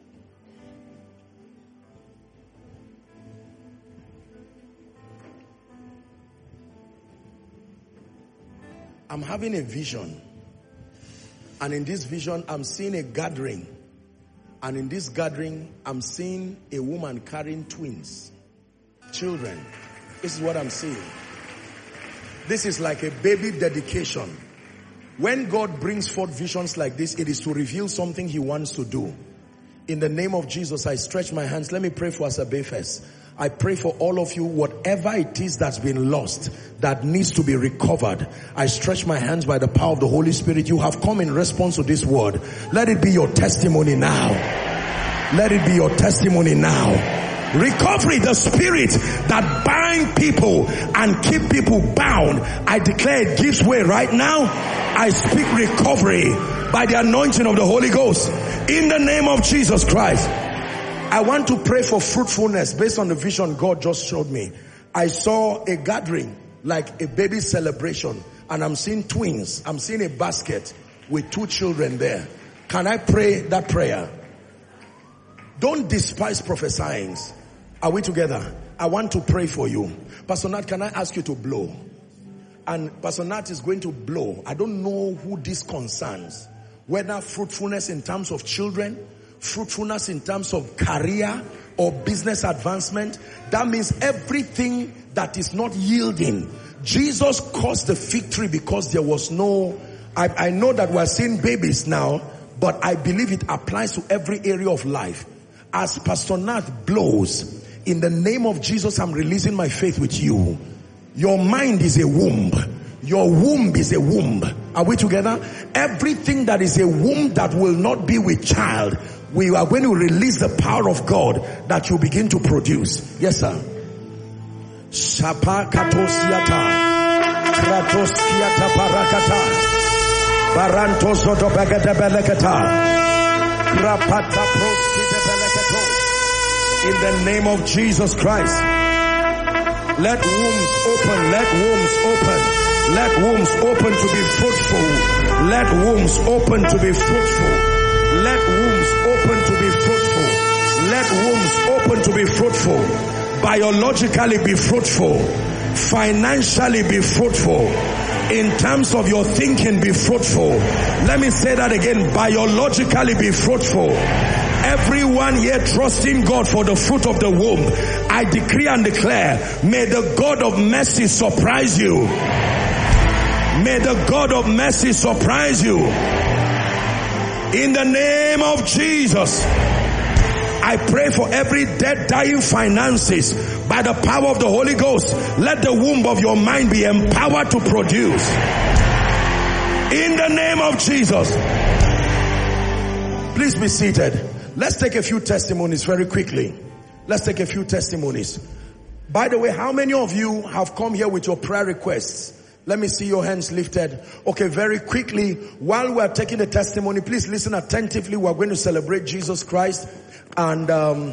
I'm having a vision. And in this vision, I'm seeing a gathering. And in this gathering, I'm seeing a woman carrying twins, children. This is what I'm seeing. This is like a baby dedication. When God brings forth visions like this, it is to reveal something he wants to do. In the name of Jesus, I stretch my hands. Let me pray for Asabe first. I pray for all of you, whatever it is that's been lost, that needs to be recovered. I stretch my hands by the power of the Holy Spirit. You have come in response to this word. Let it be your testimony now. Let it be your testimony now. Recovery, the spirit that bind people and keep people bound, I declare it gives way right now. I speak recovery by the anointing of the Holy Ghost in the name of Jesus Christ. I want to pray for fruitfulness based on the vision God just showed me. I saw a gathering like a baby celebration, and I'm seeing twins. I'm seeing a basket with 2 children there. Can I pray that prayer? Don't despise prophesying. Are we together? I want to pray for you. Pastor Nat, can I ask you to blow? And Pastor Nat is going to blow. I don't know who this concerns. Whether fruitfulness in terms of children, fruitfulness in terms of career or business advancement. That means everything that is not yielding. Jesus caused the fig tree because there was no... I know that we're seeing babies now, but I believe it applies to every area of life. As Pastor Nat blows, in the name of Jesus, I'm releasing my faith with you. Your mind is a womb. Your womb is a womb. Are we together? Everything that is a womb that will not be with child, we are going to release the power of God that you begin to produce. Yes, sir. Shapa katosiata, kratoskiata parakata, barantosoto bagata belekata, rapata proskite belekato. In the name of Jesus Christ, let wombs open, let wombs open, let wombs open to be fruitful, let wombs open to be fruitful, let wombs open to be fruitful, let wombs open to be fruitful, biologically be fruitful, financially be fruitful, in terms of your thinking be fruitful. Let me say that again, biologically be fruitful. Everyone here trusting God for the fruit of the womb, I decree and declare, may the God of mercy surprise you. May the God of mercy surprise you. In the name of Jesus, I pray for every dead, dying finances by the power of the Holy Ghost. Let the womb of your mind be empowered to produce. In the name of Jesus. Please be seated. Let's take a few testimonies very quickly. Let's take a few testimonies. By the way, how many of you have come here with your prayer requests? Let me see your hands lifted. Okay, very quickly, while we are taking the testimony, please listen attentively. We are going to celebrate Jesus Christ. And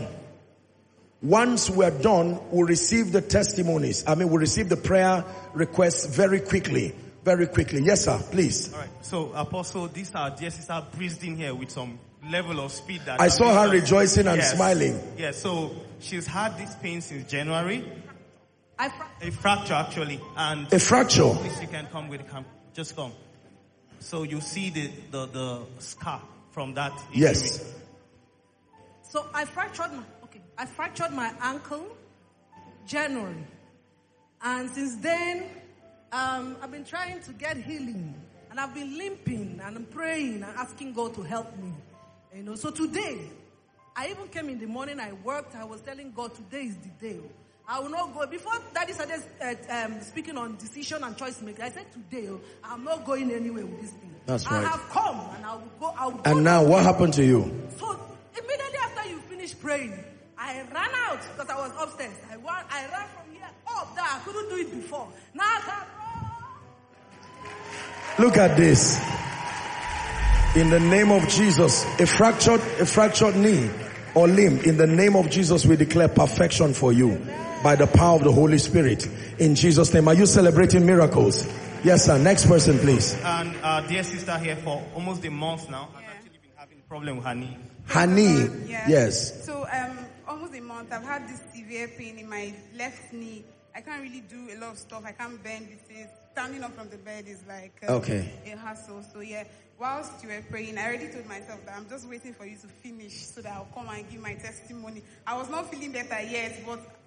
once we are done, we'll receive the testimonies. We'll receive the prayer requests very quickly. Very quickly. Yes, sir, please. All right. So, Apostle, this our dear sister breezed in here with some level of speed that I saw her rejoicing and smiling. Yes, so she's had this pain since January. A fracture, actually. And a fracture? Please, you can come with the camera. Just come. So you see the scar from that injury. Yes. So I fractured my ankle January. And since then, I've been trying to get healing. And I've been limping and I'm praying and asking God to help me. So today, I even came in the morning, I worked, I was telling God, today is the day. I will not go. Before Daddy started speaking on decision and choice making, I said today, I'm not going anywhere with this thing. That's right. I have come and I will go. And now what happened to you? So immediately after you finished praying, I ran out because I was upstairs. I ran from here up there. I couldn't do it before. Now I can run. Look at this. In the name of Jesus, a fractured knee or limb, in the name of Jesus, we declare perfection for you by the power of the Holy Spirit. In Jesus' name. Are you celebrating miracles? Yes, sir. Next person, please. And our dear sister here for almost a month now has actually been having a problem with her knee. Her knee? Yes. So, almost a month, I've had this severe pain in my left knee. I can't really do a lot of stuff. I can't bend with it. Standing up from the bed is like a hassle. So whilst you were praying, I already told myself that I'm just waiting for you to finish so that I'll come and give my testimony. I was not feeling better yet, but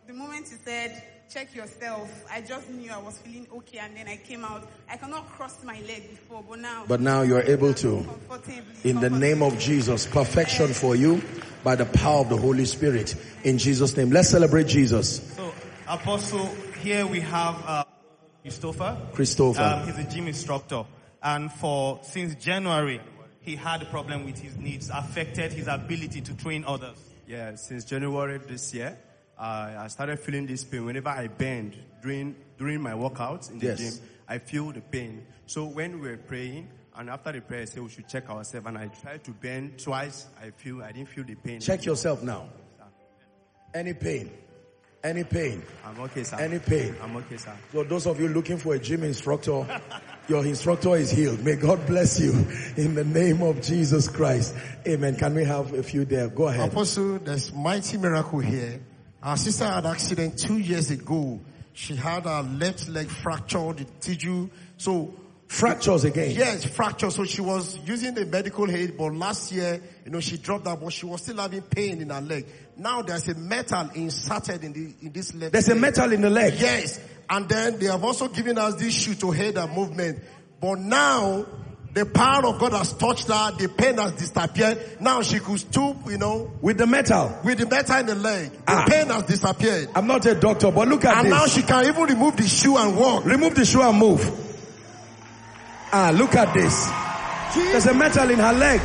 the moment you said, check yourself, I just knew I was feeling okay, and then I came out. I cannot cross my leg before, but now you're able to. In the name of Jesus, perfection for you by the power of the Holy Spirit. In Jesus' name. Let's celebrate Jesus. So, Apostle, here we have Christopher. He's a gym instructor. And since January, he had a problem with his knees, affected his ability to train others. Yeah, since January this year, I started feeling this pain. Whenever I bend during my workouts in the gym, I feel the pain. So when we were praying, and after the prayer, I said we should check ourselves, and I tried to bend twice. I didn't feel the pain. Check yourself now. Any pain? Any pain? I'm okay, sir. Any pain? I'm okay, sir. So those of you looking for a gym instructor, your instructor is healed. May God bless you in the name of Jesus Christ. Amen. Can we have a few there? Go ahead. Apostle, there's mighty miracle here. Our sister had an accident 2 years ago. She had her left leg fractured, the tissue. So fractures again? Yes, fractures. So she was using the medical aid, but last year, she dropped that, but she was still having pain in her leg. Now there's a metal inserted in this leg. There's a metal in the leg? Yes. And then they have also given us this shoe to aid her movement. But now, the power of God has touched her. The pain has disappeared. Now she could stoop, with the metal? With the metal in the leg. The pain has disappeared. I'm not a doctor, but look at this. And now she can even remove the shoe and walk. Remove the shoe and move. Look at this. There's a metal in her leg.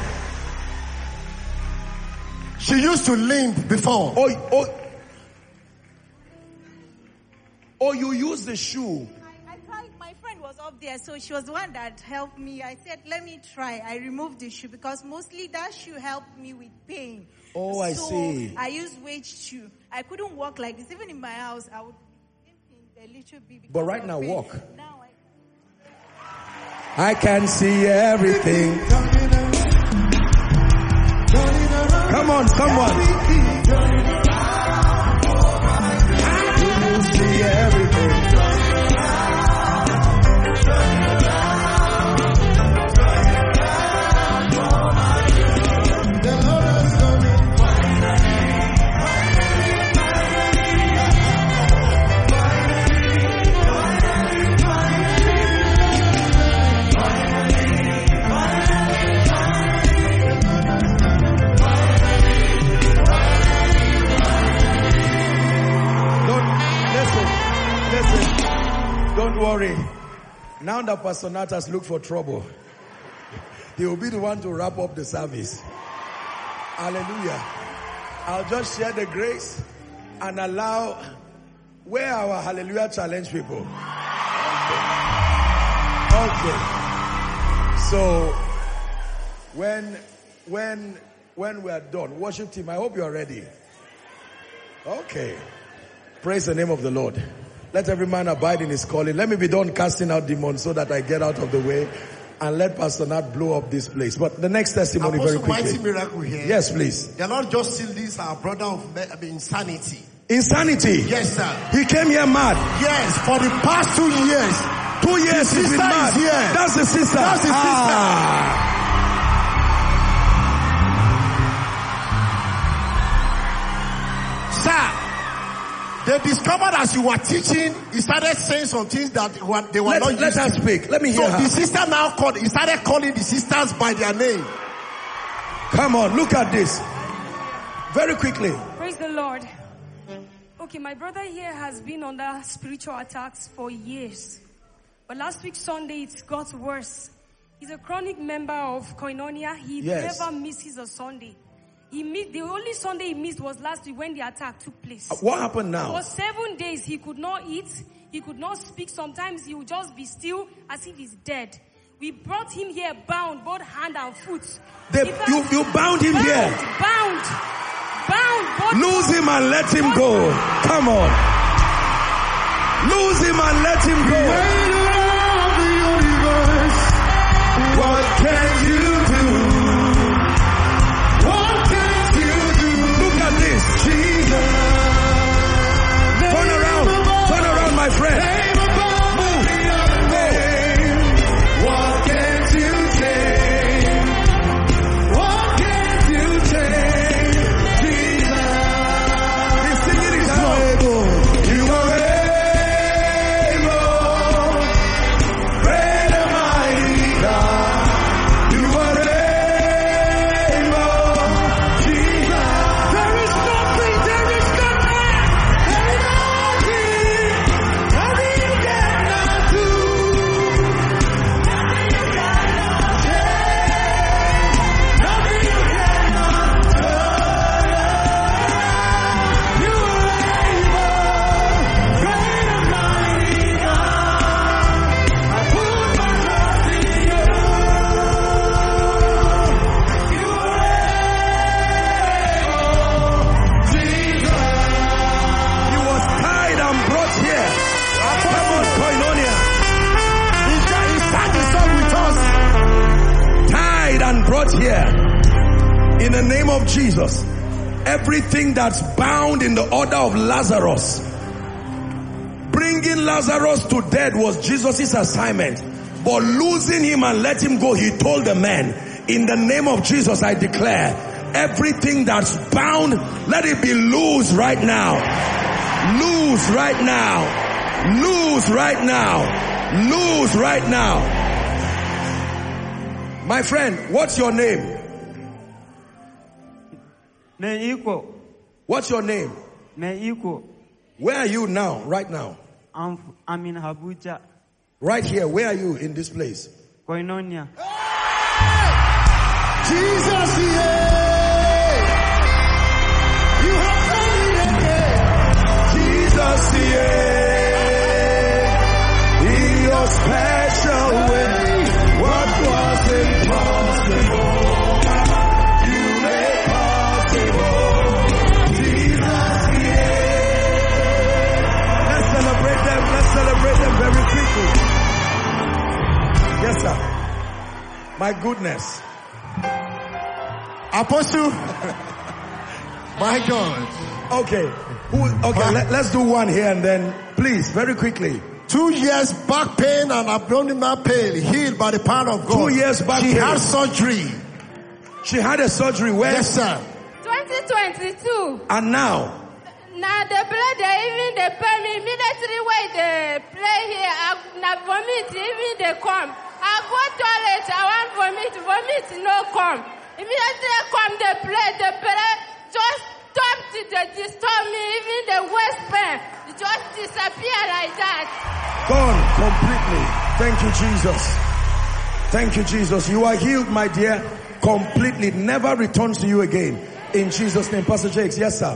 She used to limp before. Oh, you use the shoe. I tried. My friend was up there, so she was the one that helped me. I said, let me try. I removed the shoe because mostly that shoe helped me with pain. Oh, I see. I used weight shoe. I couldn't walk like this. Even in my house, I would limp a little bit. But right now, pain. walk. Now I can see everything. Come on. I can see everything. Don't worry. Now that Pastor Nat has looked for trouble, he will be the one to wrap up the service. Hallelujah. I'll just share the grace and allow where our hallelujah challenge people. Okay. So when we are done, worship team, I hope you are ready. Okay. Praise the name of the Lord. Let every man abide in his calling. Let me be done casting out demons so that I get out of the way. And let Pastor Nat blow up this place. But the next testimony very quickly. Mighty miracle here. Yes, please. The Lord just sealed this, our brother of insanity. Insanity? Yes, sir. He came here mad? Yes, for the past 2 years. 2 years he's been mad. Here. That's the sister. That's the sister. Sir, they discovered as you were teaching, he started saying some things that they were not used to. Let her speak. Let me hear her. So the sister now he started calling the sisters by their name. Come on, look at this. Very quickly. Praise the Lord. Okay, my brother here has been under spiritual attacks for years. But last week Sunday, it got worse. He's a chronic member of Koinonia. He never misses a Sunday. The only Sunday he missed was last week when the attack took place. What happened now? For 7 days, he could not eat. He could not speak. Sometimes he would just be still as if he's dead. We brought him here bound, both hand and foot. You bound him here? Bound. Lose him and let him go. Come on. Lose him and let him go. Creator of the universe, what can you do? Jesus. Turn around, my friend. Move. What can't you change? What can't you change? Jesus. He's singing his song. brought here, in the name of Jesus, everything that's bound in the order of Lazarus, bringing Lazarus to death was Jesus' assignment. But losing him and let him go, he told the man, in the name of Jesus, I declare, everything that's bound, let it be loose right now. Loose right now. Loose right now. Loose right now. My friend, what's your name? What's your name? Where are you now, right now? I'm in Abuja. Right here, where are you in this place? Koinonia. Jesus, yeah. You have done it again. Jesus, yeah. In your special way, what was impossible, you made possible. Jesus, yeah. Let's celebrate them. Let's celebrate them very quickly. Yes, sir. My goodness. Apostle. My God. Okay. Let's do one here and then, please, very quickly. 2 years back pain and abdominal pain healed by the power of God. 2 years back pain. She had surgery. She had a surgery where? Yes, sir. 2022. And now? Now the blood even they pay me immediately when they play here. I vomit even they come. I go toilet. I want vomit no come. Immediately come they play just stop to disturb me. Even the waist pain just disappear like that. Gone completely. Thank you, Jesus. Thank you, Jesus. You are healed, my dear. Completely. Never returns to you again. In Jesus' name. Pastor Jakes. Yes, sir.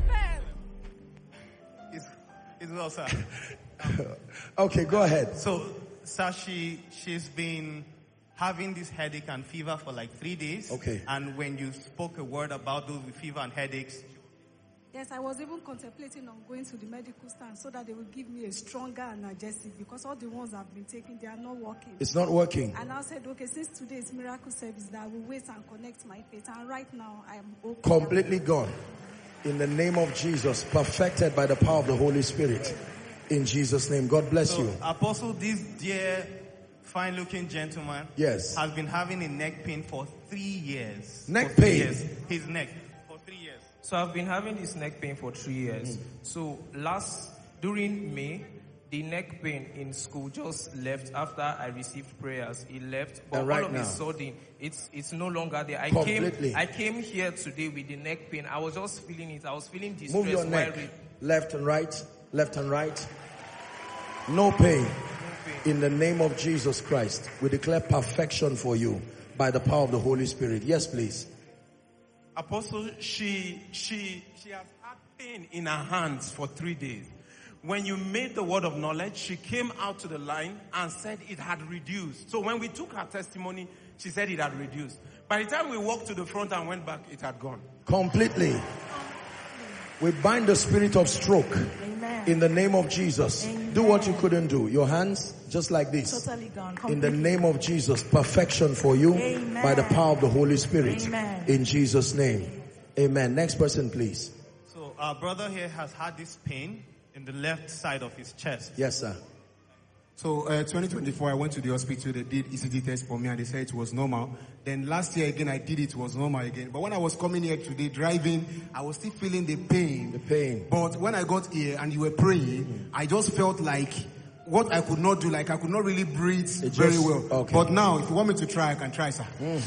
It's well, sir. Okay, go ahead. So, sir, she's been having this headache and fever for like 3 days. Okay. And when you spoke a word about those with fever and headaches. Yes, I was even contemplating on going to the medical stand so that they will give me a stronger analgesic because all the ones I've been taking, they are not working. It's not working. And I said, okay, since today is miracle service, that I will wait and connect my faith. And right now, I am okay. Completely gone. In the name of Jesus, perfected by the power of the Holy Spirit. In Jesus' name. God bless you. Apostle, this dear, fine-looking gentleman has been having a neck pain for 3 years. Neck pain? Years. His neck for 3 years. So I've been having this neck pain for 3 years. So during May, the neck pain in school just left after I received prayers. It left, but all of a sudden, it's no longer there. I came here today with the neck pain. I was just feeling it. I was feeling distress. Move your neck. Left and right. Left and right. No pain. In the name of Jesus Christ, we declare perfection for you by the power of the Holy Spirit. Yes, please. Apostle, she has had pain in her hands for 3 days. When you made the word of knowledge, she came out to the line and said it had reduced. So when we took her testimony, she said it had reduced. By the time we walked to the front and went back, it had gone. Completely. We bind the spirit of stroke. Amen. In the name of Jesus. Amen. Do what you couldn't do. Your hands, just like this. Totally gone. In the name of Jesus. Perfection for you. Amen. By the power of the Holy Spirit. Amen. In Jesus' name. Amen. Next person, please. So our brother here has had this pain in the left side of his chest. Yes, sir. So 2024, I went to the hospital. They did ECG test for me and they said it was normal. Then last year again, I did it was normal again. But when I was coming here today driving, I was still feeling the pain. The pain. But when I got here and you were praying, I just felt like what I could not do, like I could not really breathe very well. Okay. But now, if you want me to try, I can try, sir.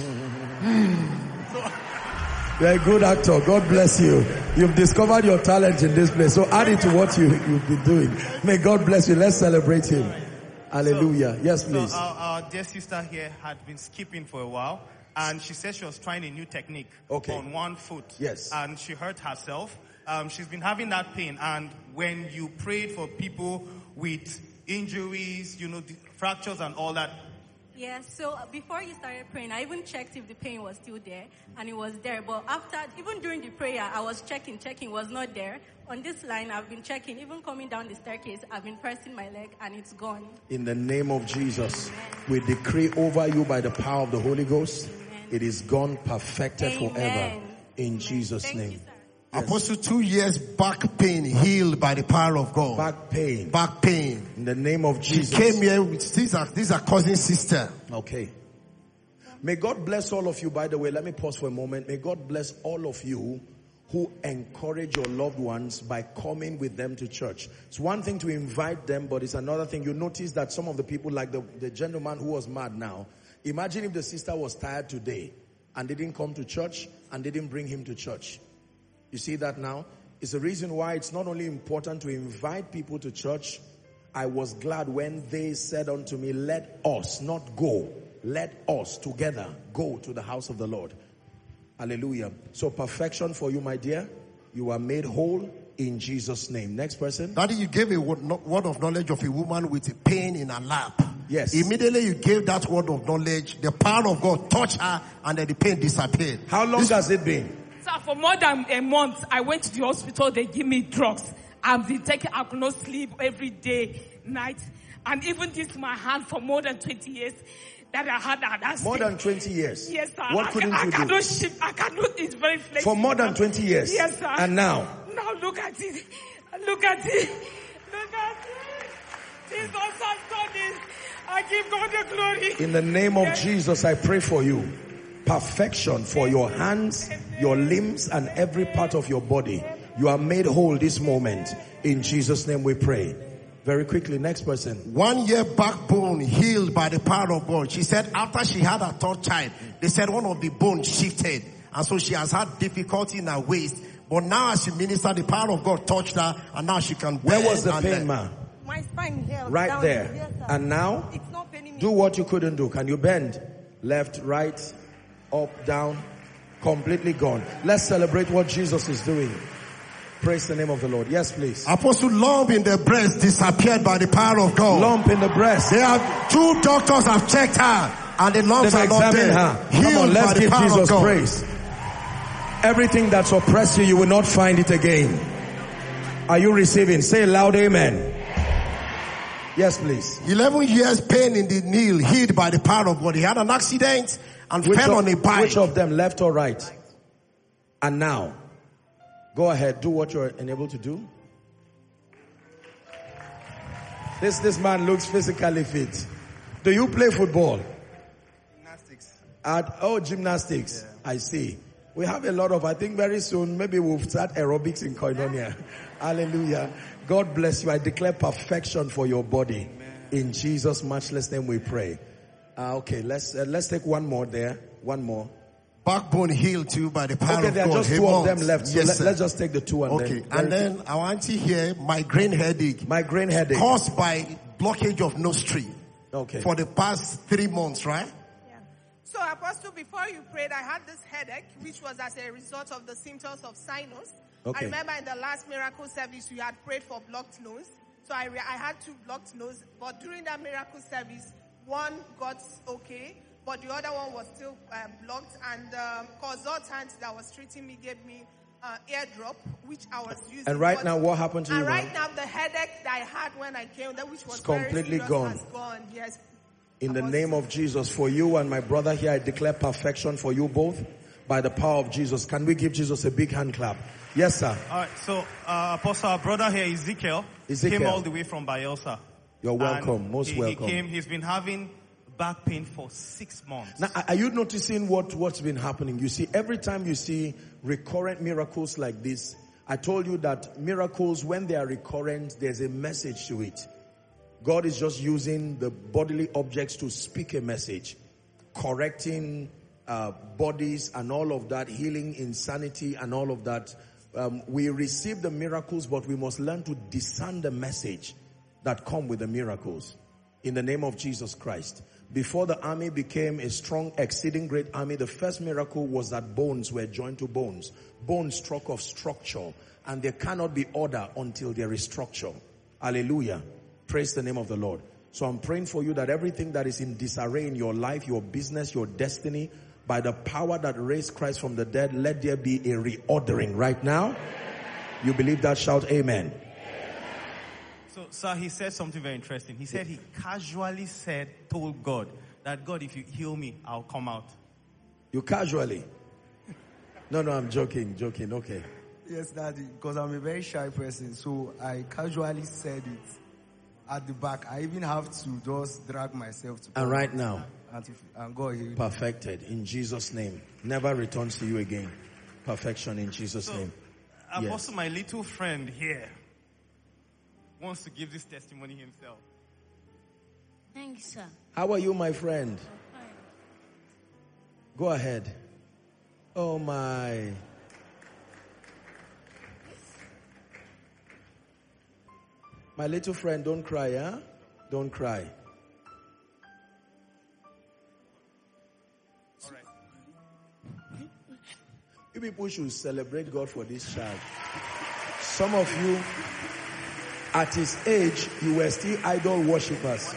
You're a good actor. God bless you. You've discovered your talent in this place. So add it to what you've been doing. May God bless you. Let's celebrate him. Hallelujah. Yes, please. So our dear sister here had been skipping for a while. And she said she was trying a new technique on one foot. Yes. And she hurt herself. She's been having that pain. And when you prayed for people with injuries, fractures and all that. Yeah, so before you started praying, I even checked if the pain was still there, and it was there. But even during the prayer, I was checking, it was not there. On this line, I've been checking, even coming down the staircase, I've been pressing my leg, and it's gone. In the name of Jesus, we decree over you by the power of the Holy Ghost. Amen. It is gone, perfected forever. In Jesus' name. Yes. Apostle, 2 years back pain healed by the power of God. Back pain. Back pain. In the name of Jesus. She came here with these are cousin sister. Okay. May God bless all of you. By the way, let me pause for a moment. May God bless all of you who encourage your loved ones by coming with them to church. It's one thing to invite them, but it's another thing. You notice that some of the people, like the gentleman who was mad now, imagine if the sister was tired today and they didn't come to church and they didn't bring him to church. You see that now? It's the reason why it's not only important to invite people to church. I was glad when they said unto me, let us not go. Let us together go to the house of the Lord. Hallelujah. So perfection for you, my dear. You are made whole in Jesus' name. Next person. Daddy, you gave a word of knowledge of a woman with a pain in her lap. Yes. Immediately you gave that word of knowledge. The power of God touched her and then the pain disappeared. How long has it been? So for more than a month, I went to the hospital. They give me drugs. I've been taking, I could not sleep every day, night. And even this, my hand for more than 20 years that I had that. More than 20 years? Yes, sir. What couldn't you do? I cannot shift. I cannot, it's very flexible. For more than 20 years? Yes, sir. And now? Now look at it. Look at it. Look at it. Jesus has done this. I give God the glory. In the name of Jesus, I pray for you. Perfection for your hands, your limbs, and every part of your body. You are made whole this moment. In Jesus' name we pray. Very quickly, next person. 1 year backbone healed by the power of God. She said after she had her third child, they said one of the bones shifted. And so she has had difficulty in her waist. But now as she ministered, the power of God touched her and now she can bend. Where was the pain, ma? My spine here. Right there. Yes, and now? It's not paining me. Do what you couldn't do. Can you bend? Left, right, up, down. Completely gone. Let's celebrate what Jesus is doing. Praise the name of the Lord. Yes, please. Apostle, lump in the breast disappeared by the power of God. Lump in the breast. They have 2 doctors have checked her and the lumps are not there. Her. Come on, let's give Jesus praise. Everything that suppressed you, you will not find it again. Are you receiving? Say loud amen. Yes, please. 11 years pain in the knee healed by the power of God. He had an accident and fell on a bike. Which of them, left or right? And now, go ahead, do what you're enabled to do. This man looks physically fit. Do you play football? Gymnastics. Gymnastics. Yeah. I see. We have a lot of, I think very soon, maybe we'll start aerobics in Koinonia. Hallelujah. God bless you. I declare perfection for your body. Amen. In Jesus' matchless name we pray. Okay, let's take one more there. One more. Backbone healed too by the power of God. Okay, there are just 2 of them left. So yes, let's just take the 2 and okay. And then our auntie here, migraine headache. Migraine headache. Caused by blockage of nostril. Okay. For the past 3 months, right? Yeah. So Apostle, before you prayed, I had this headache, which was as a result of the symptoms of sinus. Okay. I remember in the last miracle service, you had prayed for blocked nose. So I had 2 blocked nose. But during that miracle service, one got okay, but the other one was still blocked. And consultant that was treating me gave me airdrop, which I was using. And right now, what happened to you? And right now, the headache that I had when I came there, which was completely very serious, gone. has gone. Yes. In the name of Jesus, for you and my brother here, I declare perfection for you both by the power of Jesus. Can we give Jesus a big hand clap? Yes, sir. All right. So, Apostle, our brother here, Ezekiel, came all the way from Bielsa. You're welcome. Most welcome. He came. He's been having back pain for 6 months. Now, are you noticing what's been happening? You see, every time you see recurrent miracles like this, I told you that miracles, when they are recurrent, there's a message to it. God is just using the bodily objects to speak a message, correcting bodies and all of that, healing insanity and all of that. We receive the miracles, but we must learn to discern the message that come with the miracles. In the name of Jesus Christ. Before the army became a strong, exceeding great army, the first miracle was that bones were joined to bones. Bones struck of structure. And there cannot be order until there is structure. Hallelujah. Praise the name of the Lord. So I'm praying for you that everything that is in disarray in your life, your business, your destiny, by the power that raised Christ from the dead, let there be a reordering right now. You believe that? Shout amen. So, sir, he said something very interesting. He said he casually told God that, God, if you heal me, I'll come out. You casually? No, I'm joking. Okay. Yes, Daddy, because I'm a very shy person, so I casually said it at the back. I even have to just drag myself to. And right now, and go ahead. Perfected in Jesus' name. Never returns to you again. Perfection in Jesus' name. Apostle, my little friend here wants to give this testimony himself. Thank you, sir. How are you, my friend? Go ahead. Oh my. My little friend, don't cry, huh? Don't cry. All right. You people should celebrate God for this child. Some of you, at his age, you were still idol worshippers.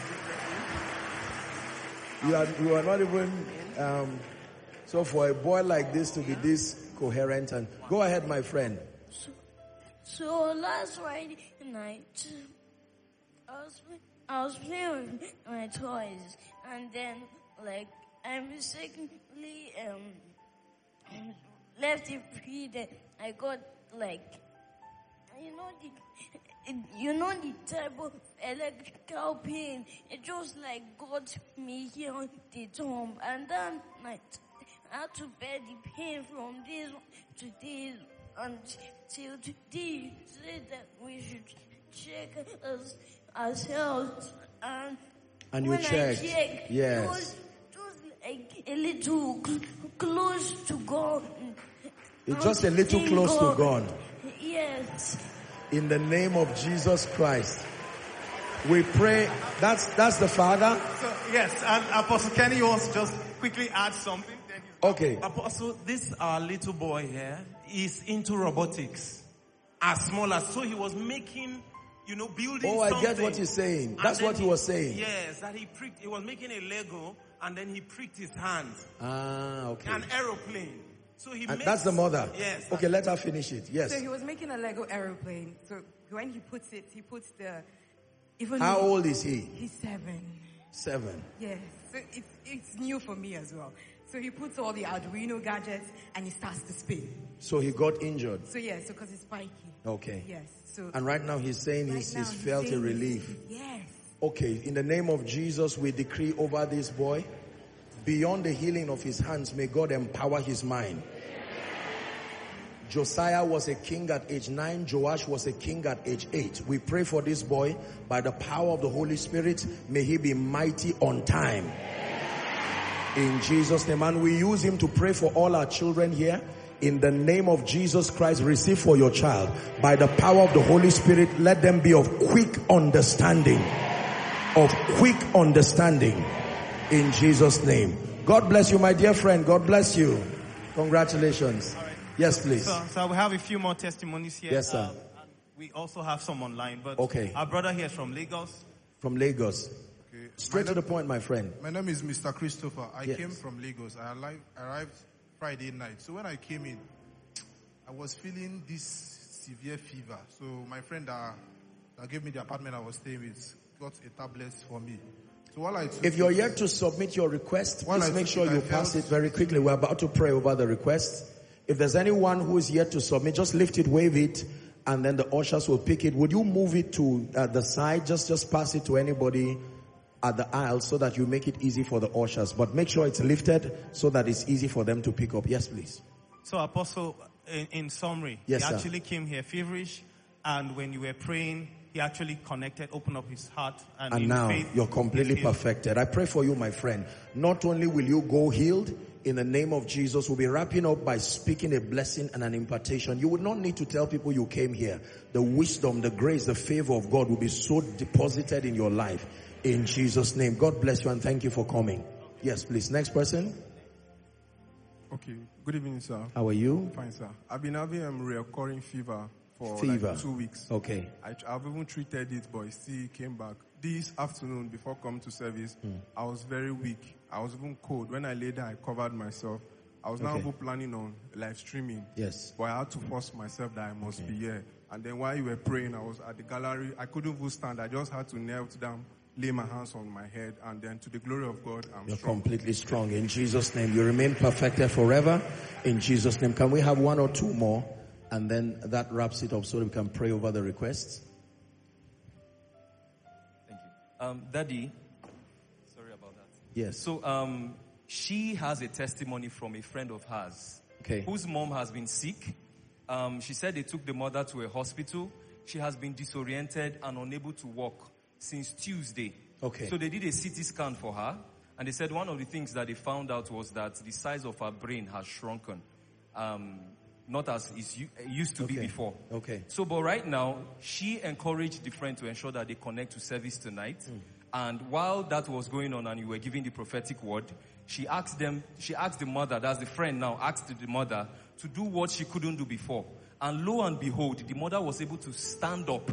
You are not even... so for a boy like this to be this coherent, and go ahead, my friend. So last Friday night, I was playing with my toys, and then I mistakenly left it free. Then I got you know the type of electrical pain. It just got me here on the thumb, and that night I had to bear the pain from this to this until today. Said that we should check ourselves, and you checked. Yes. It was just a little close to gone. It's just a little close to gone. Yes. In the name of Jesus Christ, we pray. That's the Father. So, yes, and Apostle Kenny wants to just quickly add something. Okay. Apostle, this our little boy here is into robotics. As small as, so he was making, building something. I get what he's saying. That's what he was saying. Yes, that he was making a Lego, and then he pricked his hand. Okay. An aeroplane. So that's the mother. Yes. Okay, let her finish it. Yes. So he was making a Lego aeroplane. So when he puts the... How old is he? He's 7. 7. Yes. So it's new for me as well. So he puts all the Arduino gadgets and he starts to spin. So he got injured. So yes, because it's spiky. Okay. Yes. So and right now he's saying he's felt a relief. Yes. Okay. In the name of Jesus, we decree over this boy, beyond the healing of his hands, may God empower his mind. Josiah was a king at age 9. Joash was a king at age 8. We pray for this boy by the power of the Holy Spirit. May he be mighty on time. In Jesus' name. And we use him to pray for all our children here. In the name of Jesus Christ, receive for your child. By the power of the Holy Spirit, let them be of quick understanding. Of quick understanding. In Jesus' name. God bless you, my dear friend. God bless you. Congratulations. Yes, please. So we have a few more testimonies here. Yes, sir. We also have some online, but okay. Our brother here is from Lagos. From Lagos. Okay. Straight to the point, my friend. My name is Mr. Christopher. I came from Lagos. I arrived Friday night. So when I came in, I was feeling this severe fever. So my friend that gave me the apartment I was staying with got a tablet for me. So while I took if you're yet to submit your request, please make sure you pass it very quickly. We're about to pray over the request. If there's anyone who is yet to submit, just lift it, wave it, and then the ushers will pick it. Would you move it to the side? Just pass it to anybody at the aisle so that you make it easy for the ushers. But make sure it's lifted so that it's easy for them to pick up. Yes, please. So, Apostle, in summary, he actually came here feverish, and when you were praying, he actually connected, opened up his heart. And now faith, you're completely perfected. I pray for you, my friend. Not only will you go healed, in the name of Jesus, we'll be wrapping up by speaking a blessing and an impartation. You would not need to tell people you came here. The wisdom, the grace, the favor of God will be so deposited in your life. In Jesus' name. God bless you and thank you for coming. Yes, please. Next person. Okay. Good evening, sir. How are you? Fine, sir. I've been having a recurring fever for 2 weeks. Okay. I've even treated it, but it still came back. This afternoon, before coming to service, I was very weak. I was even cold. When I lay down, I covered myself. I was now planning on live streaming. Yes. But I had to force myself that I must be here. And then while you were praying, I was at the gallery. I couldn't even stand. I just had to kneel down lay my hands on my head, and then to the glory of God, You're strong. Completely strong. In Jesus' name, you remain perfected forever. In Jesus' name. Can we have one or two more? And then that wraps it up so that we can pray over the requests. Thank you. Daddy, sorry about that. Yes. So, she has a testimony from a friend of hers, whose mom has been sick. She said they took the mother to a hospital. She has been disoriented and unable to walk since Tuesday. So they did a CT scan for her, and they said one of the things that they found out was that the size of her brain has shrunken. Not as it used to be before. So, but right now, she encouraged the friend to ensure that they connect to service tonight. And while that was going on and you were giving the prophetic word, she asked the mother, that's the friend now, asked the mother to do what she couldn't do before. And lo and behold, the mother was able to stand up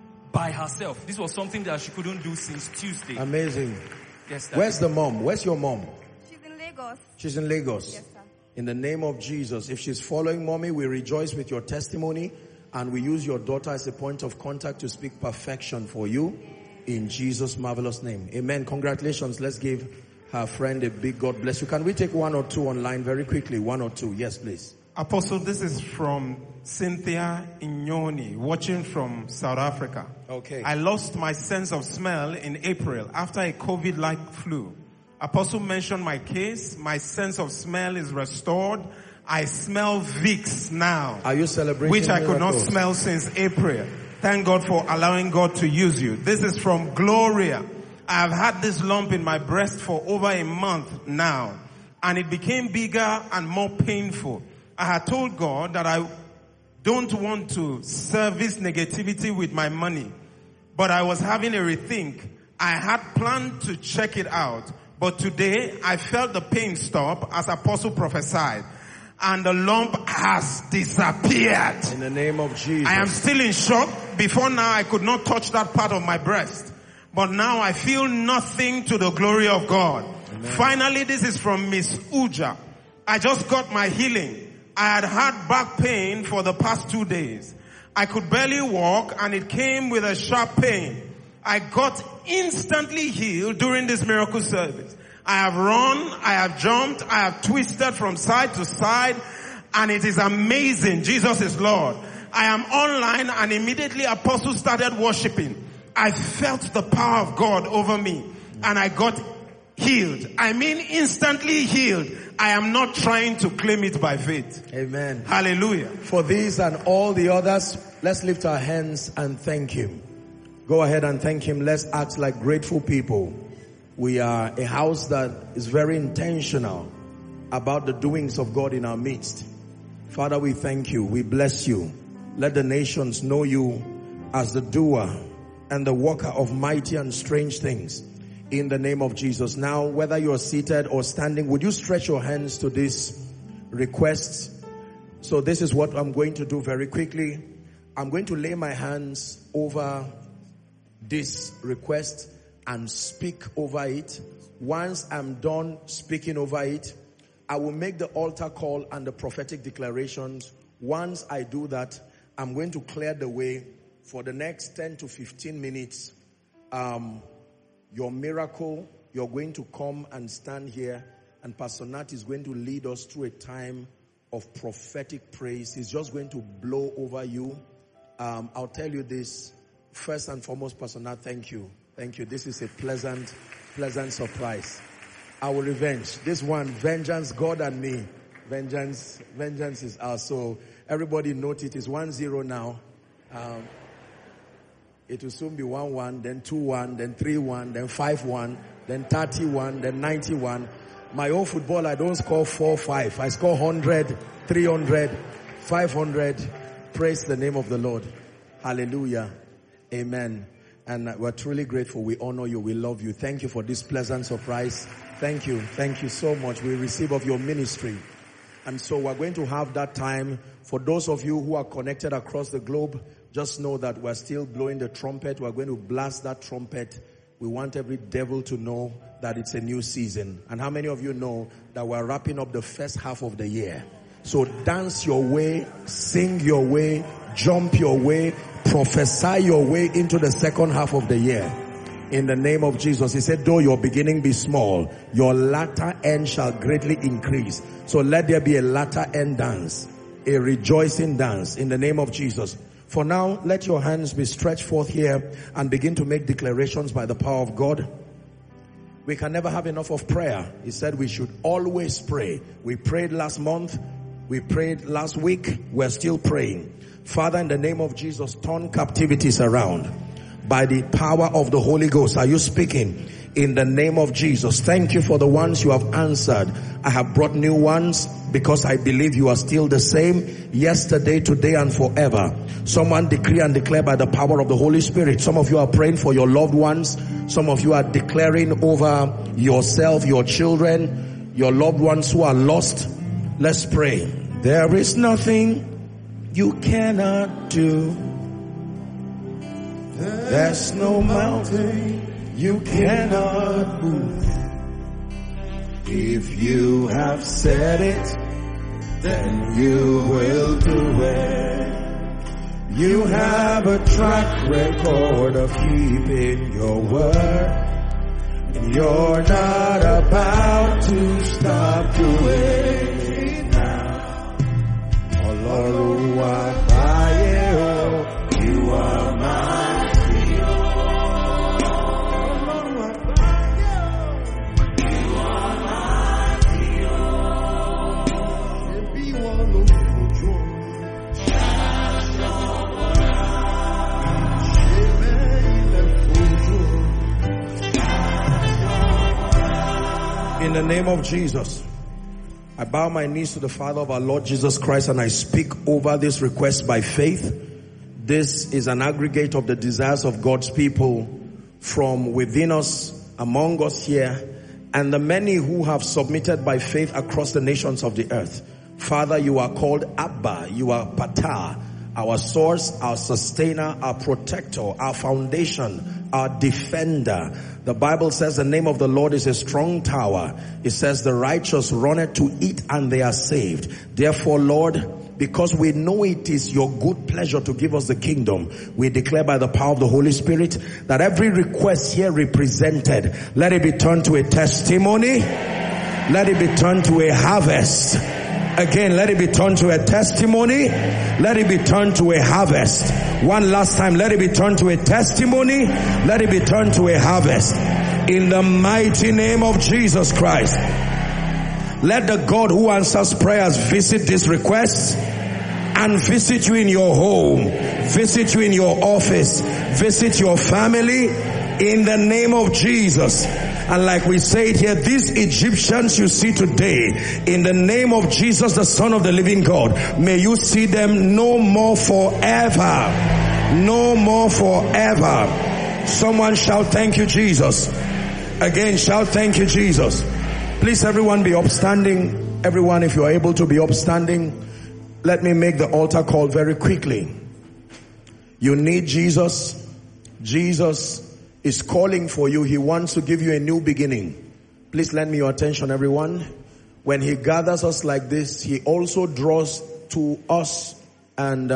by herself. This was something that she couldn't do since Tuesday. Amazing. Yes. Where's the mom? Where's your mom? She's in Lagos. She's in Lagos? Yes, sir. In the name of Jesus, if she's following mommy, we rejoice with your testimony, and we use your daughter as a point of contact to speak perfection for you in Jesus' marvelous name. Amen. Congratulations. Let's give her friend a big God bless you. Can we take one or two online very quickly? One or two. Yes, please. Apostle, this is from Cynthia Inyoni, watching from South Africa. I lost my sense of smell in April after a COVID-like flu. Apostle mentioned my case. My sense of smell is restored. I smell Vicks now. Are you celebrating which I could not miracles? smell since April. Thank God for allowing God to use you. This is from Gloria. I have had this lump in my breast for over a month now, and it became bigger and more painful. I had told God that I don't want to service negativity with my money, but I was having a rethink. I had planned to check it out, but today I felt the pain stop as Apostle prophesied, and the lump has disappeared. In the name of Jesus. I am still in shock. Before now I could not touch that part of my breast, but now I feel nothing to the glory of God. Amen. Finally, this is from Miss Uja. I just got my healing. I had had back pain for the past 2 days. I could barely walk, and it came with a sharp pain. I got instantly healed during this miracle service. I have run, I have jumped, I have twisted from side to side, and it is amazing. Jesus is Lord. I am online, and immediately Apostle started worshiping. I felt the power of God over me, and I got healed. I mean instantly healed. I am not trying to claim it by faith. Amen. Hallelujah. For these and all the others, let's lift our hands and thank Him. Go ahead and thank Him. Let's act like grateful people. We are a house that is very intentional about the doings of God in our midst. Father, we thank you. We bless you. Let the nations know you as the doer and the worker of mighty and strange things. In the name of Jesus. Now, whether you're seated or standing, would you stretch your hands to this request? So this is what I'm going to do very quickly. I'm going to lay my hands over this request and speak over it. Once I'm done speaking over it, I will make the altar call and the prophetic declarations. Once I do that, I'm going to clear the way for the next 10 to 15 minutes. Your miracle, you're going to come and stand here, and Pastor Nat is going to lead us through a time of prophetic praise. He's just going to blow over you. I'll tell you this. First and foremost, Pastor Nat, thank you. Thank you. This is a pleasant surprise. Our revenge. This one, vengeance, God and me. Vengeance is ours. So everybody note it is 1-0 now. It will soon be 1-1, then 2-1, then 3-1, then 5-1, then 31, then 91. My own football, I don't score 4-5. I score 100, 300, 500. Praise the name of the Lord. Hallelujah. Amen. And we're truly grateful. We honor you. We love you. Thank you for this pleasant surprise. Thank you. Thank you so much. We receive of your ministry. And so we're going to have that time. For those of you who are connected across the globe, just know that we're still blowing the trumpet. We're going to blast that trumpet. We want every devil to know that it's a new season. And how many of you know that we're wrapping up the first half of the year? So dance your way, sing your way, jump your way, prophesy your way into the second half of the year. In the name of Jesus. He said, though your beginning be small, your latter end shall greatly increase. So let there be a latter end dance, a rejoicing dance in the name of Jesus. For now, let your hands be stretched forth here and begin to make declarations by the power of God. We can never have enough of prayer. He said we should always pray. We prayed last month. We prayed last week. We're still praying. Father, in the name of Jesus, turn captivities around by the power of the Holy Ghost. Are you speaking? In the name of Jesus. Thank you for the ones you have answered. I have brought new ones because I believe you are still the same yesterday, today, and forever. Someone decree and declare by the power of the Holy Spirit. Some of you are praying for your loved ones. Some of you are declaring over yourself, your children, your loved ones who are lost. Let's pray. There is nothing you cannot do. There's no mountain you cannot move. If you have said it, then you will do it. You have a track record of keeping your word, and you're not about to stop doing it now. Ọlọ́run àgbáyé o, you are mine. In the name of Jesus, I bow my knees to the Father of our Lord Jesus Christ and I speak over this request by faith. This is an aggregate of the desires of God's people from within us, among us here, and the many who have submitted by faith across the nations of the earth. Father, you are called Abba, you are Patah, our source, our sustainer, our protector, our foundation, our defender. The Bible says the name of the Lord is a strong tower. It says the righteous run it to it and they are saved. Therefore, Lord, because we know it is your good pleasure to give us the kingdom, we declare by the power of the Holy Spirit that every request here represented, let it be turned to a testimony. Let it be turned to a harvest. Again, let it be turned to a testimony. Let it be turned to a harvest. One last time, let it be turned to a testimony. Let it be turned to a harvest. In the mighty name of Jesus Christ. Let the God who answers prayers visit these requests and visit you in your home, visit you in your office, visit your family in the name of Jesus. And like we said here, these Egyptians you see today, in the name of Jesus, the Son of the living God, may you see them no more forever. No more forever. Someone shout, thank you, Jesus. Again, shout, thank you, Jesus. Please, everyone be upstanding. Everyone, if you are able to be upstanding, let me make the altar call very quickly. You need Jesus. Jesus is calling for you. He wants to give you a new beginning. Please lend me your attention, everyone. When he gathers us like this, he also draws to us and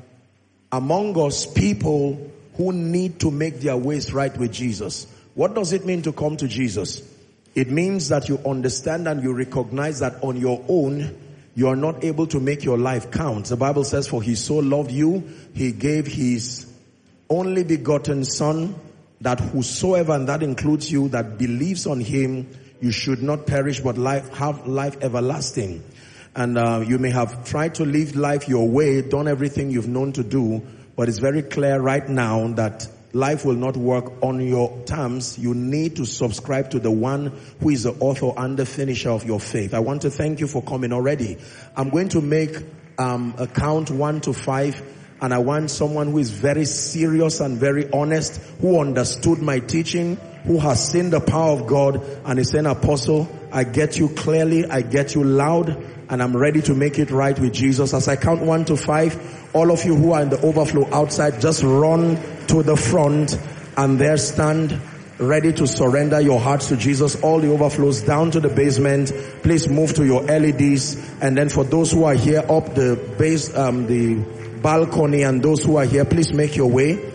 among us people who need to make their ways right with Jesus. What does it mean to come to Jesus? It means that you understand and you recognize that on your own, you are not able to make your life count. The Bible says, for he so loved you, he gave his only begotten Son, that whosoever, and that includes you, that believes on him, you should not perish but have life everlasting. And you may have tried to live life your way, done everything you've known to do, but it's very clear right now that life will not work on your terms. You need to subscribe to the one who is the author and the finisher of your faith. I want to thank you for coming already. I'm going to make a count 1 to 5. And I want someone who is very serious and very honest, who understood my teaching, who has seen the power of God and is saying, Apostle, I get you clearly, I get you loud, and I'm ready to make it right with Jesus. As I count 1 to 5, all of you who are in the overflow outside, just run to the front and there stand ready to surrender your hearts to Jesus. All the overflows down to the basement. Please move to your LEDs. And then for those who are here up the base, the balcony, and those who are here, please make your way.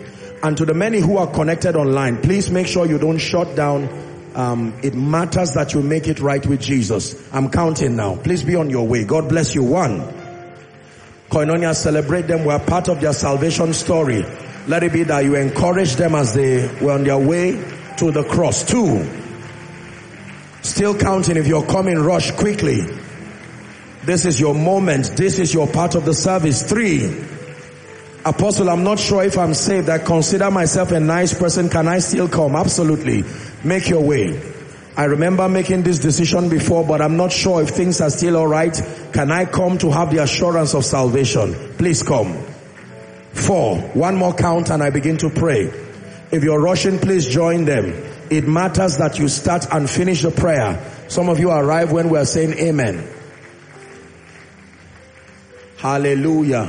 And to the many who are connected online, please make sure you don't shut down. It matters that you make it right with Jesus. I'm counting now. Please be on your way. God bless you. 1. Koinonia, celebrate them. We're part of their salvation story. Let it be that you encourage them as they were on their way to the cross. 2. Still counting. If you're coming, rush quickly. This is your moment. This is your part of the service. 3. Apostle, I'm not sure if I'm saved. I consider myself a nice person. Can I still come? Absolutely. Make your way. I remember making this decision before, but I'm not sure if things are still alright. Can I come to have the assurance of salvation? Please come. 4. One more count and I begin to pray. If you're rushing, please join them. It matters that you start and finish the prayer. Some of you arrive when we are saying amen. Hallelujah.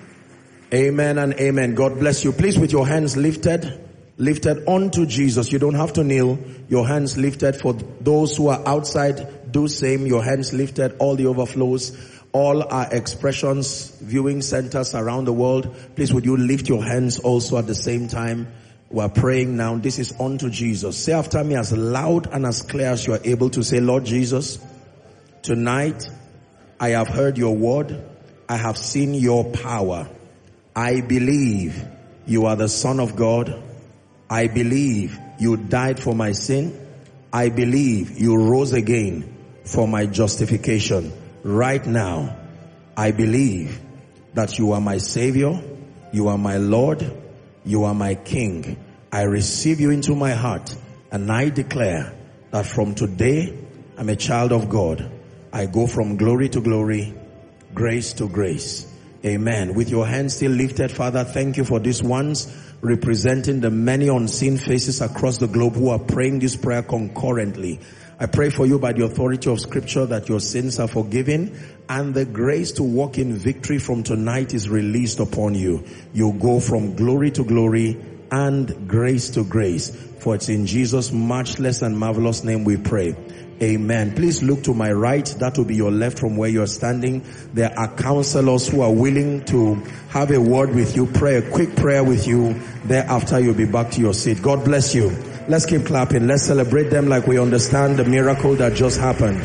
Amen and amen. God bless you. Please, with your hands lifted onto Jesus. You don't have to kneel. Your hands lifted. For those who are outside, do same. Your hands lifted. All the overflows, all our expressions, viewing centers around the world. Please, would you lift your hands also at the same time? We're praying now. This is unto Jesus. Say after me as loud and as clear as you are able to say, Lord Jesus, tonight I have heard your word. I have seen your power. I believe you are the Son of God. I believe you died for my sin. I believe you rose again for my justification. Right now, I believe that you are my Savior. You are my Lord. You are my King. I receive you into my heart, and I declare that from today, I'm a child of God. I go from glory to glory, grace to grace. Amen. With your hands still lifted, Father, thank you for these ones representing the many unseen faces across the globe who are praying this prayer concurrently. I pray for you by the authority of Scripture that your sins are forgiven and the grace to walk in victory from tonight is released upon you. You go from glory to glory and grace to grace. For it's in Jesus' matchless and marvelous name we pray. Amen. Please look to my right. That will be your left from where you're standing. There are counselors who are willing to have a word with you, pray a quick prayer with you. Thereafter, you'll be back to your seat. God bless you. Let's keep clapping. Let's celebrate them like we understand the miracle that just happened.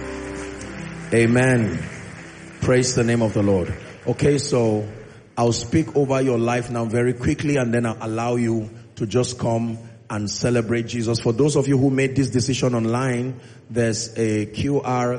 Amen. Praise the name of the Lord. Okay, so I'll speak over your life now very quickly, and then I'll allow you to just come and celebrate Jesus. For those of you who made this decision online, there's a QR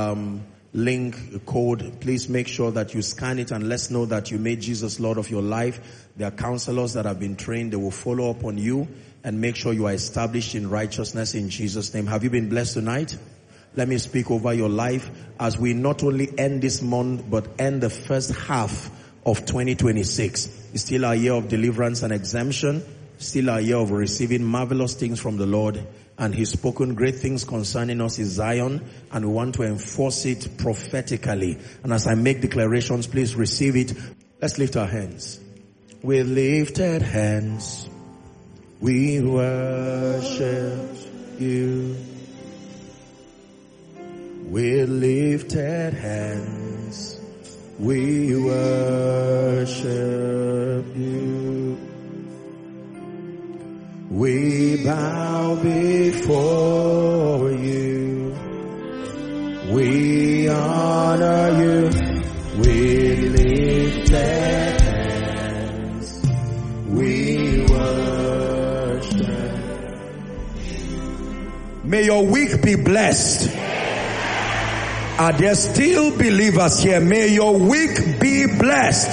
link code. Please make sure that you scan it and let's know that you made Jesus Lord of your life. There are counselors that have been trained. They will follow up on you and make sure you are established in righteousness in Jesus' name. Have you been blessed tonight? Let me speak over your life as we not only end this month but end the first half of 2026. It's still a year of deliverance and exemption. Still a year of receiving marvelous things from the Lord, and He's spoken great things concerning us in Zion, and we want to enforce it prophetically. And as I make declarations, please receive it. Let's lift our hands. With lifted hands, we worship you. With lifted hands, we worship you. We bow before you. We honor you. We lifted hands. We worship. May your week be blessed. Are there still believers here? May your week be blessed.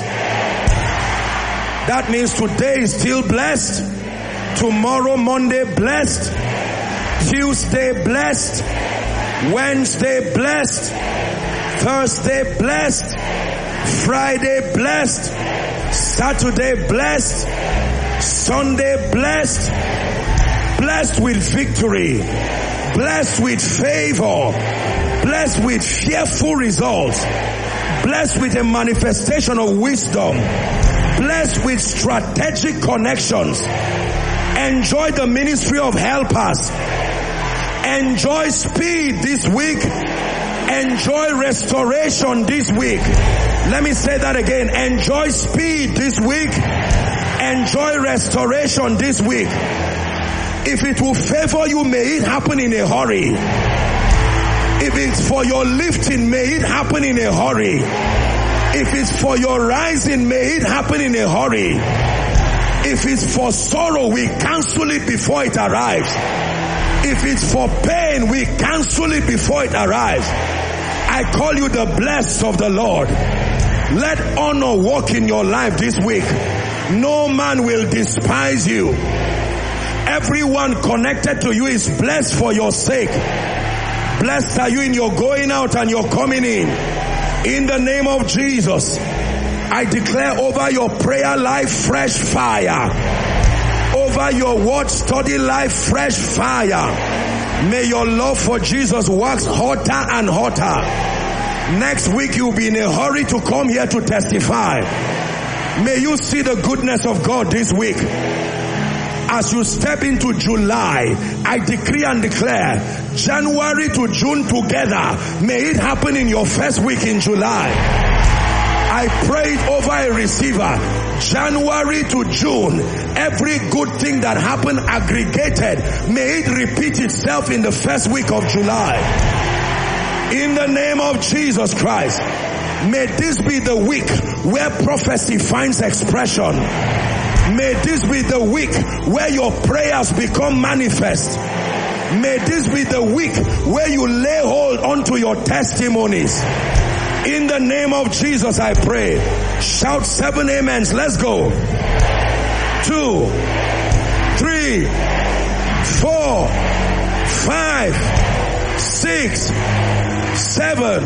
That means today is still blessed. Tomorrow, Monday, blessed. Tuesday, blessed. Wednesday, blessed. Thursday, blessed. Friday, blessed. Saturday, blessed. Sunday, blessed. Blessed with victory. Blessed with favor. Blessed with fearful results. Blessed with a manifestation of wisdom. Blessed with strategic connections. Enjoy the ministry of helpers. Enjoy speed this week. Enjoy restoration this week. Let me say that again. Enjoy speed this week. Enjoy restoration this week. If it will favor you, may it happen in a hurry. If it's for your lifting, may it happen in a hurry. If it's for your rising, may it happen in a hurry. If it's for sorrow, we cancel it before it arrives. If it's for pain, we cancel it before it arrives. I call you the blessed of the Lord. Let honor walk in your life this week. No man will despise you. Everyone connected to you is blessed for your sake. Blessed are you in your going out and your coming in. In the name of Jesus, I declare over your prayer life fresh fire. Over your word study life fresh fire. May your love for Jesus wax hotter and hotter. Next week you'll be in a hurry to come here to testify. May you see the goodness of God this week. As you step into July, I decree and declare, January to June together, may it happen in your first week in July. I prayed over a receiver, January to June, every good thing that happened aggregated, may it repeat itself in the first week of July. In the name of Jesus Christ, may this be the week where prophecy finds expression. May this be the week where your prayers become manifest. May this be the week where you lay hold onto your testimonies. In the name of Jesus I pray. Shout 7 amens. Let's go. 2, 3, 4, 5, 6, 7.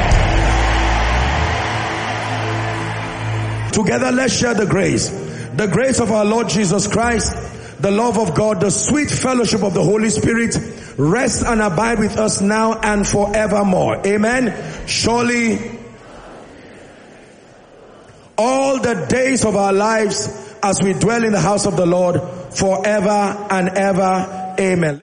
Together let's share the grace. The grace of our Lord Jesus Christ, the love of God, the sweet fellowship of the Holy Spirit rest and abide with us now and forevermore. Amen. Surely all the days of our lives as we dwell in the house of the Lord forever and ever. Amen.